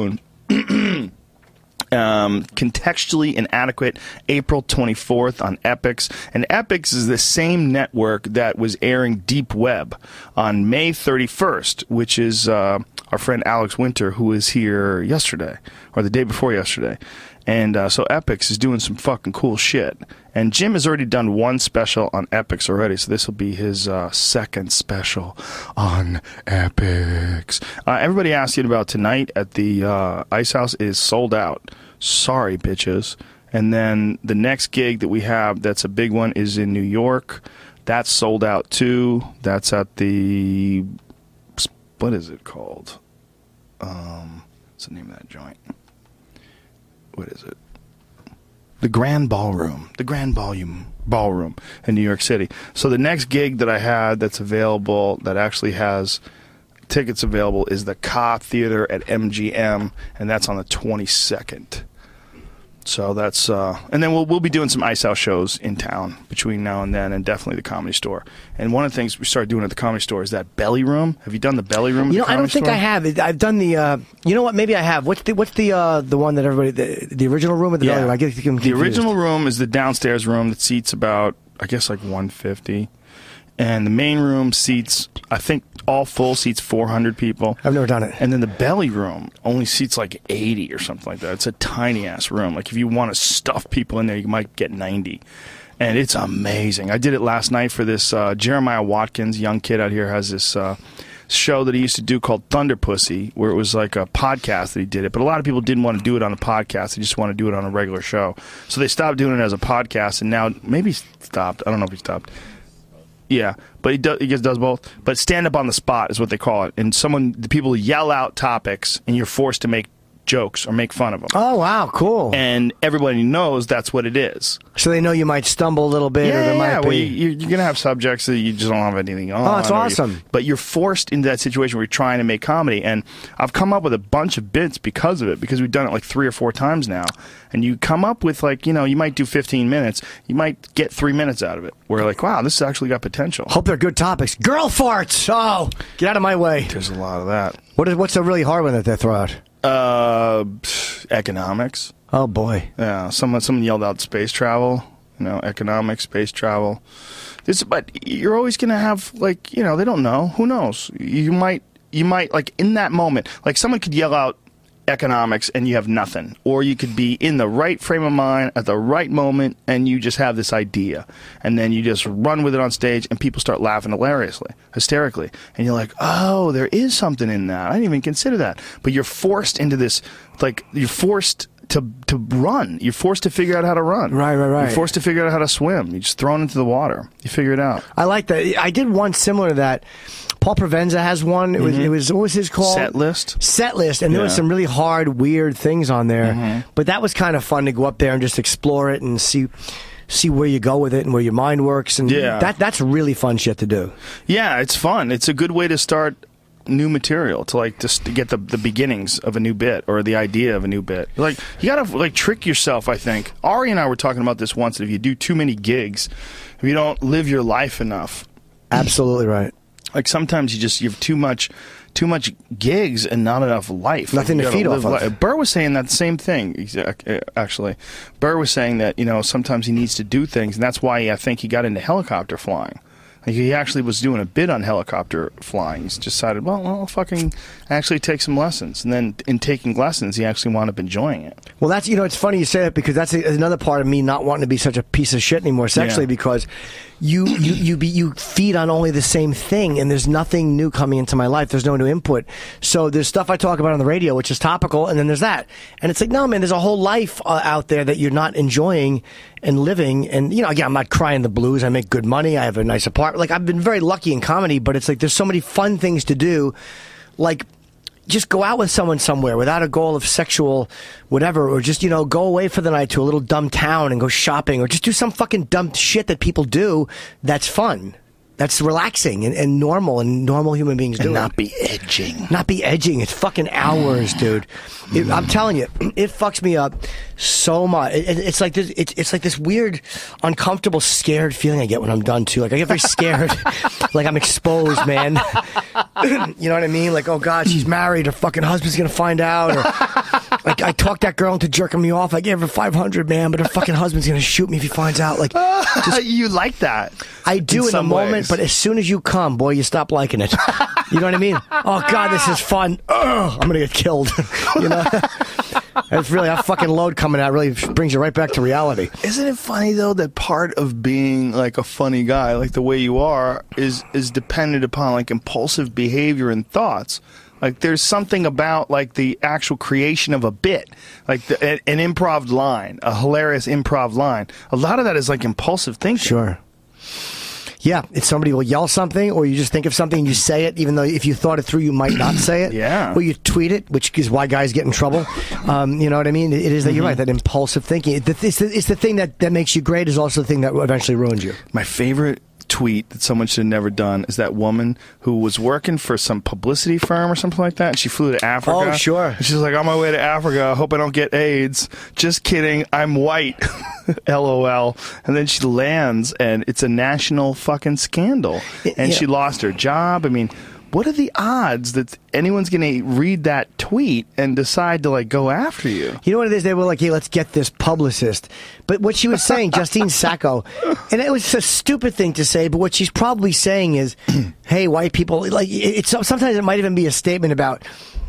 Um, contextually inadequate, April twenty-fourth on Epix. And Epix is the same network that was airing Deep Web on May thirty-first, which is uh, our friend Alex Winter, who was here yesterday, or the day before yesterday. And uh, so Epix is doing some fucking cool shit. And Jim has already done one special on Epix already, so this will be his uh, second special on Epix. Uh, everybody asked you about tonight at the uh, Ice House is sold out. Sorry, bitches. And then the next gig that we have that's a big one is in New York. That's sold out too. That's at the... What is it called? Um, what's the name of that joint? What is it? The Grand Ballroom. The Grand Volume Ballroom in New York City. So the next gig that I had that's available, that actually has tickets available, is the Ka Theater at M G M, and that's on the twenty-second. So that's, uh, and then we'll we'll be doing some Ice House shows in town between now and then, and definitely the Comedy Store. And one of the things we started doing at the Comedy Store is that Belly Room. Have you done the Belly Room? At You know, the I don't Comedy think Store? I have. I've done the. Uh, you know what? Maybe I have. What's the what's the uh, the one that everybody the, the original room or the Belly Room? I get them the confused. original room is the downstairs room that seats about, I guess, like one fifty, and the main room seats, I think, all full seats four hundred people. I've never done it. And then the Belly Room only seats like eighty or something like that. It's a tiny ass room. Like if you want to stuff people in there, you might get ninety. And it's amazing. I did it last night for this uh, Jeremiah Watkins, young kid out here, has this uh, show that he used to do called Thunder Pussy, where it was like a podcast that he did it. But a lot of people didn't want to do it on a podcast. They just want to do it on a regular show. So they stopped doing it as a podcast, and now maybe he stopped. I don't know if he stopped. Yeah, but he does. He just does both. But stand up on the spot is what they call it. And someone, the people yell out topics, and you're forced to make jokes or make fun of them. Oh wow, cool! And everybody knows that's what it is. So they know you might stumble a little bit, Yeah, or there might yeah. be. Well, you, you're gonna have subjects that you just don't have anything on. Oh, that's or you- awesome. but you're forced into that situation where you're trying to make comedy, and I've come up with a bunch of bits because of it, because we've done it like three or four times now. And you come up with, like, you know, you might do fifteen minutes, you might get three minutes out of it. Where like, wow, this has actually got potential. Hope they're good topics. Girl farts. Oh, get out of my way. There's a lot of that. What is what's the really hard one that they throw out? Uh, pff, economics. Oh boy. Yeah, someone someone yelled out space travel. You know, economics, space travel. This, but you're always gonna have, like, you know, they don't know. Who knows? You might you might like in that moment, like someone could yell out economics and you have nothing, or you could be in the right frame of mind at the right moment and you just have this idea, and then you just run with it on stage and people start laughing hilariously, hysterically, and you're like, oh, there is something in that. I didn't even consider that. But you're forced into this, like, you're forced to to run. You're forced to figure out how to run. Right, right, right. You're forced to figure out how to swim. You're just thrown into the water. You figure it out. I like that. I did one similar to that. Paul Provenza has one. It was it was what was his called? Set list. Set list, and there was Yeah. some really hard, weird things on there. Mm-hmm. But that was kind of fun to go up there and just explore it and see see where you go with it and where your mind works. And Yeah. that that's really fun shit to do. Yeah, it's fun. It's a good way to start new material, to like just to get the the beginnings of a new bit or the idea of a new bit. Like, you gotta like trick yourself. I think Ari and I were talking about this once. That if you do too many gigs, if you don't live your life enough, Absolutely right. like sometimes you just you have too much too much gigs and not enough life. Nothing Like, to you feed gotta off live of. li- Burr was saying that same thing. exa- Actually, Burr was saying that, you know, sometimes he needs to do things, and that's why I think he got into helicopter flying. Like, he actually was doing a bit on helicopter flying. He's decided, well, I'll fucking actually take some lessons. And then in taking lessons, he actually wound up enjoying it. Well, that's, you know, it's funny you say that, because that's a, another part of me not wanting to be such a piece of shit anymore sexually, Yeah. because you you you be, you feed on only the same thing, and there's nothing new coming into my life. There's no new input. So there's stuff I talk about on the radio, which is topical, and then there's that. And it's like, no, man, there's a whole life uh, out there that you're not enjoying and living. And, you know, again, I'm not crying the blues. I make good money. I have a nice apartment. Like, I've been very lucky in comedy, but it's like there's so many fun things to do. Like, just go out with someone somewhere without a goal of sexual whatever, or just, you know, go away for the night to a little dumb town and go shopping, or just do some fucking dumb shit that people do that's fun. That's relaxing and, and normal, and normal human beings do. And it. not be edging. Not be edging. It's fucking hours, dude. It, I'm telling you, it fucks me up so much. It, it, it's like this. It, it's like this weird, uncomfortable, scared feeling I get when I'm done too. Like, I get very scared, like I'm exposed, man. You know what I mean? Like, oh god, she's married. Her fucking husband's gonna find out. Or like I talked that girl into jerking me off. I gave her five hundred, man, but her fucking husband's gonna shoot me if he finds out. Like, just, you like that? I do in, in the moment, ways. But as soon as you come, boy, you stop liking it. You know what I mean? Oh God, this is fun. Ugh, I'm gonna get killed. You know, it's really that fucking load coming out really brings you right back to reality. Isn't it funny though that part of being like a funny guy, like the way you are, is is dependent upon like impulsive behavior and thoughts. Like there's something about like the actual creation of a bit, like the, an, an improv line, a hilarious improv line. A lot of that is like impulsive thinking. Sure. Yeah, if somebody will yell something, or you just think of something and you say it, even though if you thought it through, you might not say it. Yeah. Or you tweet it, which is why guys get in trouble. Um, you know what I mean? It is that mm-hmm. You're right, that impulsive thinking. It's the, it's the thing that, that makes you great is also the thing that eventually ruins you. My favorite tweet that someone should have never done is that woman who was working for some publicity firm or something like that, and she flew to Africa. Oh, sure. And she's like, on my way to Africa, I hope I don't get AIDS. Just kidding, I'm white. LOL. And then she lands, and it's a national fucking scandal. And yeah. She lost her job. I mean, what are the odds that anyone's going to read that tweet and decide to like go after you? You know what it is? They were like, hey, let's get this publicist. But what she was saying, Justine Sacco, and it was a stupid thing to say, but what she's probably saying is, hey, white people, like, it's sometimes it might even be a statement about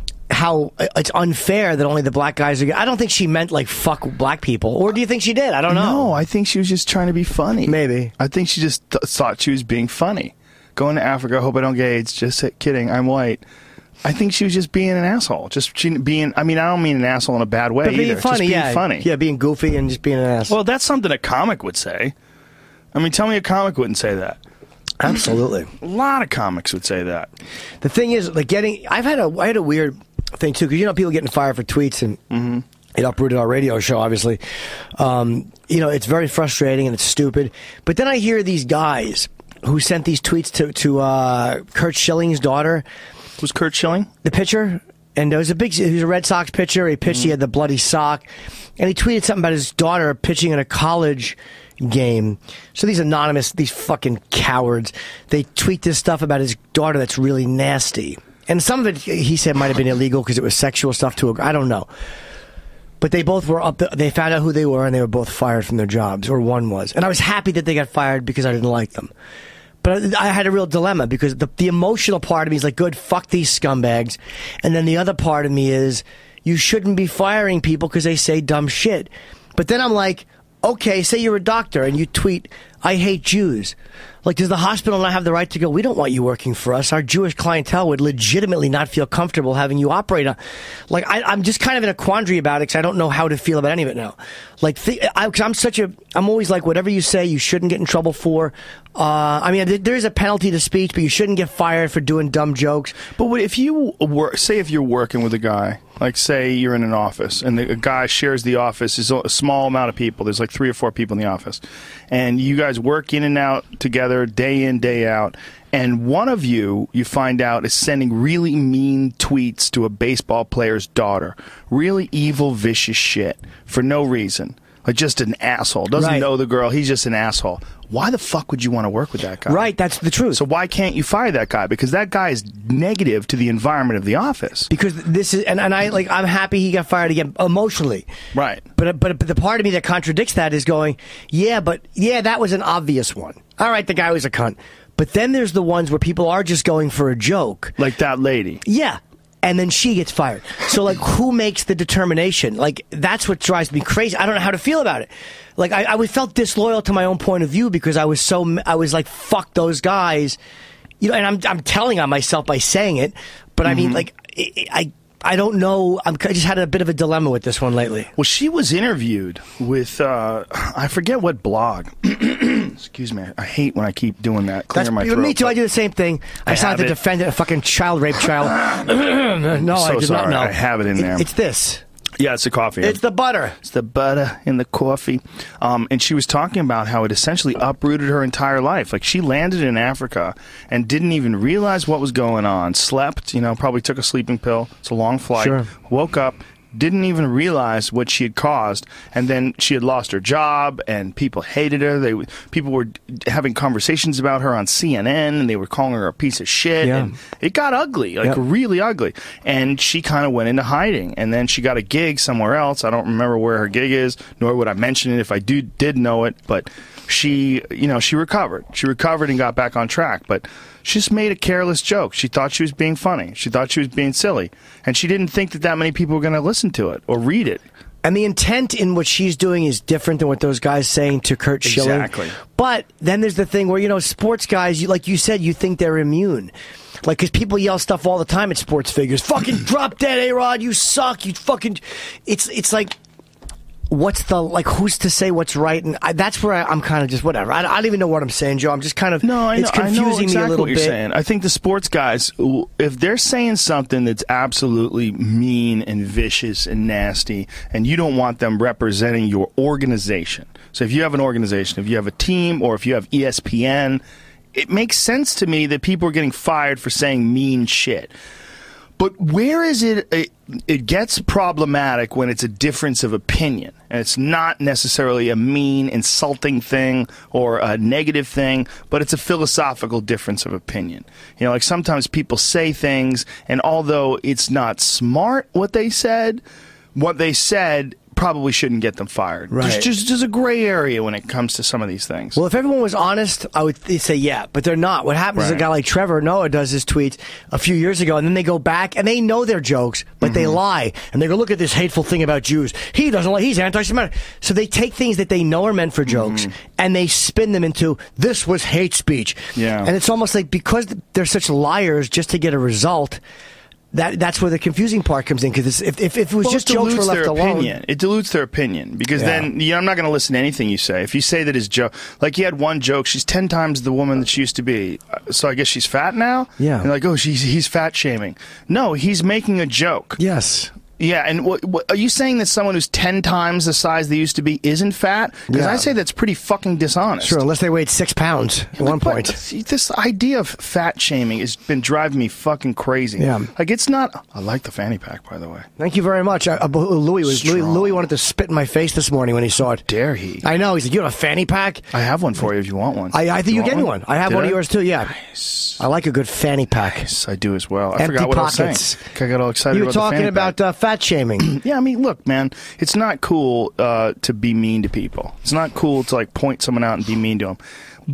how it's unfair that only the black guys are. I don't think she meant like fuck black people, or do you think she did? I don't know. No, I think she was just trying to be funny. Maybe. I think she just th- thought she was being funny. Going to Africa, hope I don't get AIDS. Just kidding, I'm white. I think she was just being an asshole. Just she being, I mean, I don't mean an asshole in a bad way but being either. Funny, just being yeah. funny. Yeah, being goofy and just being an asshole. Well, that's something a comic would say. I mean, tell me a comic wouldn't say that. Absolutely. A lot of comics would say that. The thing is, like getting, I've had a, I had a weird thing too, because you know people getting fired for tweets, and mm-hmm. it uprooted our radio show, obviously. Um, you know, it's very frustrating and it's stupid. But then I hear these guys who sent these tweets to, to uh, Curt Schilling's daughter. Was Curt Schilling? The pitcher. And there was a big, he was a Red Sox pitcher. He pitched, mm-hmm. he had the bloody sock. And he tweeted something about his daughter pitching in a college game. So these anonymous, these fucking cowards, they tweet this stuff about his daughter that's really nasty. And some of it, he said, might have been illegal because it was sexual stuff to a, I don't know. But they both were up, the, they found out who they were, and they were both fired from their jobs, or one was. And I was happy that they got fired because I didn't like them. But I had a real dilemma, because the, the emotional part of me is like, good, fuck these scumbags. And then the other part of me is, you shouldn't be firing people because they say dumb shit. But then I'm like, okay, say you're a doctor and you tweet, I hate Jews. Like, does the hospital not have the right to go, we don't want you working for us? Our Jewish clientele would legitimately not feel comfortable having you operate on. Like, I, I'm just kind of in a quandary about it, because I don't know how to feel about any of it now. Like, th- I, cause I'm such a, I'm always like, whatever you say, you shouldn't get in trouble for. Uh, I mean, th- there is a penalty to speech, but you shouldn't get fired for doing dumb jokes. But what, if you work, say if you're working with a guy, like say you're in an office, and the a guy shares the office, is a small amount of people, there's like three or four people in the office, and you guys work in and out together, day in, day out, and one of you, you find out, is sending really mean tweets to a baseball player's daughter. Really evil, vicious shit for no reason. Like just an asshole. Doesn't right. know the girl. He's just an asshole. Why the fuck would you want to work with that guy? Right, that's the truth. So why can't you fire that guy? Because that guy is negative to the environment of the office. Because this is, and, and I like, I'm happy he got fired again emotionally. Right. But, but but the part of me that contradicts that is going, yeah, but yeah, that was an obvious one. All right, the guy was a cunt. But then there's the ones where people are just going for a joke. Like that lady. Yeah. And then she gets fired. So, like, who makes the determination? Like, that's what drives me crazy. I don't know how to feel about it. Like, I, I felt disloyal to my own point of view because I was so, I was like, fuck those guys. You know, and I'm I'm telling on myself by saying it. But, mm-hmm. I mean, like, I, I I don't know. I'm, I just had a bit of a dilemma with this one lately. Well, she was interviewed with, uh, I forget what blog. Excuse me. I hate when I keep doing that. Clear my throat. Me too. I do the same thing. I, I sound like to defend a fucking child rape child. no, so I did sorry. not know. I have it in there. It, it's this. Yeah, it's the coffee. It's the butter. It's the butter in the coffee. Um, and she was talking about how it essentially uprooted her entire life. Like, she landed in Africa and didn't even realize what was going on. Slept, you know, probably took a sleeping pill. It's a long flight. Sure. Woke up, didn't even realize what she had caused, and then she had lost her job, and people hated her. They people were having conversations about her on C N N, and they were calling her a piece of shit. Yeah. And it got ugly, like Yep. really ugly. And she kind of went into hiding, and then she got a gig somewhere else. I don't remember where her gig is, nor would I mention it if I do did know it. But she, you know, she recovered. She recovered and got back on track, but. She just made a careless joke. She thought she was being funny. She thought she was being silly. And she didn't think that that many people were going to listen to it or read it. And the intent in what she's doing is different than what those guys saying to Kurt Schilling. Exactly. But then there's the thing where, you know, sports guys, you, like you said, you think they're immune. Like, because people yell stuff all the time at sports figures. Fucking drop dead, A-Rod. You suck. You fucking... It's, it's like... What's the, like, who's to say what's right? And I, that's where I, I'm kind of just, whatever. I, I don't even know what I'm saying, Joe. I'm just kind of, no, I know, it's confusing I know exactly me a little what you're bit. Saying. I think the sports guys, if they're saying something that's absolutely mean and vicious and nasty, and you don't want them representing your organization. So if you have an organization, if you have a team, or if you have E S P N, it makes sense to me that people are getting fired for saying mean shit. But where is it, it? It gets problematic when it's a difference of opinion. And it's not necessarily a mean, insulting thing or a negative thing, but it's a philosophical difference of opinion. You know, like sometimes people say things, and although it's not smart what they said, what they said probably shouldn't get them fired. Right. There's just there's a gray area when it comes to some of these things. Well, if everyone was honest, I would th- say yeah, but they're not. What happens is a Right. guy like Trevor Noah does his tweets a few years ago, and then they go back and they know their jokes, but Mm-hmm. they lie. And they go, look at this hateful thing about Jews. He doesn't like, he's anti-Semitic. So they take things that they know are meant for jokes, and they spin them into, this was hate speech. Yeah. And it's almost like because they're such liars just to get a result, That that's where the confusing part comes in, because if, if if it was Well, just it jokes were dilutes left their alone, opinion. It dilutes their opinion because Yeah. then you know, I'm not going to listen to anything you say. If you say that his joke, like you had one joke, she's ten times the woman that she used to be, uh, so I guess she's fat now. Yeah. and like oh, she's he's fat shaming. No, he's making a joke. yes. Yeah, and what, what, are you saying that someone who's ten times the size they used to be isn't fat? Because Yeah. I say that's pretty fucking dishonest. Sure, unless they weighed six pounds at one But point. this idea of fat shaming has been driving me fucking crazy. Yeah. Like it's not. I like the fanny pack, by the way. Thank you very much. I, uh, Louis was Louis, Strong. Louis wanted to spit in my face this morning when he saw it. Dare he? I know. He's like, you have a fanny pack? I have one for you if you want one. I, I think you want get me one. I have Did one of yours too. Yeah, Nice. I like a good fanny pack. Yes, I do as well. I Empty forgot what pockets. I was saying. I got all excited You were about the talking fanny about pack. uh, fat shaming. Yeah, I mean, look, man, it's not cool uh, to be mean to people. It's not cool to like point someone out and be mean to them.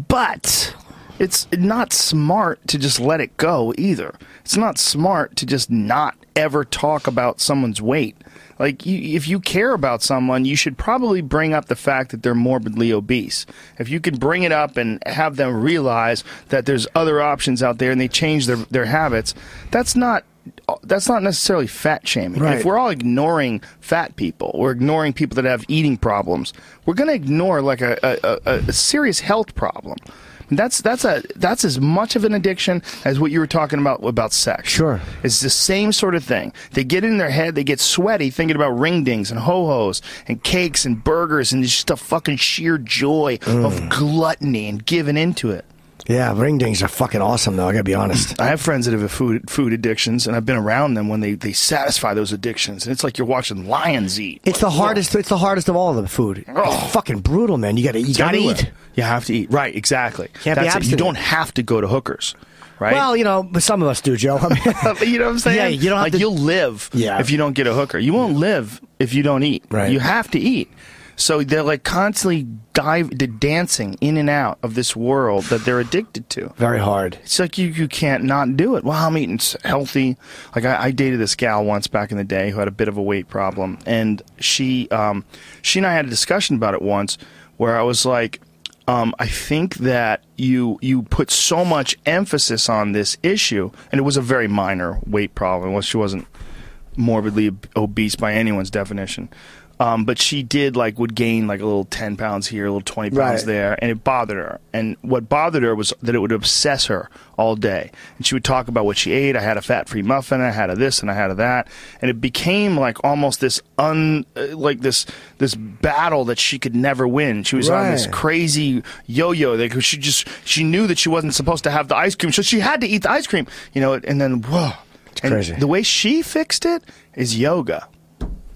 But it's not smart to just let it go either. It's not smart to just not ever talk about someone's weight. Like, you, if you care about someone, you should probably bring up the fact that they're morbidly obese. If you can bring it up and have them realize that there's other options out there and they change their, their habits, that's not that's not necessarily fat shaming. Right. If we're all ignoring fat people, we're ignoring people that have eating problems, we're going to ignore like a, a, a, a serious health problem. That's that's a that's as much of an addiction as what you were talking about about sex. Sure. It's the same sort of thing. They get in their head, they get sweaty thinking about ring dings and ho-hos and cakes and burgers and just a fucking sheer joy Mm. of gluttony and giving into it. Yeah, ring dings are fucking awesome, though. I gotta be honest. I have friends that have food food addictions, and I've been around them when they, they satisfy those addictions. And it's like you're watching lions eat. It's the hardest. It's the hardest of all of the food. Oh. It's fucking brutal, man. You gotta you It's gotta everywhere. eat. You have to eat. Right, exactly. Can't be That's it. You abstinent. don't have to go to hookers. Right? Well, you know, but some of us do, Joe. I mean, you know what I'm saying? Yeah, you don't have like to- you'll live Yeah. if you don't get a hooker. You won't live if you don't eat. Right. You have to eat. So they're like constantly dive to dancing in and out of this world that they're addicted to. very hard. It's like you, you can't not do it. Well, I'm eating s- healthy. Like I, I dated this gal once back in the day who had a bit of a weight problem, and she um, she and I had a discussion about it once where I was like, um, I think that you you put so much emphasis on this issue, and it was a very minor weight problem. Well, she wasn't morbidly ob- obese by anyone's definition. Um, but she did like would gain like a little ten pounds here, a little twenty pounds Right. there, and it bothered her. And what bothered her was that it would obsess her all day. And she would talk about what she ate. I had a fat-free muffin. I had a this and I had a that. And it became like almost this un uh, like this this battle that she could never win. She was on this Right. crazy yo-yo. Like she just she knew that she wasn't supposed to have the ice cream, so she had to eat the ice cream. You know, and then whoa, and crazy. the way she fixed it is yoga.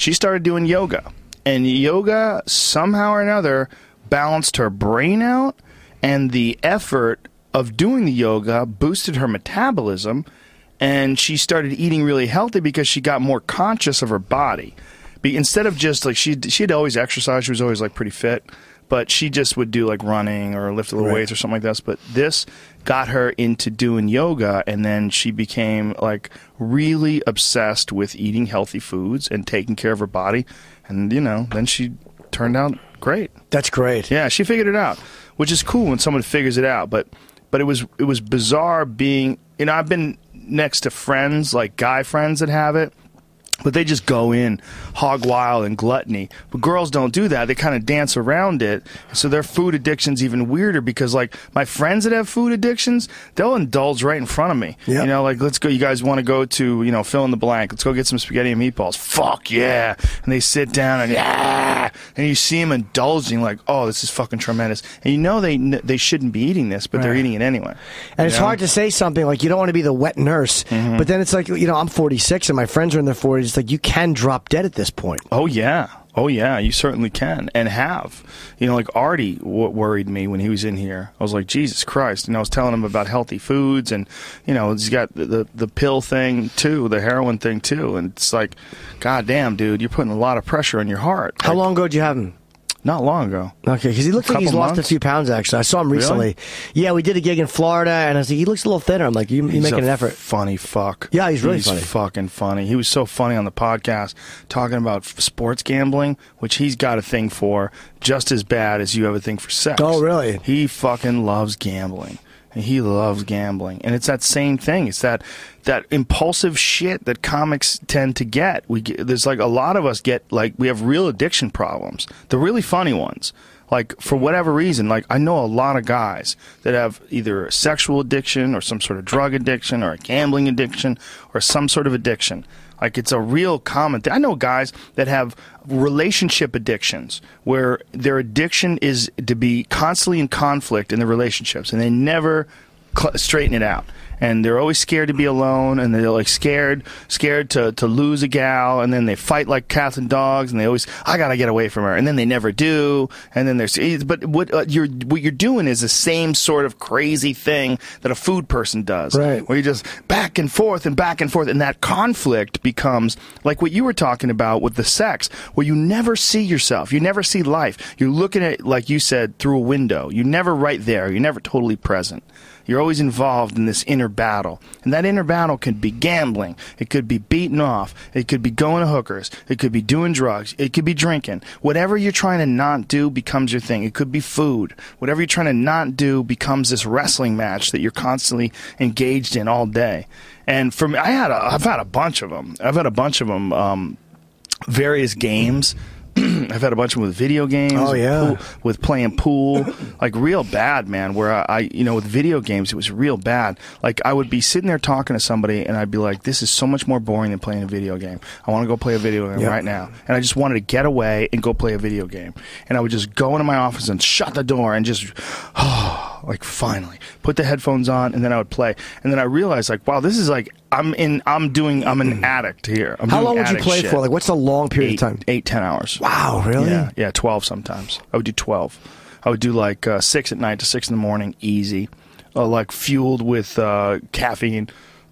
she started doing yoga. And yoga, somehow or another, balanced her brain out, and the effort of doing the yoga boosted her metabolism, and she started eating really healthy because she got more conscious of her body. Be, instead of just, like, she she'd always exercised, she was always, like, pretty fit, but she just would do, like, running or lift a little Right. weights or something like this. But this got her into doing yoga, and then she became, like, really obsessed with eating healthy foods and taking care of her body. And, you know, then she turned out great. That's great. Yeah, she figured it out, which is cool when someone figures it out. But but it was it was bizarre being, you know, I've been next to friends, like guy friends that have it, but they just go in hog wild and gluttony. But girls don't do that. They kind of dance around it. So their food addiction's even weirder because, like, my friends that have food addictions, they'll indulge right in front of me. Yep. You know, like, let's go. You guys want to go to, you know, fill in the blank. Let's go get some spaghetti and meatballs. Fuck yeah. And they sit down and, yeah. And you see them indulging like, oh, this is fucking tremendous. And you know they they shouldn't be eating this, but they're Right. eating it anyway. And it's You know? hard to say something like you don't want to be the wet nurse, Mm-hmm. but then it's like, you know, I'm forty-six and my friends are in their forties. It's like you can drop dead at this point. Oh, yeah. Oh, yeah, you certainly can and have. You know, like Artie w- worried me when he was in here. I was like, Jesus Christ. And I was telling him about healthy foods and, you know, he's got the, the, the pill thing, too, the heroin thing, too. And it's like, God damn, dude, you're putting a lot of pressure on your heart. How Like, long ago did you have him? Not long ago. Okay, because he looks like he's Couple lost months? a few pounds, actually. I saw him recently. Really? Yeah, we did a gig in Florida, and I was like, he looks a little thinner. I'm like, you, you're He's making a an effort. funny fuck. Yeah, he's really he's funny. fucking funny. He was so funny on the podcast talking about f- sports gambling, which he's got a thing for just as bad as you have a thing for sex. Oh, really? He fucking loves gambling. And he loves gambling. And it's that same thing. It's that that impulsive shit that comics tend to get. We get, there's like a lot of us get like we have real addiction problems. The really funny ones. Like, for whatever reason, like, I know a lot of guys that have either a sexual addiction or some sort of drug addiction or a gambling addiction or some sort of addiction. Like, it's a real common thing. I know guys that have relationship addictions where their addiction is to be constantly in conflict in the relationships, and they never cl- straighten it out. And they're always scared to be alone, and they're like scared, scared to, to lose a gal, and then they fight like cats and dogs, and they always, I gotta get away from her, and then they never do, and then there's, but what uh, you're what you're doing is the same sort of crazy thing that a food person does, Right. where you just back and forth and back and forth, and that conflict becomes like what you were talking about with the sex, where you never see yourself, you never see life, you're looking at it, like you said, through a window, you're never right there, you're never totally present. You're always involved in this inner battle. And that inner battle could be gambling. It could be beating off. It could be going to hookers. It could be doing drugs. It could be drinking. Whatever you're trying to not do becomes your thing. It could be food. Whatever you're trying to not do becomes this wrestling match that you're constantly engaged in all day. And for me, I had a, I've had a bunch of them. I've had a bunch of them, um, various games. I've had a bunch of them with video games. Oh, yeah. Pool, with playing pool. Like, real bad, man, where I, I, you know, with video games, it was real bad. Like, I would be sitting there talking to somebody, and I'd be like, this is so much more boring than playing a video game. I want to go play a video game Yeah. right now. And I just wanted to get away and go play a video game. And I would just go into my office and shut the door and just, oh, like, finally, put the headphones on, and then I would play. And then I realized, like, wow, this is like, I'm in, I'm doing, I'm an addict here. I'm How doing long would you addict play shit. for? Like, what's the long period eight, of time? Eight, ten hours. Wow, really? Yeah, yeah, twelve sometimes. I would do twelve. I would do like uh, six at night to six in the morning, easy. Uh, like fueled with uh, caffeine.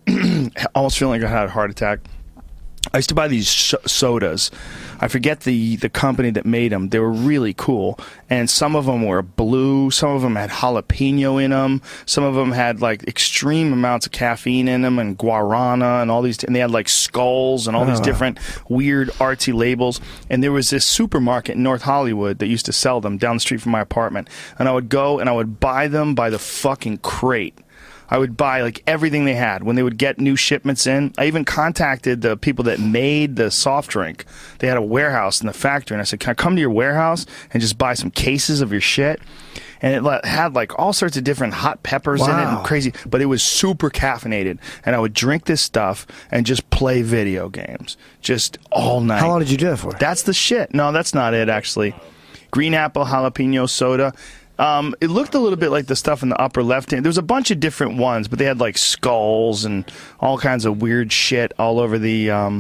Almost feeling like I had a heart attack. I used to buy these sh- sodas. I forget the, the company that made them. They were really cool. And some of them were blue. Some of them had jalapeno in them. Some of them had like extreme amounts of caffeine in them and guarana and all these. And they had like skulls and all these Oh. different weird artsy labels. And there was this supermarket in North Hollywood that used to sell them down the street from my apartment. And I would go and I would buy them by the fucking crate. I would buy like everything they had when they would get new shipments in. I even contacted the people that made the soft drink. They had a warehouse in the factory, and I said, "Can I come to your warehouse and just buy some cases of your shit?" And it le- had like all sorts of different hot peppers in it Wow. and crazy, but it was super caffeinated. And I would drink this stuff and just play video games just all night. How long did you do that for? That's the shit. No, that's not it, actually. Green apple jalapeno soda. Um, it looked a little bit like the stuff in the upper left hand. There was a bunch of different ones, but they had like skulls and all kinds of weird shit all over the um,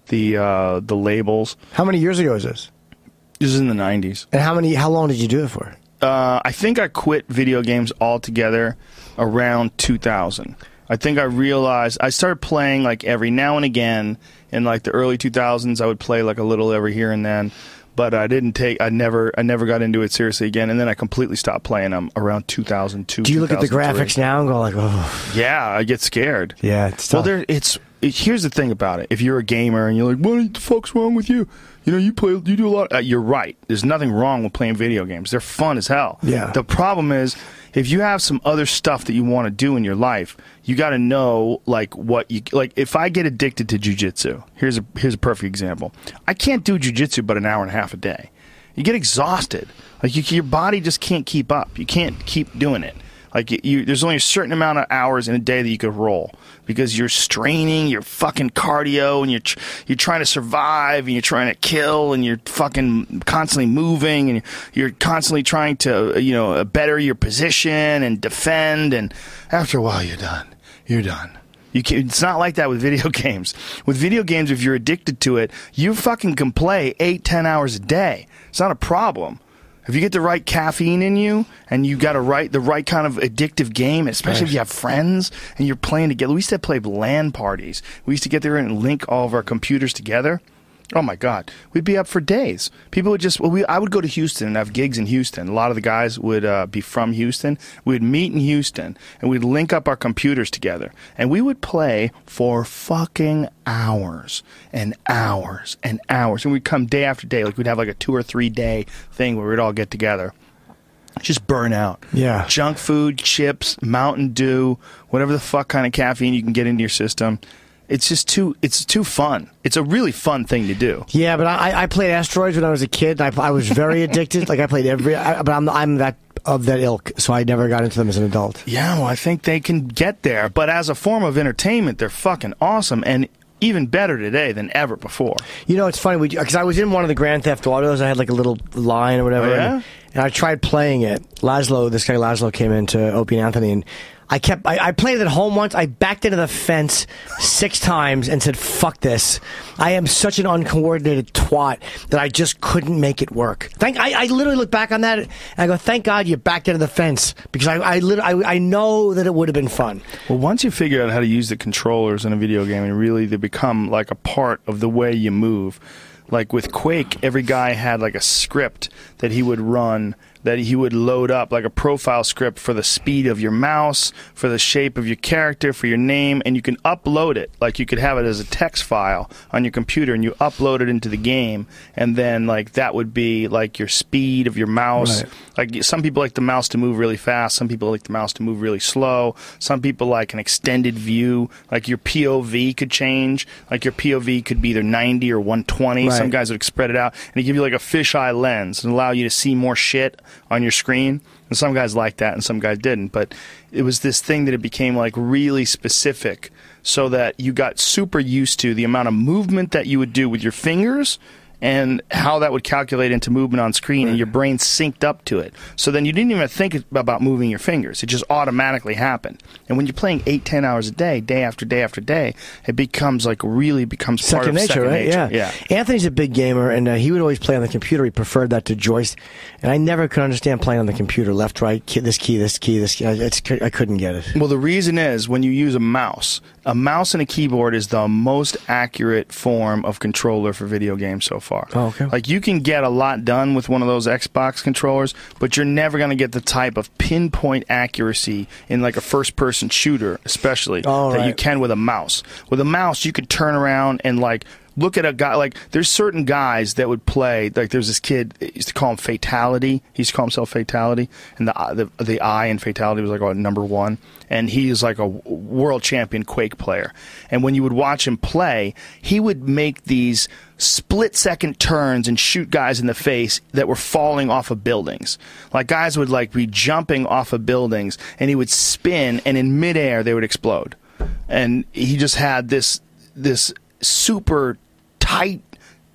the uh, the labels. How many years ago is this? This is in the nineties. And how many? How long did you do it for? Uh, I think I quit video games altogether around two thousand. I think I realized I started playing like every now and again in like the early two thousands. I would play like a little every here and then, but I didn't take. I never. I never got into it seriously again, and then I completely stopped playing them around two thousand two. Do you look at the graphics now and go like, oh? Yeah, I get scared. Yeah, it's well, tough. there. It's it, here's the thing about it. If you're a gamer and you're like, what the fuck's wrong with you? You know, you play, you do a lot. Uh, you're right. There's nothing wrong with playing video games. They're fun as hell. Yeah. The problem is, if you have some other stuff that you want to do in your life, you got to know like what you like. If I get addicted to jujitsu, here's a here's a perfect example. I can't do jujitsu but an hour and a half a day. You get exhausted. Like you, your body just can't keep up. You can't keep doing it. Like you, you, there's only a certain amount of hours in a day that you could roll because you're straining, you're fucking cardio, and you're tr- you're trying to survive, and you're trying to kill, and you're fucking constantly moving, and you're constantly trying to you know better your position and defend. And after a while, you're done. You're done. You can, it's not like that with video games. With video games, if you're addicted to it, you fucking can play eight, ten hours a day. It's not a problem. If you get the right caffeine in you and you got a right the right kind of addictive game, especially Nice. if you have friends and you're playing together. We used to play LAN parties. We used to get there and link all of our computers together. Oh my God, we'd be up for days. People would just well, we I would go to Houston and have gigs in Houston. A lot of the guys would uh, be from Houston. We'd meet in Houston and we'd link up our computers together and we would play for fucking hours and hours and hours. And we'd come day after day, like we'd have like a two or three day thing where we'd all get together. Just burn out. Yeah. Junk food, chips, Mountain Dew, whatever the fuck kind of caffeine you can get into your system. It's just too. It's too fun. It's a really fun thing to do. Yeah, but I, I played Asteroids when I was a kid. I, I was very addicted. Like I played every. I, but I'm I'm that of that ilk, so I never got into them as an adult. Yeah, well, I think they can get there, but as a form of entertainment, they're fucking awesome and even better today than ever before. You know, it's funny because I was in one of the Grand Theft Autos. I had like a little line or whatever, Oh, yeah? and, and I tried playing it. Laszlo, this guy Laszlo, came into Opie and Anthony, and I kept. I, I played it at home once. I backed into the fence six times and said, "Fuck this! I am such an uncoordinated twat that I just couldn't make it work." Thank. I, I literally look back on that and I go, "Thank God you backed into the fence," because I I, literally, I, I know that it would have been fun. Well, once you figure out how to use the controllers in a video game, and really they become like a part of the way you move. Like with Quake, every guy had like a script that he would run, that he would load up, like a profile script for the speed of your mouse, for the shape of your character, for your name, and you can upload it. Like you could have it as a text file on your computer, and you upload it into the game, and then like that would be like your speed of your mouse. Right. Like some people like the mouse to move really fast, some people like the mouse to move really slow, some people like an extended view, like your P O V could change, like your P O V could be either ninety or one twenty. Right. Some guys would spread it out, and it give you like a fisheye lens and allow you to see more shit on your screen. And some guys liked that and some guys didn't. But it was this thing that it became like really specific so that you got super used to the amount of movement that you would do with your fingers and how that would calculate into movement on screen, and your brain synced up to it. So then you didn't even think about moving your fingers. It just automatically happened. And when you're playing eight, ten hours a day, day after day after day, it becomes like really becomes part Second of nature, second right? nature. Yeah. Anthony's a big gamer, and uh, he would always play on the computer. He preferred that to joystick, and I never could understand playing on the computer. Left, right, key, this key, this key, this key. I, it's, I couldn't get it. Well, the reason is when you use a mouse, a mouse and a keyboard is the most accurate form of controller for video games so far. Oh, okay. Like you can get a lot done with one of those Xbox controllers, but you're never going to get the type of pinpoint accuracy in like a first-person shooter, especially Oh, that right. you can with a mouse. With a mouse, you could turn around and like look at a guy. Like there's certain guys that would play. Like there's this kid, he used to call him Fatality. He used to call himself Fatality, and the the, the I in Fatality was like a number one. And he is like a world champion Quake player. And when you would watch him play, he would make these split-second turns and shoot guys in the face that were falling off of buildings. Like guys would like be jumping off of buildings, and he would spin, and in midair they would explode. And he just had this this super tight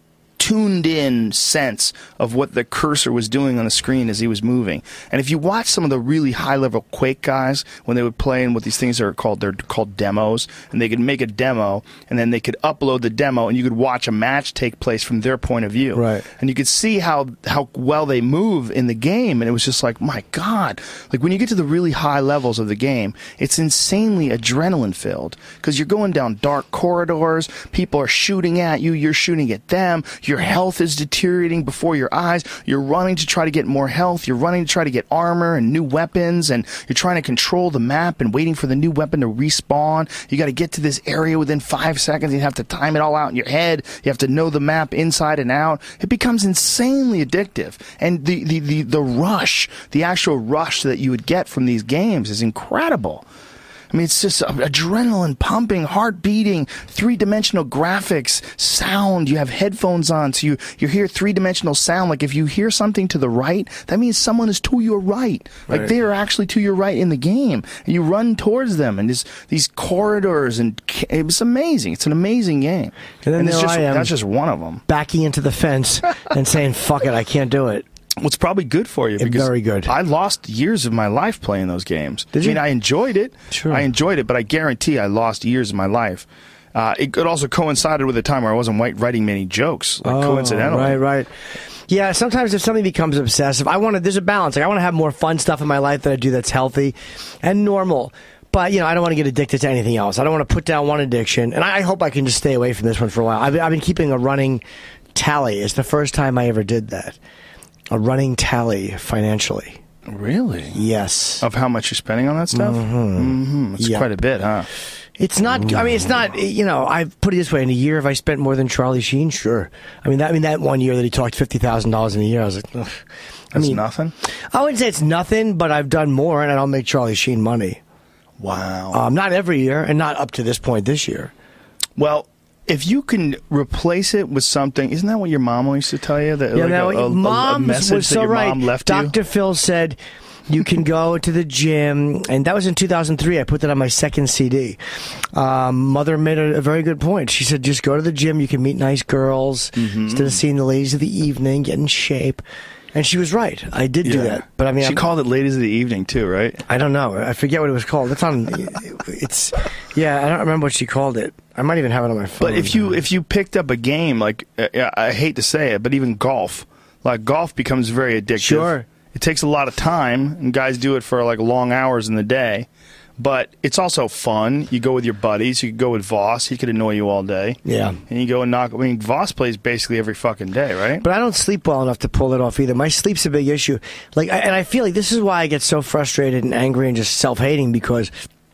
tuned in sense of what the cursor was doing on the screen as he was moving. And if you watch some of the really high level Quake guys when they would play in what these things are called, they're called demos, and they could make a demo and then they could upload the demo and you could watch a match take place from their point of view. Right. And you could see how how well they move in the game, and it was just like, my God. Like when you get to the really high levels of the game, it's insanely adrenaline filled because you're going down dark corridors, people are shooting at you, you're shooting at them, your health is deteriorating before your eyes, you're running to try to get more health, you're running to try to get armor and new weapons, and you're trying to control the map and waiting for the new weapon to respawn. You got to get to this area within five seconds, you have to time it all out in your head, you have to know the map inside and out. It becomes insanely addictive, and the, the, the, the rush, the actual rush that you would get from these games is incredible. I mean, it's just adrenaline pumping, heart beating, three-dimensional graphics, sound. You have headphones on, so you, you hear three-dimensional sound. Like, if you hear something to the right, that means someone is to your right. Like, Right. they are actually to your right in the game. And you run towards them, and this, these corridors, and it was amazing. It's an amazing game. And then it's there just, I am. that's just one of them. Backing into the fence and saying, fuck it, I can't do it. What's probably good for you. Because Very good. I lost years of my life playing those games. Did I you? mean, I enjoyed it. Sure. I enjoyed it, but I guarantee I lost years of my life. Uh, it, it also coincided with a time where I wasn't white, writing many jokes, like Oh, coincidentally. Right, right. Yeah, sometimes if something becomes obsessive, I want to, there's a balance. Like, I want to have more fun stuff in my life that I do that's healthy and normal. But, you know, I don't want to get addicted to anything else. I don't want to put down one addiction. And I, I hope I can just stay away from this one for a while. I've been, I've been keeping a running tally. It's the first time I ever did that. A running tally financially. Really? Yes. Of how much you're spending on that stuff? Mm-hmm. mm-hmm. It's Yeah. quite a bit, huh? It's not. I mean, it's not. You know, I put it this way: in a year, have I spent more than Charlie Sheen? Sure. I mean, that. I mean, that one year that he talked fifty thousand dollars in a year, I was like, ugh. I That's mean, nothing? I wouldn't say it's nothing, but I've done more, and I don't make Charlie Sheen money. Wow. Um, not every year, and not up to this point this year. Well, if you can replace it with something, isn't that what your mom used to tell you? That Yeah, like now, a, a, mom a message was that so your right. mom left Doctor you? Phil said, you can go to the gym, and that was in two thousand three. I put that on my second C D. Um, Mother made a, a very good point. She said, just go to the gym, you can meet nice girls, Mm-hmm. instead of seeing the ladies of the evening, get in shape. And she was right. I did do Yeah. that. But I mean, she I'm- called it Ladies of the Evening, too, right? I don't know. I forget what it was called. It's on, it's, yeah, I don't remember what she called it. I might even have it on my phone. But if you if you picked up a game, like, uh, I hate to say it, but even golf, like golf becomes very addictive. Sure. It takes a lot of time, and guys do it for like long hours in the day. But it's also fun. You go with your buddies. You could go with Voss. He could annoy you all day. Yeah. And you go and knock. I mean, Voss plays basically every fucking day, right? But I don't sleep well enough to pull it off either. My sleep's a big issue. Like, I- and I feel like this is why I get so frustrated and angry and just self-hating, because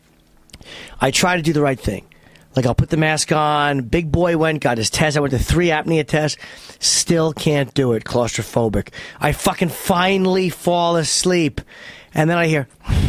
I try to do the right thing. Like, I'll put the mask on. Big boy went, got his test. I went to three apnea tests. Still can't do it. Claustrophobic. I fucking finally fall asleep. And then I hear,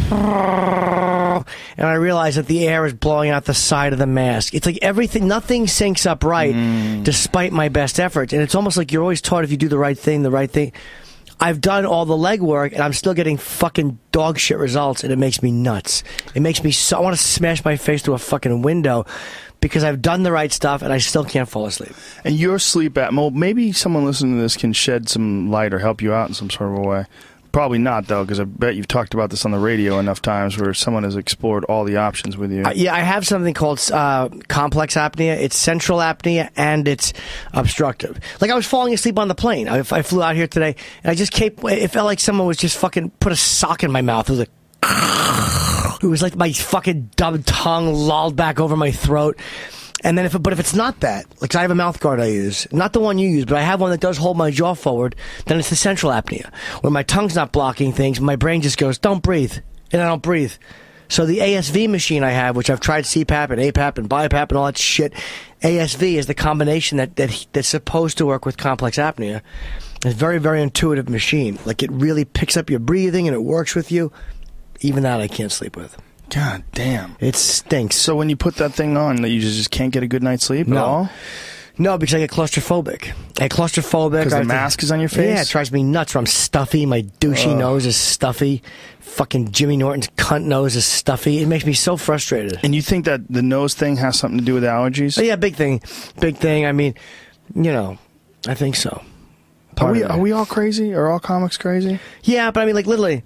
and I realize that the air is blowing out the side of the mask. It's like everything, nothing syncs up right, Mm. despite my best efforts. And it's almost like you're always taught if you do the right thing, the right thing. I've done all the legwork, and I'm still getting fucking dog shit results, and it makes me nuts. It makes me so, I want to smash my face through a fucking window, because I've done the right stuff, and I still can't fall asleep. And your sleep at well, maybe someone listening to this can shed some light or help you out in some sort of a way. Probably not, though, because I bet you've talked about this on the radio enough times where someone has explored all the options with you. Uh, yeah, I have something called uh, complex apnea. It's central apnea and it's obstructive. Like, I was falling asleep on the plane. I, I flew out here today, and I just kept. It felt like someone was just fucking put a sock in my mouth. It was like, it was like my fucking dumb tongue lolled back over my throat. And then if, it, but if it's not that, like, I have a mouth guard I use, not the one you use, but I have one that does hold my jaw forward. Then it's the central apnea, where my tongue's not blocking things. My brain just goes, "Don't breathe," and I don't breathe. So the A S V machine I have, which I've tried C PAP and A PAP and BiPAP and all that shit, A S V is the combination that, that that's supposed to work with complex apnea. It's a very, very intuitive machine. Like, it really picks up your breathing and it works with you. Even that I can't sleep with. God damn. It stinks. So when you put that thing on, you just can't get a good night's sleep No. at all? No, because I get claustrophobic. I get claustrophobic. Because I the have to- mask is on your face? Yeah, it drives me nuts. Or I'm stuffy. My douchey Ugh. nose is stuffy. Fucking Jimmy Norton's cunt nose is stuffy. It makes me so frustrated. And you think that the nose thing has something to do with allergies? Oh, yeah, big thing. Big thing. I mean, you know, I think so. Are Part we of it. are we all crazy? Are all comics crazy? Yeah, but I mean, like, literally,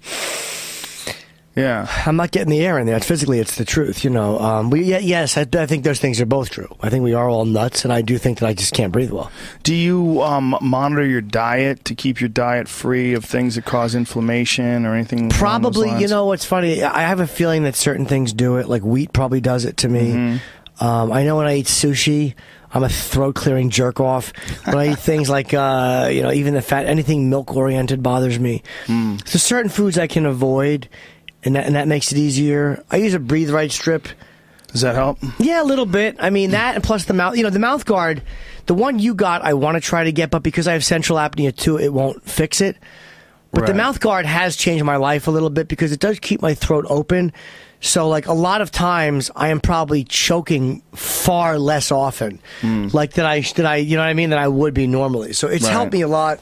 Yeah. I'm not getting the air in there. Physically, it's the truth, you know. Um, we, yeah, yes, I, I think those things are both true. I think we are all nuts, and I do think that I just can't breathe well. Do you um, monitor your diet to keep your diet free of things that cause inflammation or anything? along those Probably, you lines? know, what's funny, I have a feeling that certain things do it. Like wheat probably does it to me. Mm-hmm. Um, I know when I eat sushi, I'm a throat-clearing jerk-off. When I eat things like, uh, you know, even the fat, anything milk-oriented bothers me. Mm. So certain foods I can avoid, and that, and that makes it easier. I use a Breathe Right strip. Does that help? Yeah, a little bit. I mean, that and plus the mouth, you know, the mouth guard, the one you got, I want to try to get, but because I have central apnea too, it won't fix it. But the Right. mouth guard has changed my life a little bit because it does keep my throat open. So, like, a lot of times I am probably choking far less often, like that I, that I, you know what I mean, than I would be normally. So it's Right. helped me a lot.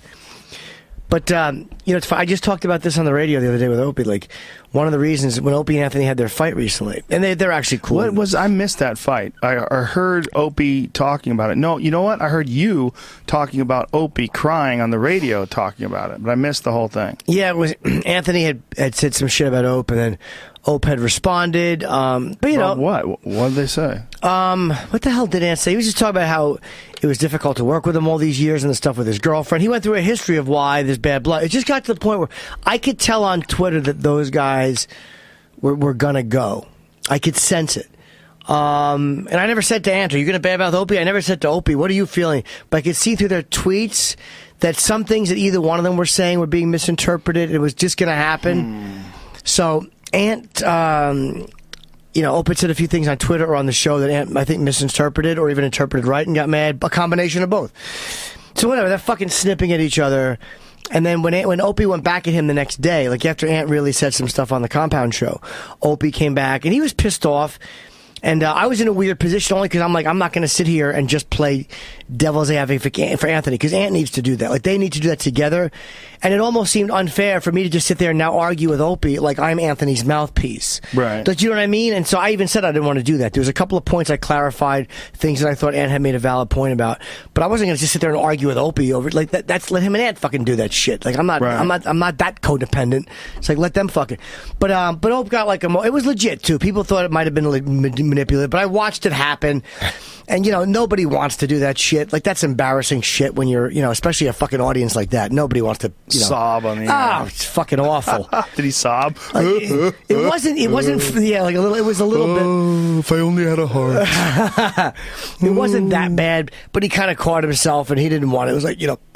But, um, you know, it's fun. I just talked about this on the radio the other day with Opie. Like, one of the reasons when Opie and Anthony had their fight recently, and they, they're actually cool. What was I missed that fight? I, I heard Opie talking about it. No, you know what? I heard you talking about Opie crying on the radio talking about it, but I missed the whole thing. Yeah, it was Anthony had, had said some shit about Ope, and then Ope had responded. Um, but, you Well, know, what? What did they say? Um, what the hell did Ant say? He was just talking about how it was difficult to work with him all these years and the stuff with his girlfriend. He went through a history of why there's bad blood. It just got to the point where I could tell on Twitter that those guys were, were gonna go. I could sense it. Um, and I never said to Ant, are you gonna badmouth Opie? I never said to Opie, what are you feeling? But I could see through their tweets that some things that either one of them were saying were being misinterpreted. It was just gonna happen. Hmm. So Ant, um, you know, Opie said a few things on Twitter or on the show that Ant, I think, misinterpreted or even interpreted right and got mad. A combination of both. So whatever, they're fucking snipping at each other. And then when Ant, when Opie went back at him the next day, like after Ant really said some stuff on the Compound show, Opie came back and he was pissed off. And uh, I was in a weird position only because I'm like, I'm not going to sit here and just play devil's advocate for Anthony because Ant needs to do that. Like, they need to do that together. And it almost seemed unfair for me to just sit there and now argue with Opie like I'm Anthony's mouthpiece. Right. Like, you know what I mean? And so I even said I didn't want to do that. There was a couple of points I clarified, things that I thought Ant had made a valid point about. But I wasn't going to just sit there and argue with Opie over it. Like, that, that's let him and Ant fucking do that shit. Like, I'm not, Right. I'm not, I'm not that codependent. It's like, let them fucking. But, um, but Opie got like a, mo- it was legit too. People thought it might have been like, ma- manipulated, but I watched it happen. And, you know, nobody wants to do that shit. Like, that's embarrassing shit when you're, you know, especially a fucking audience like that. Nobody wants to, you know. Sob on the Oh, air. it's fucking awful. Did he sob? Like, it, it wasn't, it wasn't, yeah, like a little, it was a little bit. Oh, if I only had a heart. It wasn't that bad, but he kind of caught himself and he didn't want it. It was like, you know,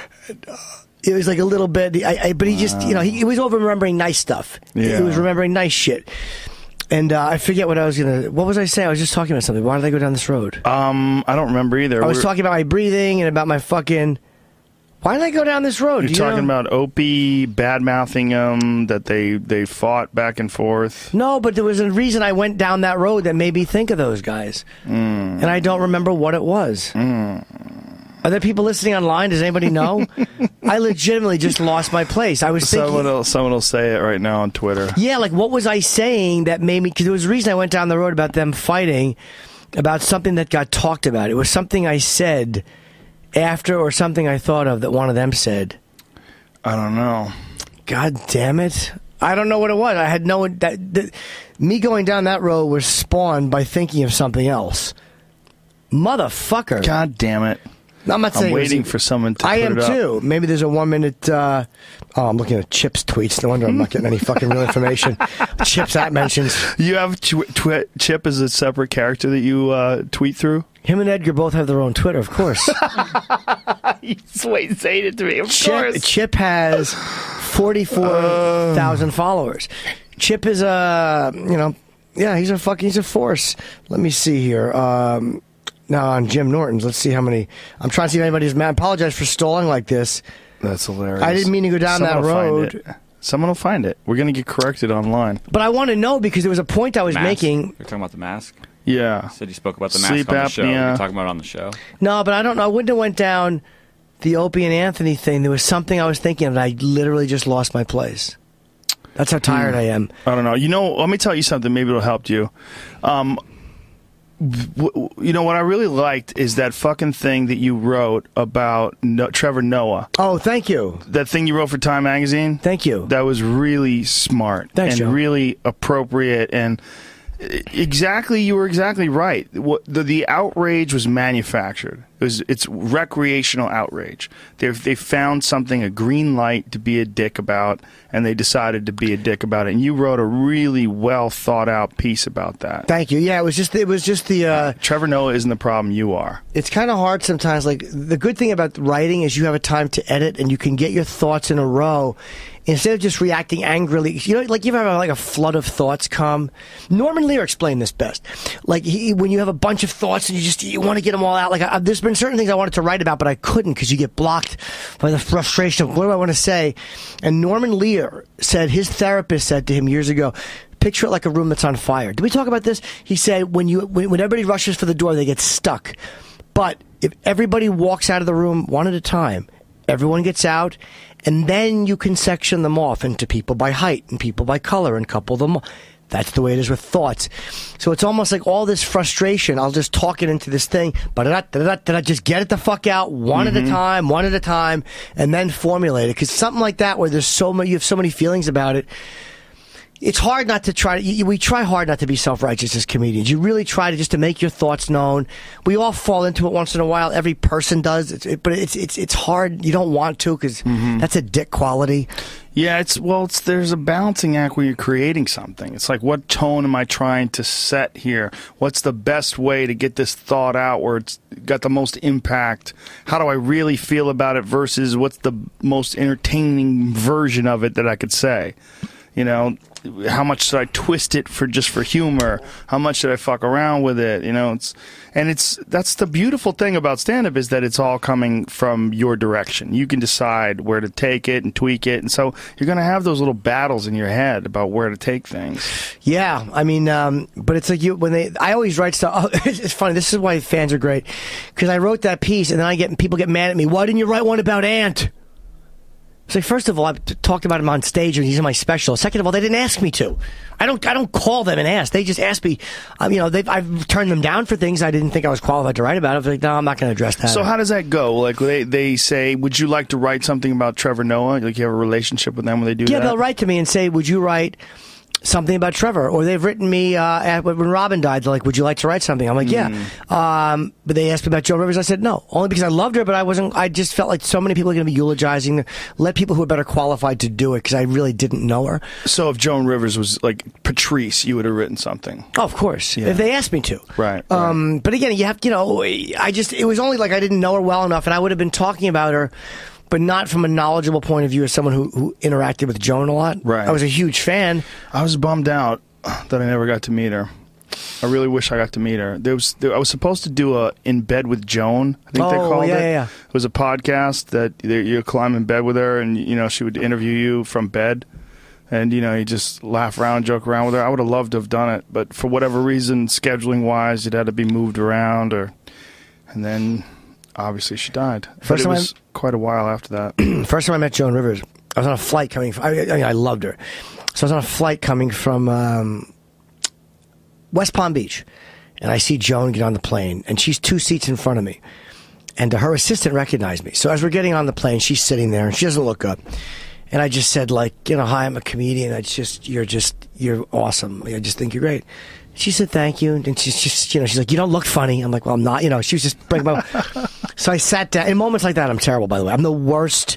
it was like a little bit, I, I, but he just, you know, he, he was over remembering nice stuff. Yeah. He was remembering nice shit. And uh, I forget what I was going to, what was I saying? I was just talking about something. Why did I go down this road? Um, I don't remember either. I was We're- talking about my breathing and about my fucking, why did I go down this road? You're Do you talking know? about Opie bad mouthing him, that they, they fought back and forth. No, but there was a reason I went down that road that made me think of those guys. Mm. And I don't remember what it was. Are there people listening online? Does anybody know? I legitimately just lost my place. I was thinking... Someone will, someone will say it right now on Twitter. Yeah, like what was I saying that made me... Because there was a reason I went down the road about them fighting, about something that got talked about. It was something I said after or something I thought of that one of them said. I don't know. God damn it. I don't know what it was. I had no... That, that, me going down that road was spawned by thinking of something else. Motherfucker. God damn it. I'm not saying I'm it was- waiting for someone to I put am it up. too. Maybe there's a one minute. Uh, oh, I'm looking at Chip's tweets. No wonder I'm not getting any fucking real information. Chip's at mentions. You have tw- tw- Chip as a separate character that you uh, tweet through? Him and Edgar both have their own Twitter, of course. Just wait, say it to me, of Chip, Chip has forty-four thousand followers. Chip is a, you know, yeah, he's a fucking, he's a force. Let me see here. Um, now on Jim Norton's, let's see how many. I'm trying to see if anybody's mad. I apologize for stalling like this. That's hilarious. I didn't mean to go down Someone that will find road. it. Someone will find it. We're going to get corrected online. But I want to know because there was a point I was Mask. making. You're talking about the mask? Yeah. You said you spoke about the mask Sleep on the show. apnea. You're talking about it on the show. No, but I don't know. I wouldn't have went down the Opie and Anthony thing. There was something I was thinking of, and I literally just lost my place. That's how tired I am. I don't know. You know, let me tell you something. Maybe it'll help you. Um, w- you know what I really liked is that fucking thing that you wrote about no- Trevor Noah. Oh, thank you. That thing you wrote for Time Magazine. Thank you. That was really smart Thanks, and Joe. really appropriate and. Exactly, you were exactly right. What the, the outrage was manufactured. It was it's recreational outrage. They they found something, a green light to be a dick about, and they decided to be a dick about it. And you wrote a really well thought out piece about that. Thank you. Yeah, it was just it was just the. Uh, Trevor Noah isn't the problem. You are. it's kind of hard sometimes. Like the good thing about writing is you have a time to edit and you can get your thoughts in a row. Instead of just reacting angrily, you know, like you have like a flood of thoughts come. Norman Lear explained this best. Like he, when you have a bunch of thoughts and you just you want to get them all out. Like I, there's been certain things I wanted to write about, but I couldn't because you get blocked by the frustration of what do I want to say. And Norman Lear said his therapist said to him years ago, picture it like a room that's on fire. Did we talk about this? He said when you when, when everybody rushes for the door, they get stuck. But if everybody walks out of the room one at a time, everyone gets out, and then you can section them off into people by height and people by color and couple them. That's the way it is with thoughts. So it's almost like all this frustration, I'll just talk it into this thing, but I just get it the fuck out one mm-hmm. at a time, one at a time, and then formulate it. Because something like that where there's so many, you have so many feelings about it, it's hard not to try to, we try hard not to be self-righteous as comedians. You really try to just to make your thoughts known. We all fall into it once in a while. Every person does. It's, it, but it's, it's, it's hard. You don't want to because mm-hmm. that's a dick quality. Yeah, it's, well, it's, there's a balancing act where you're creating something. It's like, what tone am I trying to set here? What's the best way to get this thought out where it's got the most impact? How do I really feel about it versus what's the most entertaining version of it that I could say? You know, how much should I twist it for just for humor? How much should I fuck around with it? You know, it's and it's that's the beautiful thing about stand-up is that it's all coming from your direction. You can decide where to take it and tweak it, and so you're going to have those little battles in your head about where to take things. Yeah, I mean, um, but it's like you when they. I always write stuff. Oh, it's funny. This is why fans are great because I wrote that piece, and then I get people get mad at me. Why didn't you write one about Ant? So first of all, I've t- talked about him on stage, and he's in my special. Second of all, they didn't ask me to. I don't. I don't call them and ask. They just ask me. Um, you know, they've, I've turned them down for things I didn't think I was qualified to write about. I was like, no, I'm not going to address that. So how does that go? Like they, they say, would you like to write something about Trevor Noah? Like you have a relationship with them when they do yeah, that? Yeah, they'll write to me and say, would you write something about Trevor? Or they've written me uh, at, when Robin died. They're like, would you like to write something? I'm like, mm. yeah. Um, but they asked me about Joan Rivers. I said no, only because I loved her. But I wasn't. I just felt like so many people are going to be eulogizing her. Let people who are better qualified to do it because I really didn't know her. So if Joan Rivers was like Patrice, you would have written something. Oh, of course, yeah. If they asked me to. Right. Um, right. But again, you have you know, I just it was only like I didn't know her well enough, and I would have been talking about her. But not from a knowledgeable point of view as someone who, who interacted with Joan a lot. Right. I was a huge fan. I was bummed out that I never got to meet her. I really wish I got to meet her. There was there, I was supposed to do a In Bed with Joan, I think oh, they called yeah, it. Yeah, yeah. It was a podcast that you climb in bed with her, and you know she would interview you from bed, and you know you just laugh around, joke around with her. I would have loved to have done it, but for whatever reason, scheduling wise, it had to be moved around, or and then. Obviously, she died. First but it was I, quite a while after that. First time I met Joan Rivers, I was on a flight coming from, I, I mean, I loved her. So I was on a flight coming from um, West Palm Beach, and I see Joan get on the plane, and she's two seats in front of me. And uh, her assistant recognized me. So as we're getting on the plane, she's sitting there, and she doesn't look up. And I just said, like, you know, hi, I'm a comedian. I just, you're just, you're awesome. I just think you're great. She said, thank you. And she's just, you know, she's like, you don't look funny. I'm like, well, I'm not, you know, she was just bringing my. So I sat down. In moments like that, I'm terrible, by the way. I'm the worst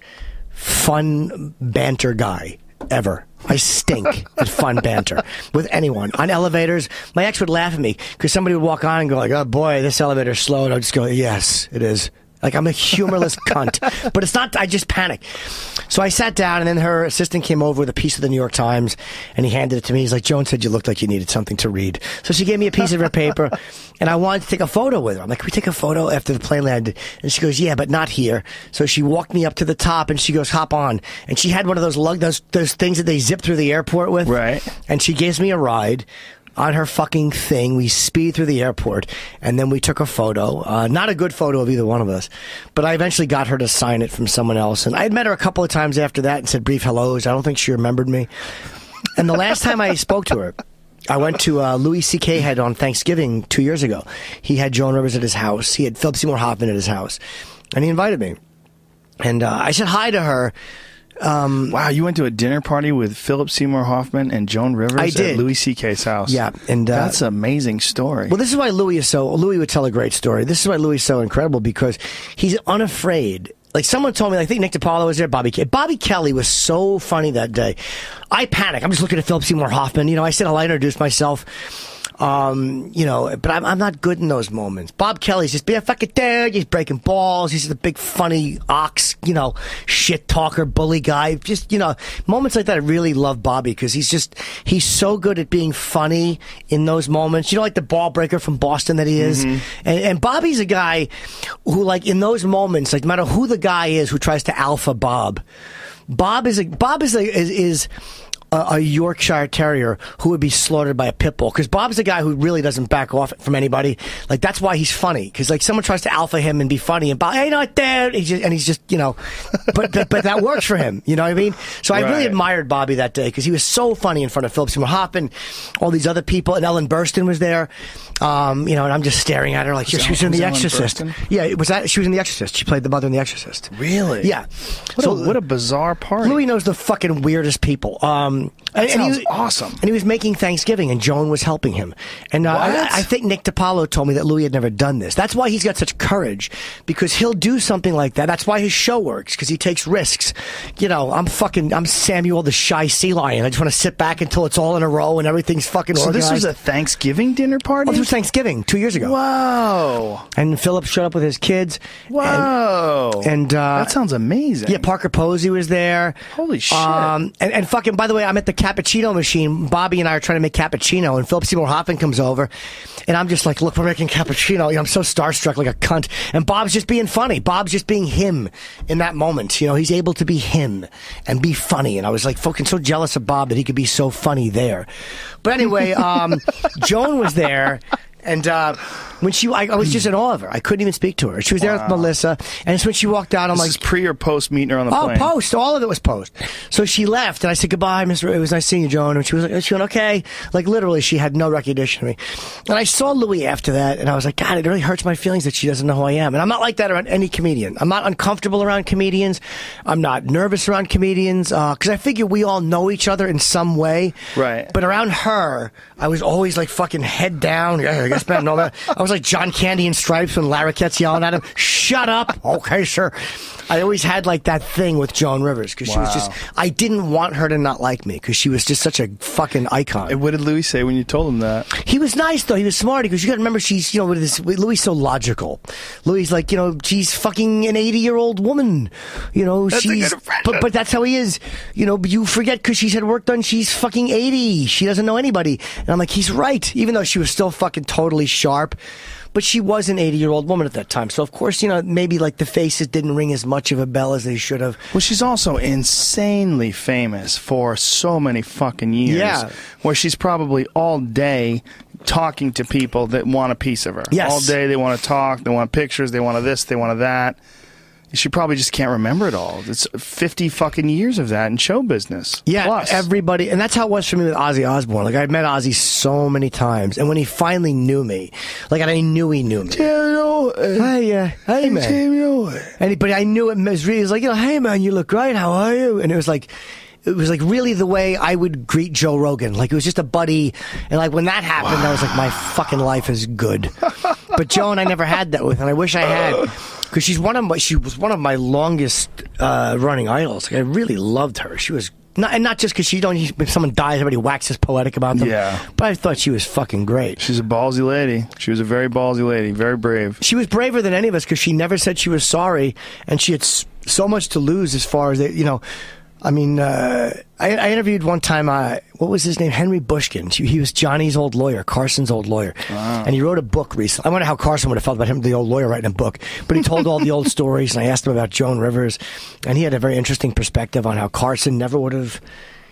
fun banter guy ever. I stink at fun banter with anyone. On elevators, my ex would laugh at me because somebody would walk on and go like, oh boy, this elevator's slow. And I'd just go, yes, it is. Like, I'm a humorless cunt. But it's not, I just panic. So I sat down, and then her assistant came over with a piece of the New York Times, and he handed it to me. He's like, Joan said you looked like you needed something to read. So she gave me a piece of her paper, and I wanted to take a photo with her. I'm like, can we take a photo after the plane landed? And she goes, yeah, but not here. So she walked me up to the top, and she goes, hop on. And she had one of those lug, those, those things that they zip through the airport with. Right. And she gives me a ride. On her fucking thing, we speed through the airport, and then we took a photo. Uh, not a good photo of either one of us, but I eventually got her to sign it from someone else. And I had met her a couple of times after that and said brief hellos. I don't think she remembered me. And the last time I spoke to her, I went to uh, Louis C K had on Thanksgiving two years ago. He had Joan Rivers at his house. He had Philip Seymour Hoffman at his house, and he invited me. And uh, I said hi to her. Um, wow, you went to a dinner party with Philip Seymour Hoffman and Joan Rivers I did. at Louis C K's house. Yeah, and uh, that's an amazing story. Well, this is why Louis is so. Louis would tell a great story. This is why Louis is so incredible because he's unafraid. Like someone told me, like, I think Nick DiPaolo was there. Bobby Ke- Bobby Kelly was so funny that day. I panic. I'm just looking at Philip Seymour Hoffman. You know, I said hello, I introduced myself. Um, you know, but I'm, I'm not good in those moments. Bob Kelly's just be a fucking dude. He's breaking balls. He's just a big funny ox, you know, shit talker, bully guy. Just, you know, moments like that. I really love Bobby because he's just, he's so good at being funny in those moments. You know, like the ball breaker from Boston that he is. Mm-hmm. And, and Bobby's a guy who, like, in those moments, like, no matter who the guy is who tries to alpha Bob, Bob is a, Bob is a, is, is a Yorkshire Terrier who would be slaughtered by a pit bull. Because Bob's a guy who really doesn't back off from anybody. Like, that's why he's funny. Because, like, someone tries to alpha him and be funny, and Bob, hey, not there. He's just, and he's just, you know, but, but but that works for him. You know what I mean? So I right. really admired Bobby that day because he was so funny in front of Philip Seymour Hoffman, all these other people, and Ellen Burstyn was there. Um, you know, and I'm just staring at her like she, she was in The Exorcist. Yeah, it was that she was in The Exorcist. She played the mother in The Exorcist. Really? Yeah. What, so, a, what a bizarre party. Louis knows the fucking weirdest people. Um, that and, sounds and he, awesome. And he was making Thanksgiving, and Joan was helping him. And uh, I, I think Nick DiPaolo told me that Louis had never done this. That's why he's got such courage, because he'll do something like that. That's why his show works, because he takes risks. You know, I'm fucking, I'm Samuel the Shy Sea Lion. I just want to sit back until it's all in a row and everything's fucking so organized. So this was a Thanksgiving dinner party? Oh, this was Thanksgiving, two years ago. Whoa. And Philip showed up with his kids. Whoa. And, and uh, that sounds amazing. Yeah, Parker Posey was there. Holy shit. Um, and, and fucking, by the way, I'm at the cappuccino machine. Bobby and I are trying to make cappuccino, and Philip Seymour Hoffman comes over, and I'm just like, look, we're making cappuccino. You know, I'm so starstruck like a cunt. And Bob's just being funny. Bob's just being him in that moment. You know, he's able to be him and be funny. And I was like fucking so jealous of Bob that he could be so funny there. But anyway, um, Joan was there. And uh, when she, I, I was just in awe of her. I couldn't even speak to her. She was there wow. with Melissa, and it's when she walked out, I'm this like, is pre or post meeting her on the oh, plane? Oh, post. All of it was post. So she left, and I said goodbye, Mister It was nice seeing you, Joan. And she was like, she went okay. Like literally, she had no recognition of me. And I saw Louis after that, and I was like, God, it really hurts my feelings that she doesn't know who I am. And I'm not like that around any comedian. I'm not uncomfortable around comedians. I'm not nervous around comedians because uh, I figure we all know each other in some way. Right. But around her, I was always like fucking head down. Yeah, I guess, man, and all that. I was like John Candy in Stripes when Larroquette's yelling at him, shut up. Okay, sir. I always had like that thing with Joan Rivers because wow. she was just, I didn't want her to not like me because she was just such a fucking icon. And what did Louis say when you told him that? He was nice though. He was smart because you got to remember she's, you know, with this, Louis so logical. Louis like, you know, she's fucking an eighty year old woman. You know, that's she's, a good but, but that's how he is. You know, but you forget because she's had work done. She's fucking eighty. She doesn't know anybody. And I'm like, he's right. Even though she was still fucking totally sharp. But she was an eighty-year-old woman at that time. So, of course, you know, maybe, like, the faces didn't ring as much of a bell as they should have. Well, she's also insanely famous for so many fucking years. Yeah. Where she's probably all day talking to people that want a piece of her. Yes. All day they want to talk, they want pictures, they want this, they want that. She probably just can't remember it all. It's fifty fucking years of that in show business. Yeah, plus. everybody. And that's how it was for me with Ozzy Osbourne. Like, I met Ozzy so many times. And when he finally knew me, like, and I knew he knew me. Hey, uh, hey, man. And he, but I knew it was really, he was like, you know, hey, man, you look great. How are you? And it was like, it was like really the way I would greet Joe Rogan. Like, it was just a buddy. And like, when that happened, wow. I was like, my fucking life is good. But Joan, I never had that with, and I wish I had. Because she's one of my, she was one of my longest uh, running idols. Like, I really loved her. She was not, and not just because she don't. If someone dies, everybody waxes poetic about them. Yeah. But I thought she was fucking great. She's a ballsy lady. She was a very ballsy lady, very brave. She was braver than any of us because she never said she was sorry, and she had s- so much to lose as far as they, you know. I mean, uh, I, I interviewed one time, uh, what was his name? Henry Bushkin. He was Johnny's old lawyer, Carson's old lawyer. Wow. And he wrote a book recently. I wonder how Carson would have felt about him, the old lawyer, writing a book. But he told all the old stories, and I asked him about Joan Rivers, and he had a very interesting perspective on how Carson never would have,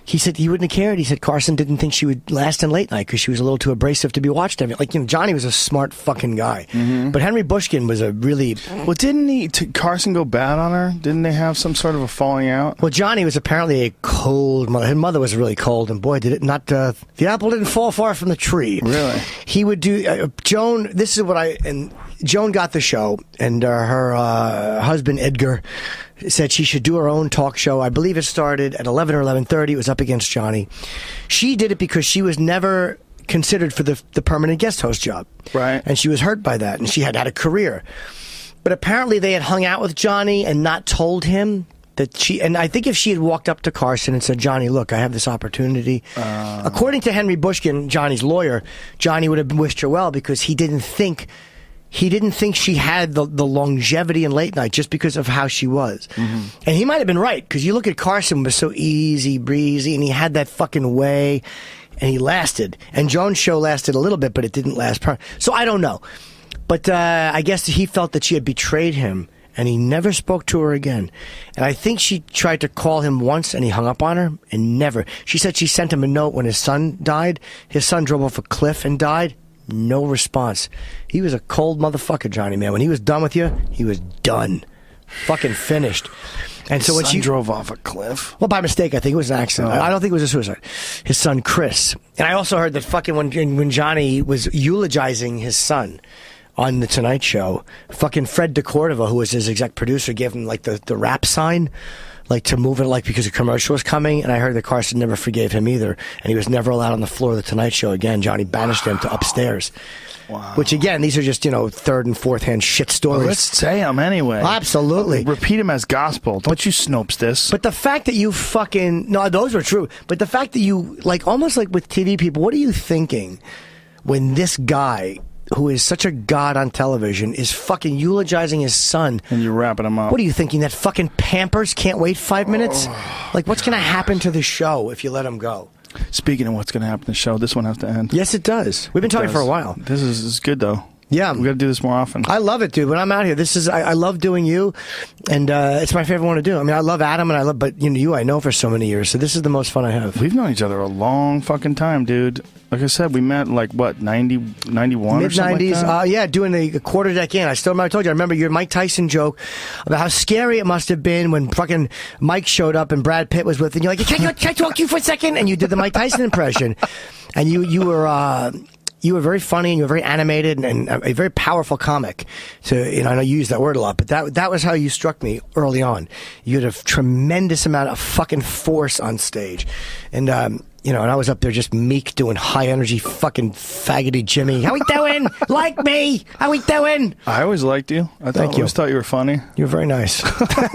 he said he wouldn't have cared. He said Carson didn't think she would last in late night because she was a little too abrasive to be watched. Every like you know, Johnny was a smart fucking guy, mm-hmm. but Henry Bushkin was a really well. Didn't he? T- Carson go bad on her? Didn't they have some sort of a falling out? Well, Johnny was apparently a cold mother. His mother was really cold, and boy, did it not. Uh, the apple didn't fall far from the tree. Really? He would do. Uh, Joan. This is what I and Joan got the show, and uh, her uh, husband Edgar said she should do her own talk show. I believe it started at eleven or eleven thirty. It was up against Johnny. She did it because she was never considered for the the permanent guest host job. Right. And she was hurt by that, and she had had a career. But apparently they had hung out with Johnny and not told him that she... And I think if she had walked up to Carson and said, Johnny, look, I have this opportunity. Uh, According to Henry Bushkin, Johnny's lawyer, Johnny would have wished her well because he didn't think... He didn't think she had the, the longevity in late night just because of how she was. Mm-hmm. And he might have been right, because you look at Carson, was so easy, breezy, and he had that fucking way, and he lasted. And Joan's show lasted a little bit, but it didn't last. Per- so I don't know. But uh, I guess he felt that she had betrayed him, and he never spoke to her again. And I think she tried to call him once, and he hung up on her, and never. She said she sent him a note when his son died. His son drove off a cliff and died. No response. He was a cold motherfucker, Johnny, man. When he was done with you, he was done. Fucking finished. And his so when son she drove off a cliff. Well, by mistake, I think it was an accident. Oh. I don't think it was a suicide. His son, Chris. And I also heard that fucking when when Johnny was eulogizing his son on The Tonight Show, fucking Fred DeCordova, who was his exec producer, gave him like the, the rap sign, like to move it, like because a commercial was coming. And I heard that Carson never forgave him either, and he was never allowed on the floor of The Tonight Show again. Johnny banished him to upstairs. Wow. Which again, these are just, you know, third and fourth hand shit stories. Well, let's say them anyway. Absolutely. Repeat them as gospel. Don't but, you snopes this. But the fact that you fucking... No, those were true. But the fact that you, like, almost like with T V people, what are you thinking when this guy, who is such a god on television, is fucking eulogizing his son? And you're wrapping him up. What are you thinking? That fucking Pampers can't wait five minutes? Oh, like, what's going to happen to the show if you let him go? Speaking of what's going to happen to the show, this one has to end. Yes, it does. We've been talking for a while. This is, is good, though. Yeah. We got to do this more often. I love it, dude. When I'm out here, this is, I, I love doing you, and uh, it's my favorite one to do. I mean, I love Adam, and I love, but you know, you I know for so many years, so this is the most fun I have. We've known each other a long fucking time, dude. Like I said, we met like, what, ninety, ninety-one or something mid-nineties, like that? uh, yeah, doing the quarter deck in. I still remember, I told you, I remember your Mike Tyson joke about how scary it must have been when fucking Mike showed up and Brad Pitt was with, and you're like, can I, can I talk to you for a second? And you did the Mike Tyson impression. And you, you were, uh, you were very funny, and you were very animated, and, and a very powerful comic. To, you know, I know you use that word a lot, but that that was how you struck me early on. You had a tremendous amount of fucking force on stage, and um, you know, and I was up there just meek, doing high energy, fucking faggoty Jimmy. How we doing? Like me? How we doing? I always liked you. I thought, Thank you. always thought you were funny. You're very nice.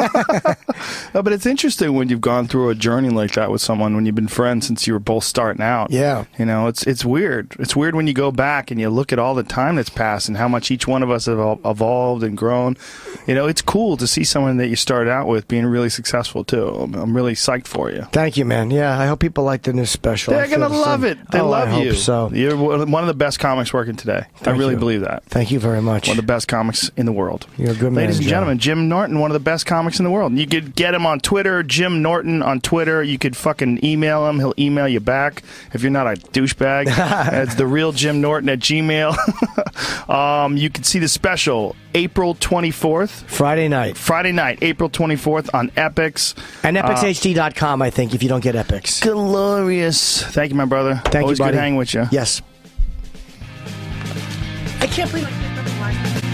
No, but it's interesting when you've gone through a journey like that with someone, when you've been friends since you were both starting out. Yeah. You know, it's it's weird. It's weird when you go back and you look at all the time that's passed and how much each one of us have evolved and grown. You know, it's cool to see someone that you started out with being really successful, too. I'm, I'm really psyched for you. Thank you, man. Yeah, I hope people like the new special. They're going to love it. They oh, love I you. Hope so. You're one of the best comics working today. Thank I really you. believe that. Thank you very much. One of the best comics in the world. You're a good man, Ladies and Joe. gentlemen, Jim Norton, one of the best comics in the world. You could get him on Twitter, Jim Norton on Twitter. You could fucking email him. He'll email you back if you're not a douchebag. It's the real Jim Norton at Gmail. um, you can see the special April twenty-fourth. Friday night. Friday night, April twenty-fourth on Epix. And Epix H D dot com, I think, if you don't get Epix. Glorious. Thank you, my brother. Thank Always you, buddy. good hanging with you. Yes. I can't believe I can't remember